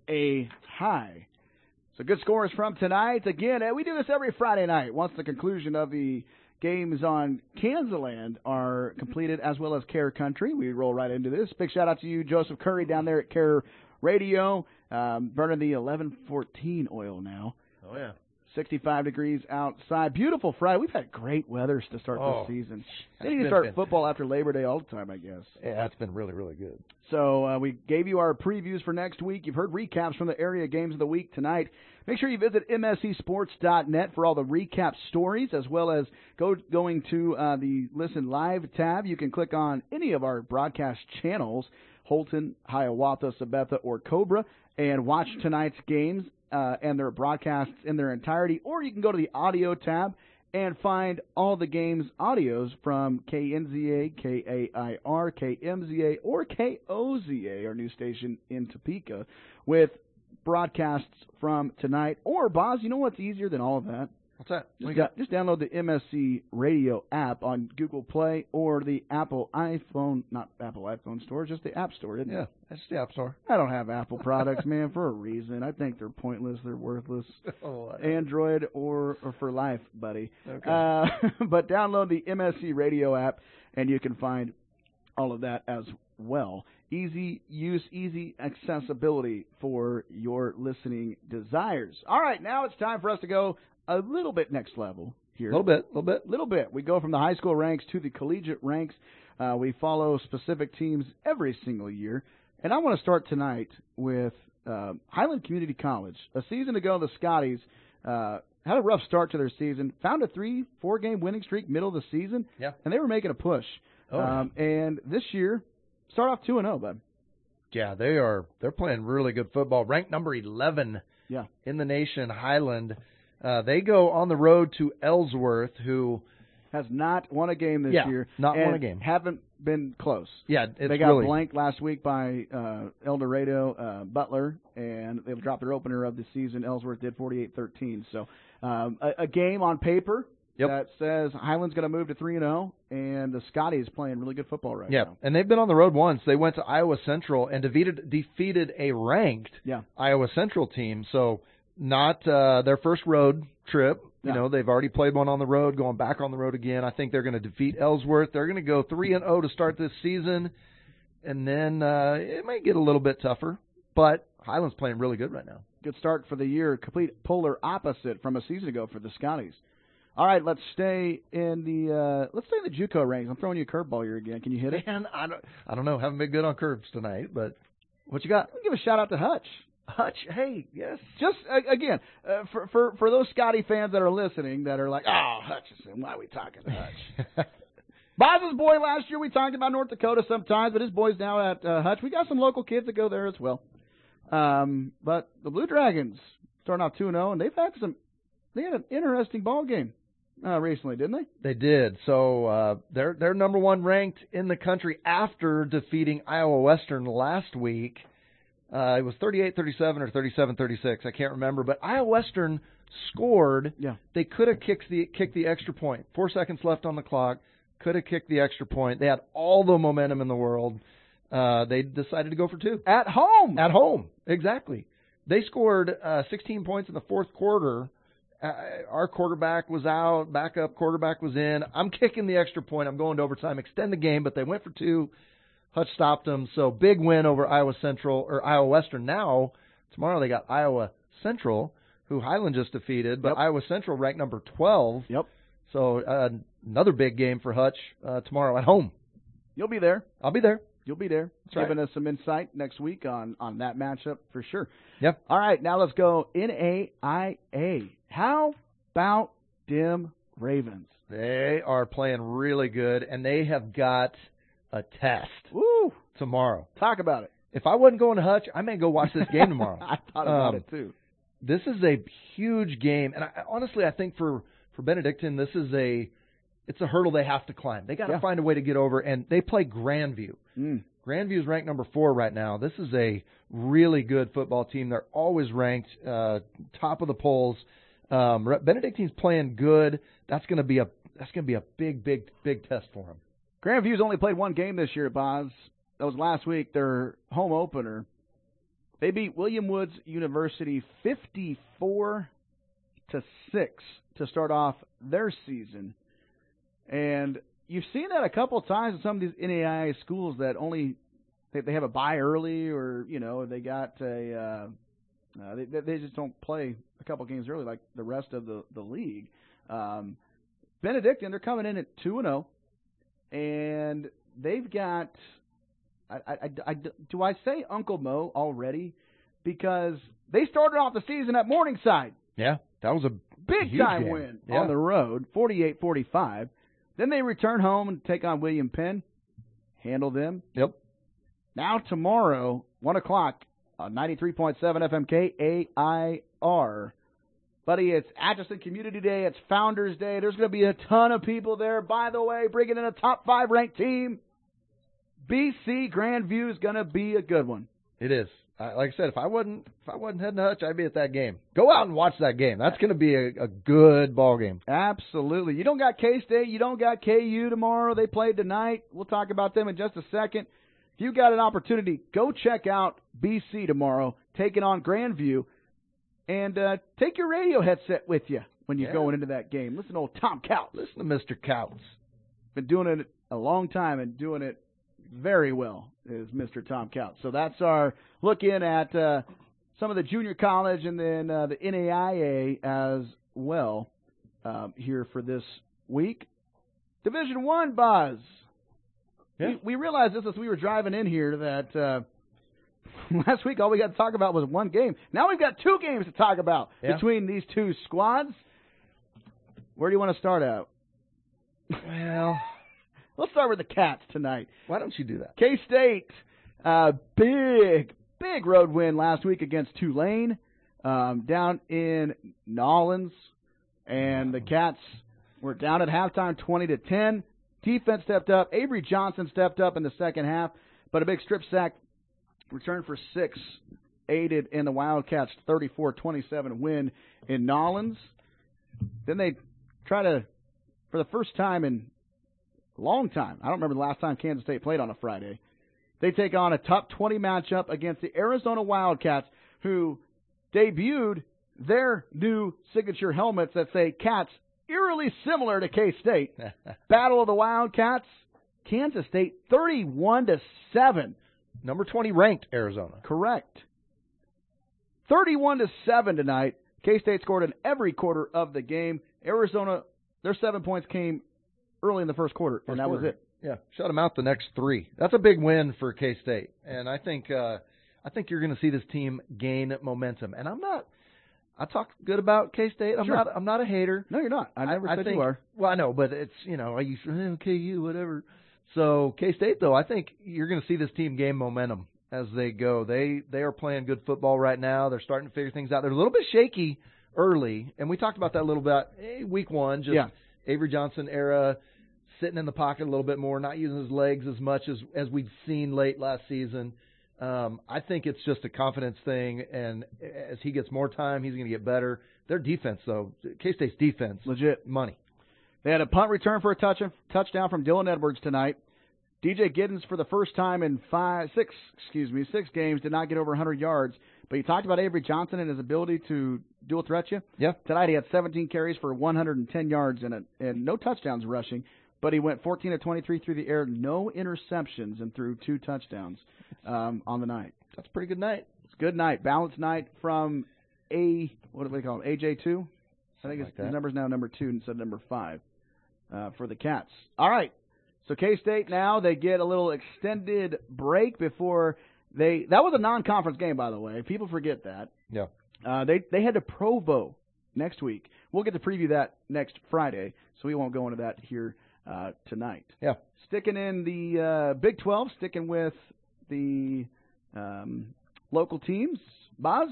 a high. So good scores from tonight. Again, we do this every Friday night once the conclusion of the games on Kansaland are completed, as well as Care Country. We roll right into this. Big shout out to you, Joseph Curry, down there at Care Radio, um, burning the eleven fourteen oil now. Oh, yeah. sixty-five degrees outside. Beautiful Friday. We've had great weathers to start oh, this season. They need to start football after Labor Day all the time, I guess. Yeah, that's been really, really good. So uh, we gave you our previews for next week. You've heard recaps from the area games of the week tonight. Make sure you visit M S C sports dot net for all the recap stories, as well as go going to uh, the Listen Live tab. You can click on any of our broadcast channels, Holton, Hiawatha, Sabetha, or Cobra, and watch tonight's games uh, and their broadcasts in their entirety. Or you can go to the audio tab and find all the games' audios from K N Z A, K A I R, K M Z A, or K O Z A, our new station in Topeka, with broadcasts from tonight. Or, Boz, you know what's easier than all of that? What's that? Just, What you got, just download the M S C Radio app on Google Play or the Apple iPhone, not Apple iPhone store, just the App Store, isn't Yeah, it? that's the App Store. I don't have Apple products, man, for a reason. I think they're pointless. They're worthless. Oh, I- Android or, or for life, buddy. Okay. Uh, but download the M S C Radio app, and you can find all of that as well. Easy use, easy accessibility for your listening desires. All right, now it's time for us to go a little bit next level here. A little bit, a little bit. little bit. We go from the high school ranks to the collegiate ranks. Uh, we follow specific teams every single year. And I want to start tonight with uh, Highland Community College. A season ago, the Scotties uh, had a rough start to their season, found a three, four-game winning streak middle of the season, Yeah. and they were making a push. Oh, um, and this year, start off two and oh, bud. Yeah, they are. They're playing really good football. Ranked number eleven Yeah. in the nation, Highland. Uh, they go on the road to Ellsworth, who has not won a game this yeah, year. not and won a game. Haven't been close. Yeah, it's they got really, blanked last week by uh, El Dorado uh, Butler, and they've dropped their opener of the season. Ellsworth did forty-eight thirteen. So um, a, a game on paper Yep. that says Highland's going to move to three and oh, and the Scotties playing really good football right yeah, now. and they've been on the road once. They went to Iowa Central and defeated defeated a ranked Yeah. Iowa Central team. So not uh, their first road trip. You Yeah. know, they've already played one on the road, going back on the road again. I think they're going to defeat Ellsworth. They're going to go three and oh to start this season, and then uh, it might get a little bit tougher. But Highland's playing really good right now. Good start for the year. Complete polar opposite from a season ago for the Scotties. All right, let's stay in the uh, let's stay in the JUCO ranks. I'm throwing you a curveball here again. Can you hit it? Man, I don't, I don't know. Haven't been good on curves tonight, but what you got? I'll give a shout out to Hutch. Hutch, hey, yes. Just uh, again, uh, for for for those Scotty fans that are listening that are like, oh, Hutchinson, why are we talking Hutch? Boz's boy last year, we talked about North Dakota sometimes, but his boy's now at uh, Hutch. We got some local kids that go there as well. Um, but the Blue Dragons starting off two and zero, and they've had some. They had an interesting ball game uh, recently, didn't they? They did. So uh, they're they're number one ranked in the country after defeating Iowa Western last week. Uh, it was thirty-eight thirty-seven or thirty-seven thirty-six. I can't remember. But Iowa Western scored. Yeah. They could have kicked the kicked the extra point. Four seconds left on the clock. Could have kicked the extra point. They had all the momentum in the world. Uh, they decided to go for two. At home. At home. Exactly. They scored uh, sixteen points in the fourth quarter. Uh, our quarterback was out. Backup quarterback was in. I'm kicking the extra point. I'm going to overtime. Extend the game, but they went for two. Hutch stopped them. So big win over Iowa Central or Iowa Western. Now, tomorrow they got Iowa Central, who Highland just defeated, but Yep. Iowa Central ranked number twelve. Yep. So uh, another big game for Hutch uh, tomorrow at home. You'll be there. I'll be there. You'll be there. That's Giving right. us some insight next week on, on that matchup for sure. Yep. All right, now let's go N A I A. How about them Ravens? They are playing really good, and they have got a test Woo! tomorrow. Talk about it. If I wasn't going to Hutch, I may go watch this game tomorrow. I thought about Um, it too. This is a huge game, and I, honestly, I think for for Benedictine, this is a it's a hurdle they have to climb. They got to Yeah. find a way to get over, and they play Grandview. Mm. Grandview's ranked number four right now. This is a really good football team. They're always ranked uh, top of the polls. Um, Benedictine's playing good. That's going to be a that's going to be a big, big, big test for them. Grandview's only played one game this year, Boz. That was last week, their home opener. They beat William Woods University fifty-four to six to start off their season. And you've seen that a couple of times in some of these N A I A schools that only they, they have a bye early, or you know they got a uh, uh, they they just don't play a couple games early like the rest of the the league. Um, Benedictine, they're coming in at two and zero, and they've got. I, I, I, do I say Uncle Mo already? Because they started off the season at Morningside. Yeah, that was a big time game. win yeah. on the road, forty-eight forty-five. Then they return home and take on William Penn, handle them. Yep. Now tomorrow, one o'clock on ninety-three point seven F M K A I R. Buddy, it's Atchison Community Day. It's Founders Day. There's going to be a ton of people there. By the way, bringing in a top five ranked team. B C Grandview is going to be a good one. It is. I, like I said, if I wasn't if I wasn't heading to Hutch, I'd be at that game. Go out and watch that game. That's going to be a, a good ball game. Absolutely. You don't got K-State. You don't got K U tomorrow. They played tonight. We'll talk about them in just a second. If you got an opportunity, go check out B C tomorrow, taking on Grandview, and uh, take your radio headset with you when you're yeah. going into that game. Listen to old Tom Couts. Listen to Mister Couts. Been doing it a long time and doing it very well, is Mister Tom Couts. So that's our look in at uh, some of the junior college and then uh, the N A I A as well um, here for this week. Division One, Buzz. Yeah. We, we realized this as we were driving in here that uh, last week all we got to talk about was one game. Now we've got two games to talk about yeah. between these two squads. Where do you want to start out? Well... Let's start with the Cats tonight. Why don't you do that? K-State, uh, big, big road win last week against Tulane um, down in Nolens. And the Cats were down at halftime twenty to ten. Defense stepped up. Avery Johnson stepped up in the second half. But a big strip sack return for six aided in the Wildcats' thirty-four twenty-seven win in Nolens. Then they try to, for the first time in long time. I don't remember the last time Kansas State played on a Friday. They take on a top twenty matchup against the Arizona Wildcats, who debuted their new signature helmets that say Cats, eerily similar to K-State. Battle of the Wildcats, Kansas State thirty-one to seven. Number twenty ranked Arizona. Correct. thirty-one to seven tonight. K-State scored in every quarter of the game. Arizona, their seven points came early in the first quarter, and first that quarter. was it. Yeah, shut them out the next three. That's a big win for K-State, and I think uh, I think you're going to see this team gain momentum. And I'm not. I talk good about K-State. I'm sure. not. I'm not a hater. No, you're not. I never I, said I think, you are. Well, I know, but it's you know I used to K U whatever. So K-State though, I think you're going to see this team gain momentum as they go. They they are playing good football right now. They're starting to figure things out. They're a little bit shaky early, and we talked about that a little bit eh, week one. Just yeah. Avery Johnson era. Sitting in the pocket a little bit more, not using his legs as much as, as we'd seen late last season. Um, I think it's just a confidence thing, and as he gets more time, he's going to get better. Their defense, though, K-State's defense, legit money. They had a punt return for a touch, touchdown from Dylan Edwards tonight. D J Giddens, for the first time in five, six, excuse me, six games, did not get over one hundred yards. But you talked about Avery Johnson and his ability to dual threat you. Yeah. Tonight he had seventeen carries for one hundred ten yards and, a, and no touchdowns rushing. But he went fourteen of twenty-three through the air, no interceptions, and threw two touchdowns um, on the night. That's a pretty good night. It's a good night. Balanced night from A, what do we call it, A J two? I think his like number's now number two instead of number five uh, for the Cats. All right. So K-State now, they get a little extended break before they – that was a non-conference game, by the way. People forget that. Yeah. Uh, they, they head to Provo next week. We'll get to preview that next Friday, so we won't go into that here Uh, tonight. Yeah. Sticking in the uh, Big twelve, sticking with the um, local teams. Boz,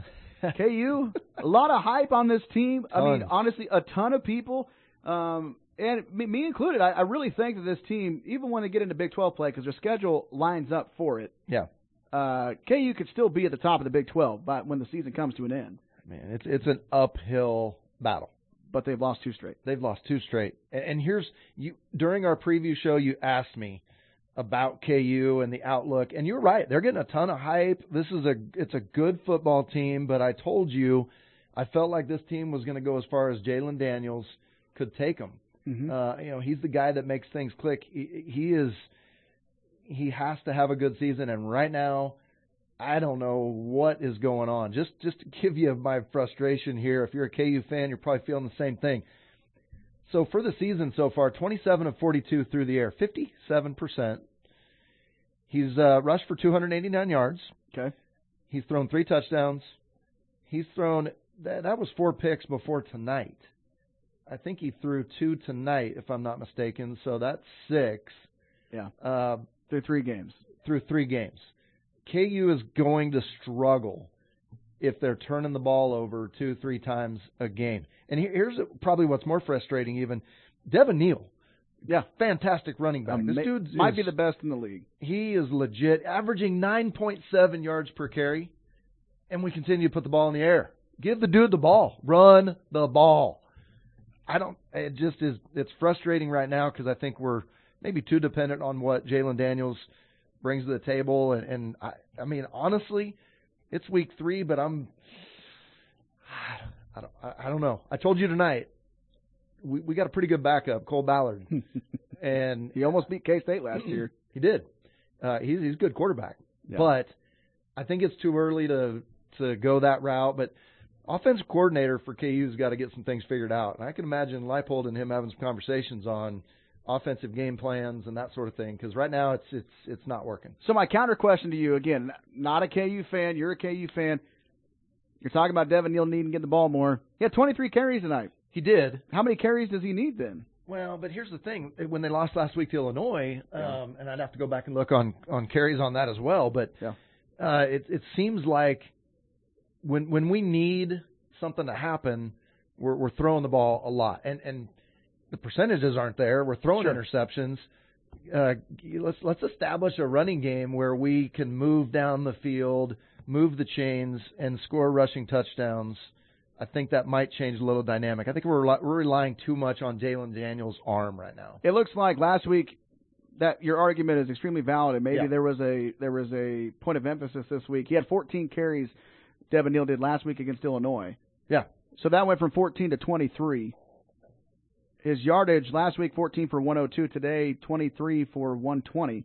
K U, a lot of hype on this team. I Tons. mean, honestly, a ton of people. Um, And me, me included, I, I really think that this team, even when they get into Big twelve play, because their schedule lines up for it, Yeah. uh, K U could still be at the top of the Big twelve by when the season comes to an end. Man, it's it's an uphill battle. But they've lost two straight. They've lost two straight. And, and here's you during our preview show, you asked me about K U and the outlook, and you're right. They're getting a ton of hype. This is a it's a good football team, but I told you I felt like this team was going to go as far as Jalen Daniels could take them. Mm-hmm. Uh, you know, he's the guy that makes things click. He, he is he has to have a good season, and right now, I don't know what is going on. Just just to give you my frustration here, if you're a K U fan, you're probably feeling the same thing. So for the season so far, twenty-seven of forty-two through the air, fifty-seven percent. He's uh, rushed for two hundred eighty-nine yards. Okay. He's thrown three touchdowns. He's thrown that, that was four picks before tonight. I think he threw two tonight, if I'm not mistaken. So that's six. Yeah. Uh, through three games. Through three games. K U is going to struggle if they're turning the ball over two, three times a game. And here's probably what's more frustrating even. Devin Neal. Yeah. Fantastic running back. Um, this may, dude might is, be the best in the league. He is legit, averaging nine point seven yards per carry, and we continue to put the ball in the air. Give the dude the ball. Run the ball. I don't, it just is, it's frustrating right now because I think we're maybe too dependent on what Jalen Daniels brings to the table. And, and I, I mean, honestly, it's week three, but I'm, I don't, I don't know. I told you tonight, we, we got a pretty good backup, Cole Ballard. And he almost beat K-State last year. He did. Uh, he's, he's a good quarterback. Yeah. But I think it's too early to, to go that route. But offensive coordinator for K U's got to get some things figured out. And I can imagine Leipold and him having some conversations on offensive game plans and that sort of thing, because right now it's it's it's not working. So my counter question to you, again, not a K U fan, you're a K U fan. You're talking about Devin Neal needing to get the ball more. He had twenty-three carries tonight. He did. How many carries does he need then? Well, but here's the thing. When they lost last week to Illinois, Yeah. um, and I'd have to go back and look on, on carries on that as well, but yeah. uh, it, it seems like when when we need something to happen, we're, we're throwing the ball a lot. And, and the percentages aren't there. We're throwing Sure. interceptions. Uh, let's let's establish a running game where we can move down the field, move the chains, and score rushing touchdowns. I think that might change a little dynamic. I think we're we're relying too much on Jalen Daniels' arm right now. It looks like last week that your argument is extremely valid, and maybe Yeah. there was a there was a point of emphasis this week. He had fourteen carries. Devin Neal did last week against Illinois. Yeah. So that went from fourteen to twenty-three. His yardage last week, fourteen for one oh two. Today, twenty-three for one twenty.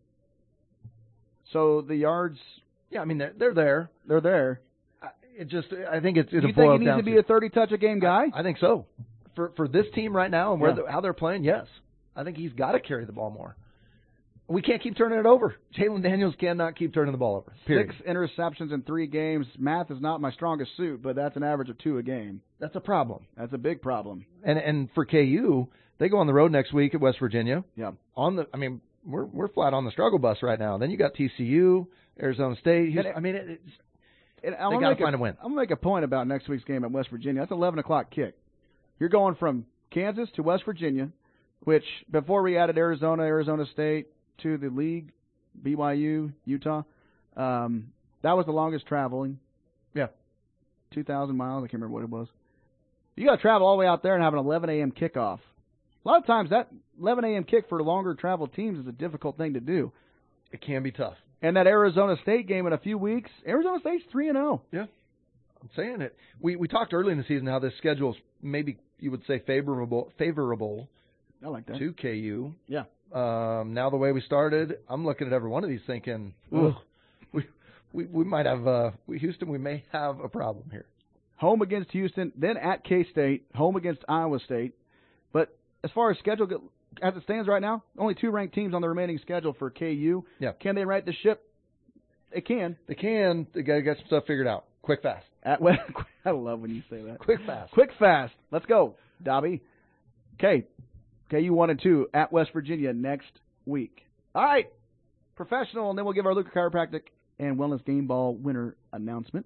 So the yards... Yeah, I mean, they're, they're there. They're there. It just, I think it's, Do it you boils think he needs down to be a thirty-touch-a-game guy? I, I think so. For for this team right now and where Yeah. the, how they're playing, yes. I think he's got to carry the ball more. We can't keep turning it over. Jalen Daniels cannot keep turning the ball over. Period. Six interceptions in three games. Math is not my strongest suit, but that's an average of two a game. That's a problem. That's a big problem. And and for K U, they go on the road next week at West Virginia. Yeah. On the, I mean, we're we're flat on the struggle bus right now. Then you got T C U, Arizona State. Houston. I mean, it, it's, And they I'm got gonna to make find a win. I'm going to make a point about next week's game at West Virginia. That's an eleven o'clock kick. You're going from Kansas to West Virginia, which before we added Arizona, Arizona State to the league, B Y U, Utah, um, that was the longest traveling. Yeah. two thousand miles. I can't remember what it was. You got to travel all the way out there and have an eleven a.m. kickoff. A lot of times that eleven a.m. kick for longer travel teams is a difficult thing to do. It can be tough. And that Arizona State game in a few weeks, Arizona State's three and oh. Yeah. I'm saying it. We we talked early in the season how this schedule's maybe you would say favorable favorable I like that. to K U. Yeah. Um, now the way we started, I'm looking at every one of these thinking, ooh, we we we might have uh, we, Houston. We may have a problem here. Home against Houston, then at K-State, home against Iowa State. But as far as schedule go, as it stands right now, only two ranked teams on the remaining schedule for K U. Yeah. Can they right the ship? They can. They can. They got to get some stuff figured out. Quick, fast. At West, I love when you say that. Quick, fast. Quick, fast. Let's go, Dobby. Okay. K U one and two at West Virginia next week. All right. Professional, and then we'll give our Luca Chiropractic and Wellness Game Ball winner announcement.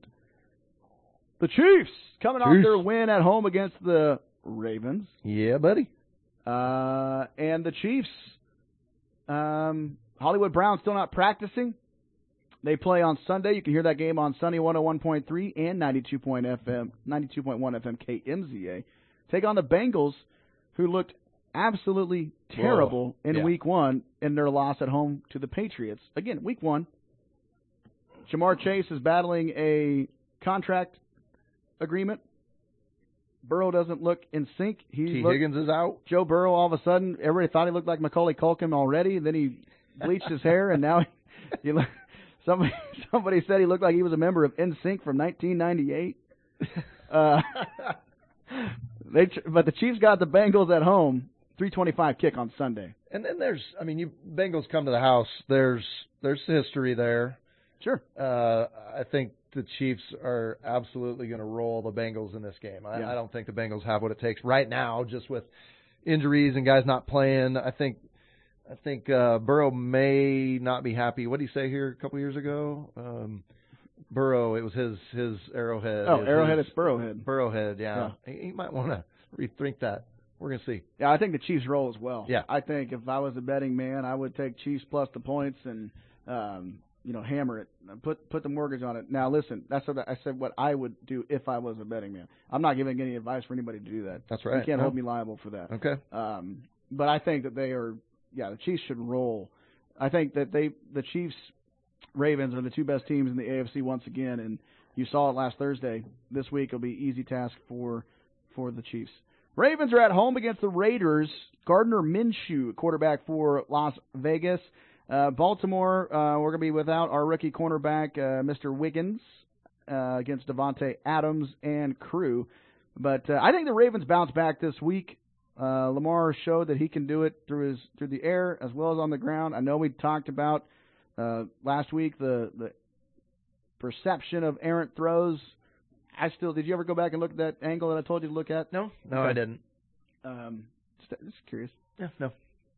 The Chiefs coming off Chiefs. their win at home against the Ravens. Yeah, buddy. Uh, and the Chiefs, um, Hollywood Brown still not practicing. They play on Sunday. You can hear that game on Sunny one oh one point three and ninety-two point F M, ninety-two point one F M K M Z A. Take on the Bengals, who looked absolutely terrible Whoa. in Yeah. week one in their loss at home to the Patriots. Again, week one. Jamar Chase is battling a contract agreement. Burrow doesn't look in sync. He T. looked, Higgins is out. Joe Burrow, all of a sudden, everybody thought he looked like Macaulay Culkin already. Then he bleached his hair, and now he, he look, somebody somebody said he looked like he was a member of N Sync from nineteen ninety-eight. Uh, they, but the Chiefs got the Bengals at home. three twenty-five kick on Sunday. And then there's, I mean, you Bengals come to the house. There's there's history there. Sure. Uh, I think the Chiefs are absolutely going to roll the Bengals in this game. I, Yeah. I don't think the Bengals have what it takes right now, just with injuries and guys not playing. I think I think uh, Burrow may not be happy. What did he say here a couple years ago? Um, Burrow, it was his his Arrowhead. Oh, his, Arrowhead his, is Burrowhead. Burrowhead, yeah. Yeah. He, he might want to rethink that. We're going to see. Yeah, I think the Chiefs roll as well. Yeah. I think if I was a betting man, I would take Chiefs plus the points and, um, you know, hammer it. Put put the mortgage on it. Now, listen, that's what I said what I would do if I was a betting man. I'm not giving any advice for anybody to do that. That's right. You can't No. hold me liable for that. Okay. Um, but I think that they are, yeah, the Chiefs should roll. I think that they, the Chiefs, Ravens are the two best teams in the A F C once again, and you saw it last Thursday. This week will be easy task for for the Chiefs. Ravens are at home against the Raiders. Gardner Minshew, quarterback for Las Vegas. Uh, Baltimore, uh, we're going to be without our rookie cornerback, uh, Mister Wiggins, uh, against Devontae Adams and crew. But uh, I think the Ravens bounce back this week. Uh, Lamar showed that he can do it through his through the air as well as on the ground. I know we talked about uh, last week the the perception of errant throws. I still did you ever go back and look at that angle that I told you to look at? No, no, Okay. I didn't. Um, just, just curious. Yeah, no.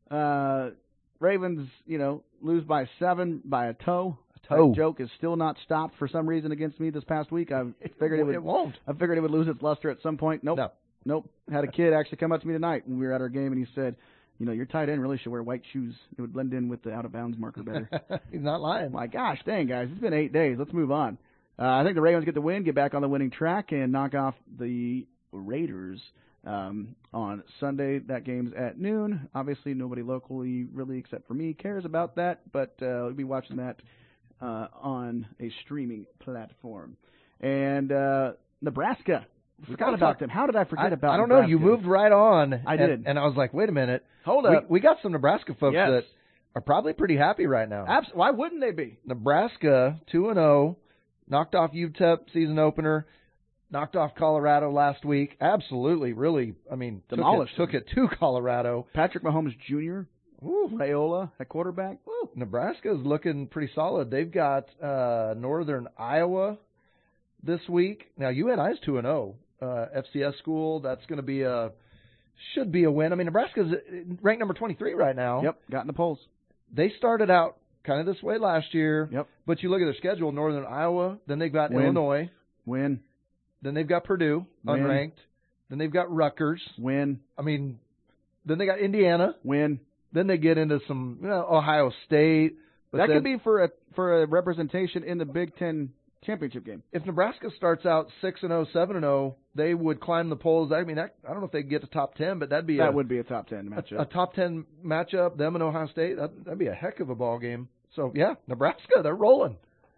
Uh, Ravens, you know, lose by seven by a toe. A toe. That joke is still not stopped for some reason against me this past week. I figured it would. It won't. I figured it would lose its luster at some point. Nope. No. Nope. Had a kid actually come up to me tonight when we were at our game, and he said, "You know, your tight end really should wear white shoes. It would blend in with the out of bounds marker better." He's not lying. My gosh, dang guys, it's been eight days. Let's move on. Uh, I think the Ravens get the win, get back on the winning track, and knock off the Raiders um, on Sunday. That game's at noon. Obviously, nobody locally, really, except for me, cares about that, but uh, we'll be watching that uh, on a streaming platform. And uh, Nebraska. We Forgot gotta about talk- them. How did I forget I, about I don't Nebraska? know. You moved right on. I and, did. And I was like, wait a minute. Hold we, up. We got some Nebraska folks Yes. that are probably pretty happy right now. Abs- Why wouldn't they be? Nebraska, two and oh, knocked off U T E P season opener, knocked off Colorado last week. Absolutely, really, I mean, took it, Demolished took them. it to Colorado. Patrick Mahomes Junior, Ooh. Raiola at quarterback. Ooh. Nebraska's looking pretty solid. They've got uh, Northern Iowa this week. Now, U N I's two and oh. Uh, F C S school, that's going to be a should be a win. I mean, Nebraska's ranked number twenty-three right now. Yep, got in the polls. They started out kind of this way last year. Yep. But you look at their schedule: Northern Iowa, then they've got Win. Illinois, Win. then they've got Purdue, Win. unranked, then they've got Rutgers. Win. I mean, then they got Indiana. Win. Then they get into some you know, Ohio State. But that then, could be for a for a representation in the Big Ten championship game. if Nebraska starts out six and oh, seven and oh, they would climb the polls. I mean, that, I don't know if they get to top ten, but that'd be That a, would be a top ten matchup. a, a top ten matchup. Them and Ohio State, that, that'd be a heck of a ball game. So yeah, Nebraska, they're rolling.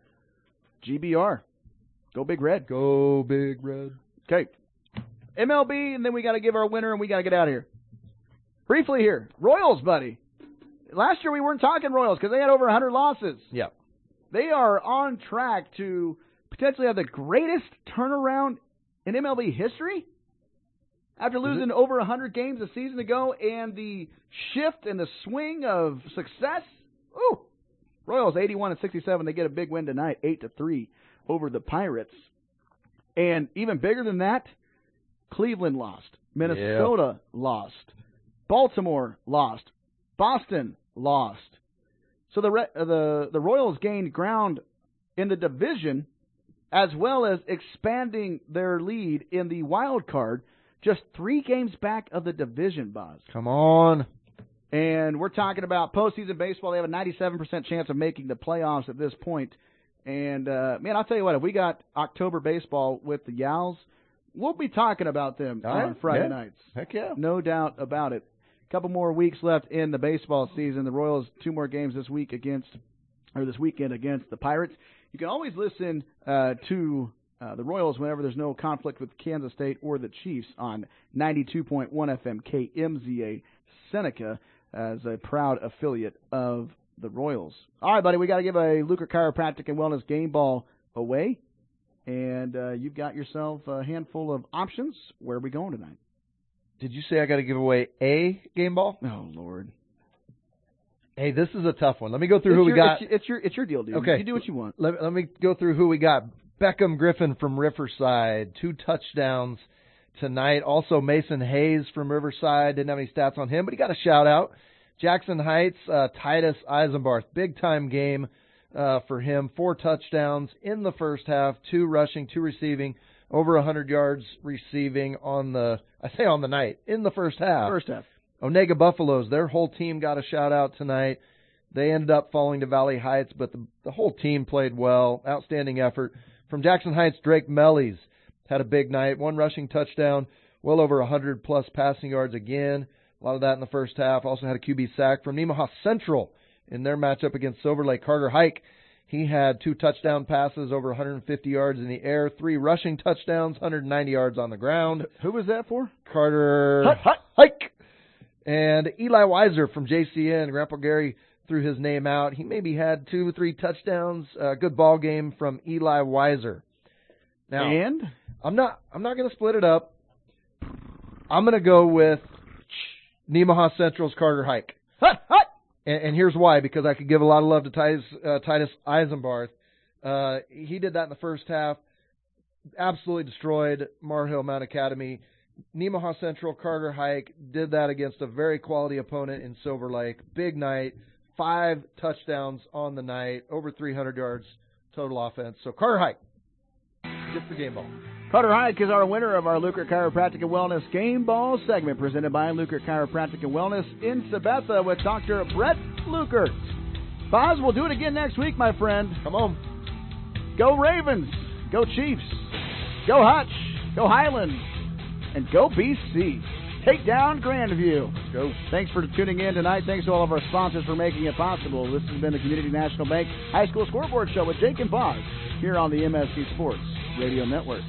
G B R. Go Big Red. Go Big Red. Okay. M L B, and then we got to give our winner, and we got to get out of here. Briefly here, Royals, buddy. Last year we weren't talking Royals because they had over one hundred losses. Yeah. They are on track to potentially have the greatest turnaround in M L B history after losing over one hundred games a season ago, and the shift and the swing of success. Ooh, Royals eighty-one and sixty-seven. They get a big win tonight, eight to three over the Pirates. And even bigger than that, Cleveland lost, Minnesota yeah. lost, Baltimore lost, Boston lost. So the the the Royals gained ground in the division, as well as expanding their lead in the wild card just three games back of the division, Boz. Come on. And we're talking about postseason baseball. They have a ninety-seven percent chance of making the playoffs at this point. And, uh, man, I'll tell you what, if we got October baseball with the Yowls, we'll be talking about them All on right. Friday Yeah. nights. Heck yeah. No doubt about it. A couple more weeks left in the baseball season. The Royals, two more games this week against, or this weekend against the Pirates. You can always listen uh, to uh, the Royals whenever there's no conflict with Kansas State or the Chiefs on ninety-two point one F M K M Z A Seneca as a proud affiliate of the Royals. All right, buddy, we got to give a Luker Chiropractic and Wellness game ball away. And uh, you've got yourself a handful of options. Where are we going tonight? Did you say I got to give away a game ball? Oh, Lord. Hey, this is a tough one. Let me go through It's who your, we got. It's, it's your it's your deal, dude. Okay. You do what you want. Let, let me go through who we got. Beckham Griffin from Riverside, two touchdowns tonight. Also Mason Hayes from Riverside. Didn't have any stats on him, but he got a shout-out. Jackson Heights, uh, Titus Eisenbarth. Big-time game uh, for him. Four touchdowns in the first half, two rushing, two receiving, over one hundred yards receiving on the, I say on the night, in the first half. First half. Onega Buffaloes, their whole team got a shout-out tonight. They ended up falling to Valley Heights, but the, the whole team played well. Outstanding effort. From Jackson Heights, Drake Mellies had a big night. One rushing touchdown, well over one hundred plus passing yards again. A lot of that in the first half. Also had a Q B sack. From Nemaha Central in their matchup against Silver Lake, Carter Hike. He had two touchdown passes, over one hundred fifty yards in the air, three rushing touchdowns, one hundred ninety yards on the ground. Who was that for? Carter Hut, hut. Hike. And Eli Weiser from J C N. Grandpa Gary threw his name out. He maybe had two, three touchdowns. Uh, good ball game from Eli Weiser. Now, and I'm not I'm not going to split it up. I'm going to go with Nemaha Central's Carter Hike. Hut, hut. And, and here's why, because I could give a lot of love to Titus, uh, Titus Eisenbarth. Uh, he did that in the first half. Absolutely destroyed Mar Hill Mount Academy. Nemaha Central, Carter Hike did that against a very quality opponent in Silver Lake. Big night. Five touchdowns on the night. Over three hundred yards total offense. So Carter Hike gets the game ball. Carter Hike is our winner of our Luker Chiropractic and Wellness Game Ball segment presented by Luker Chiropractic and Wellness in Sabetha with Doctor Brett Luker. Boz, we'll do it again next week, my friend. Come on. Go Ravens. Go Chiefs. Go Hutch. Go Highland. And go B C. Take down Grandview. Let's go. Thanks for tuning in tonight. Thanks to all of our sponsors for making it possible. This has been the Community National Bank High School Scoreboard Show with Jake and Boz here on the M S C Sports Radio Network.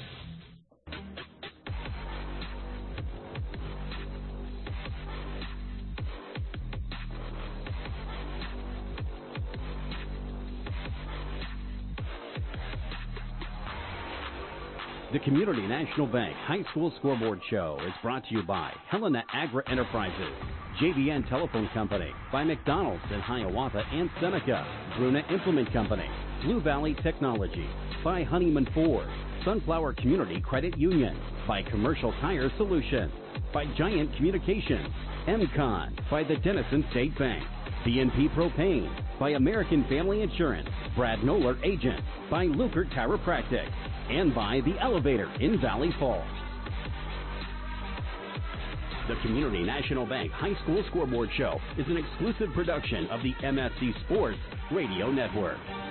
The Community National Bank High School Scoreboard Show is brought to you by Helena Agri Enterprises, J V N Telephone Company, by McDonald's in Hiawatha and Seneca, Bruna Implement Company, Blue Valley Technology, by Honeyman Ford, Sunflower Community Credit Union, by Commercial Tire Solutions, by Giant Communications, M CON, by the Denison State Bank, B N P Propane, by American Family Insurance, Brad Noller Agent, by Luker Chiropractic, and by The Elevator in Valley Falls. The Community National Bank High School Scoreboard Show is an exclusive production of the M S C Sports Radio Network.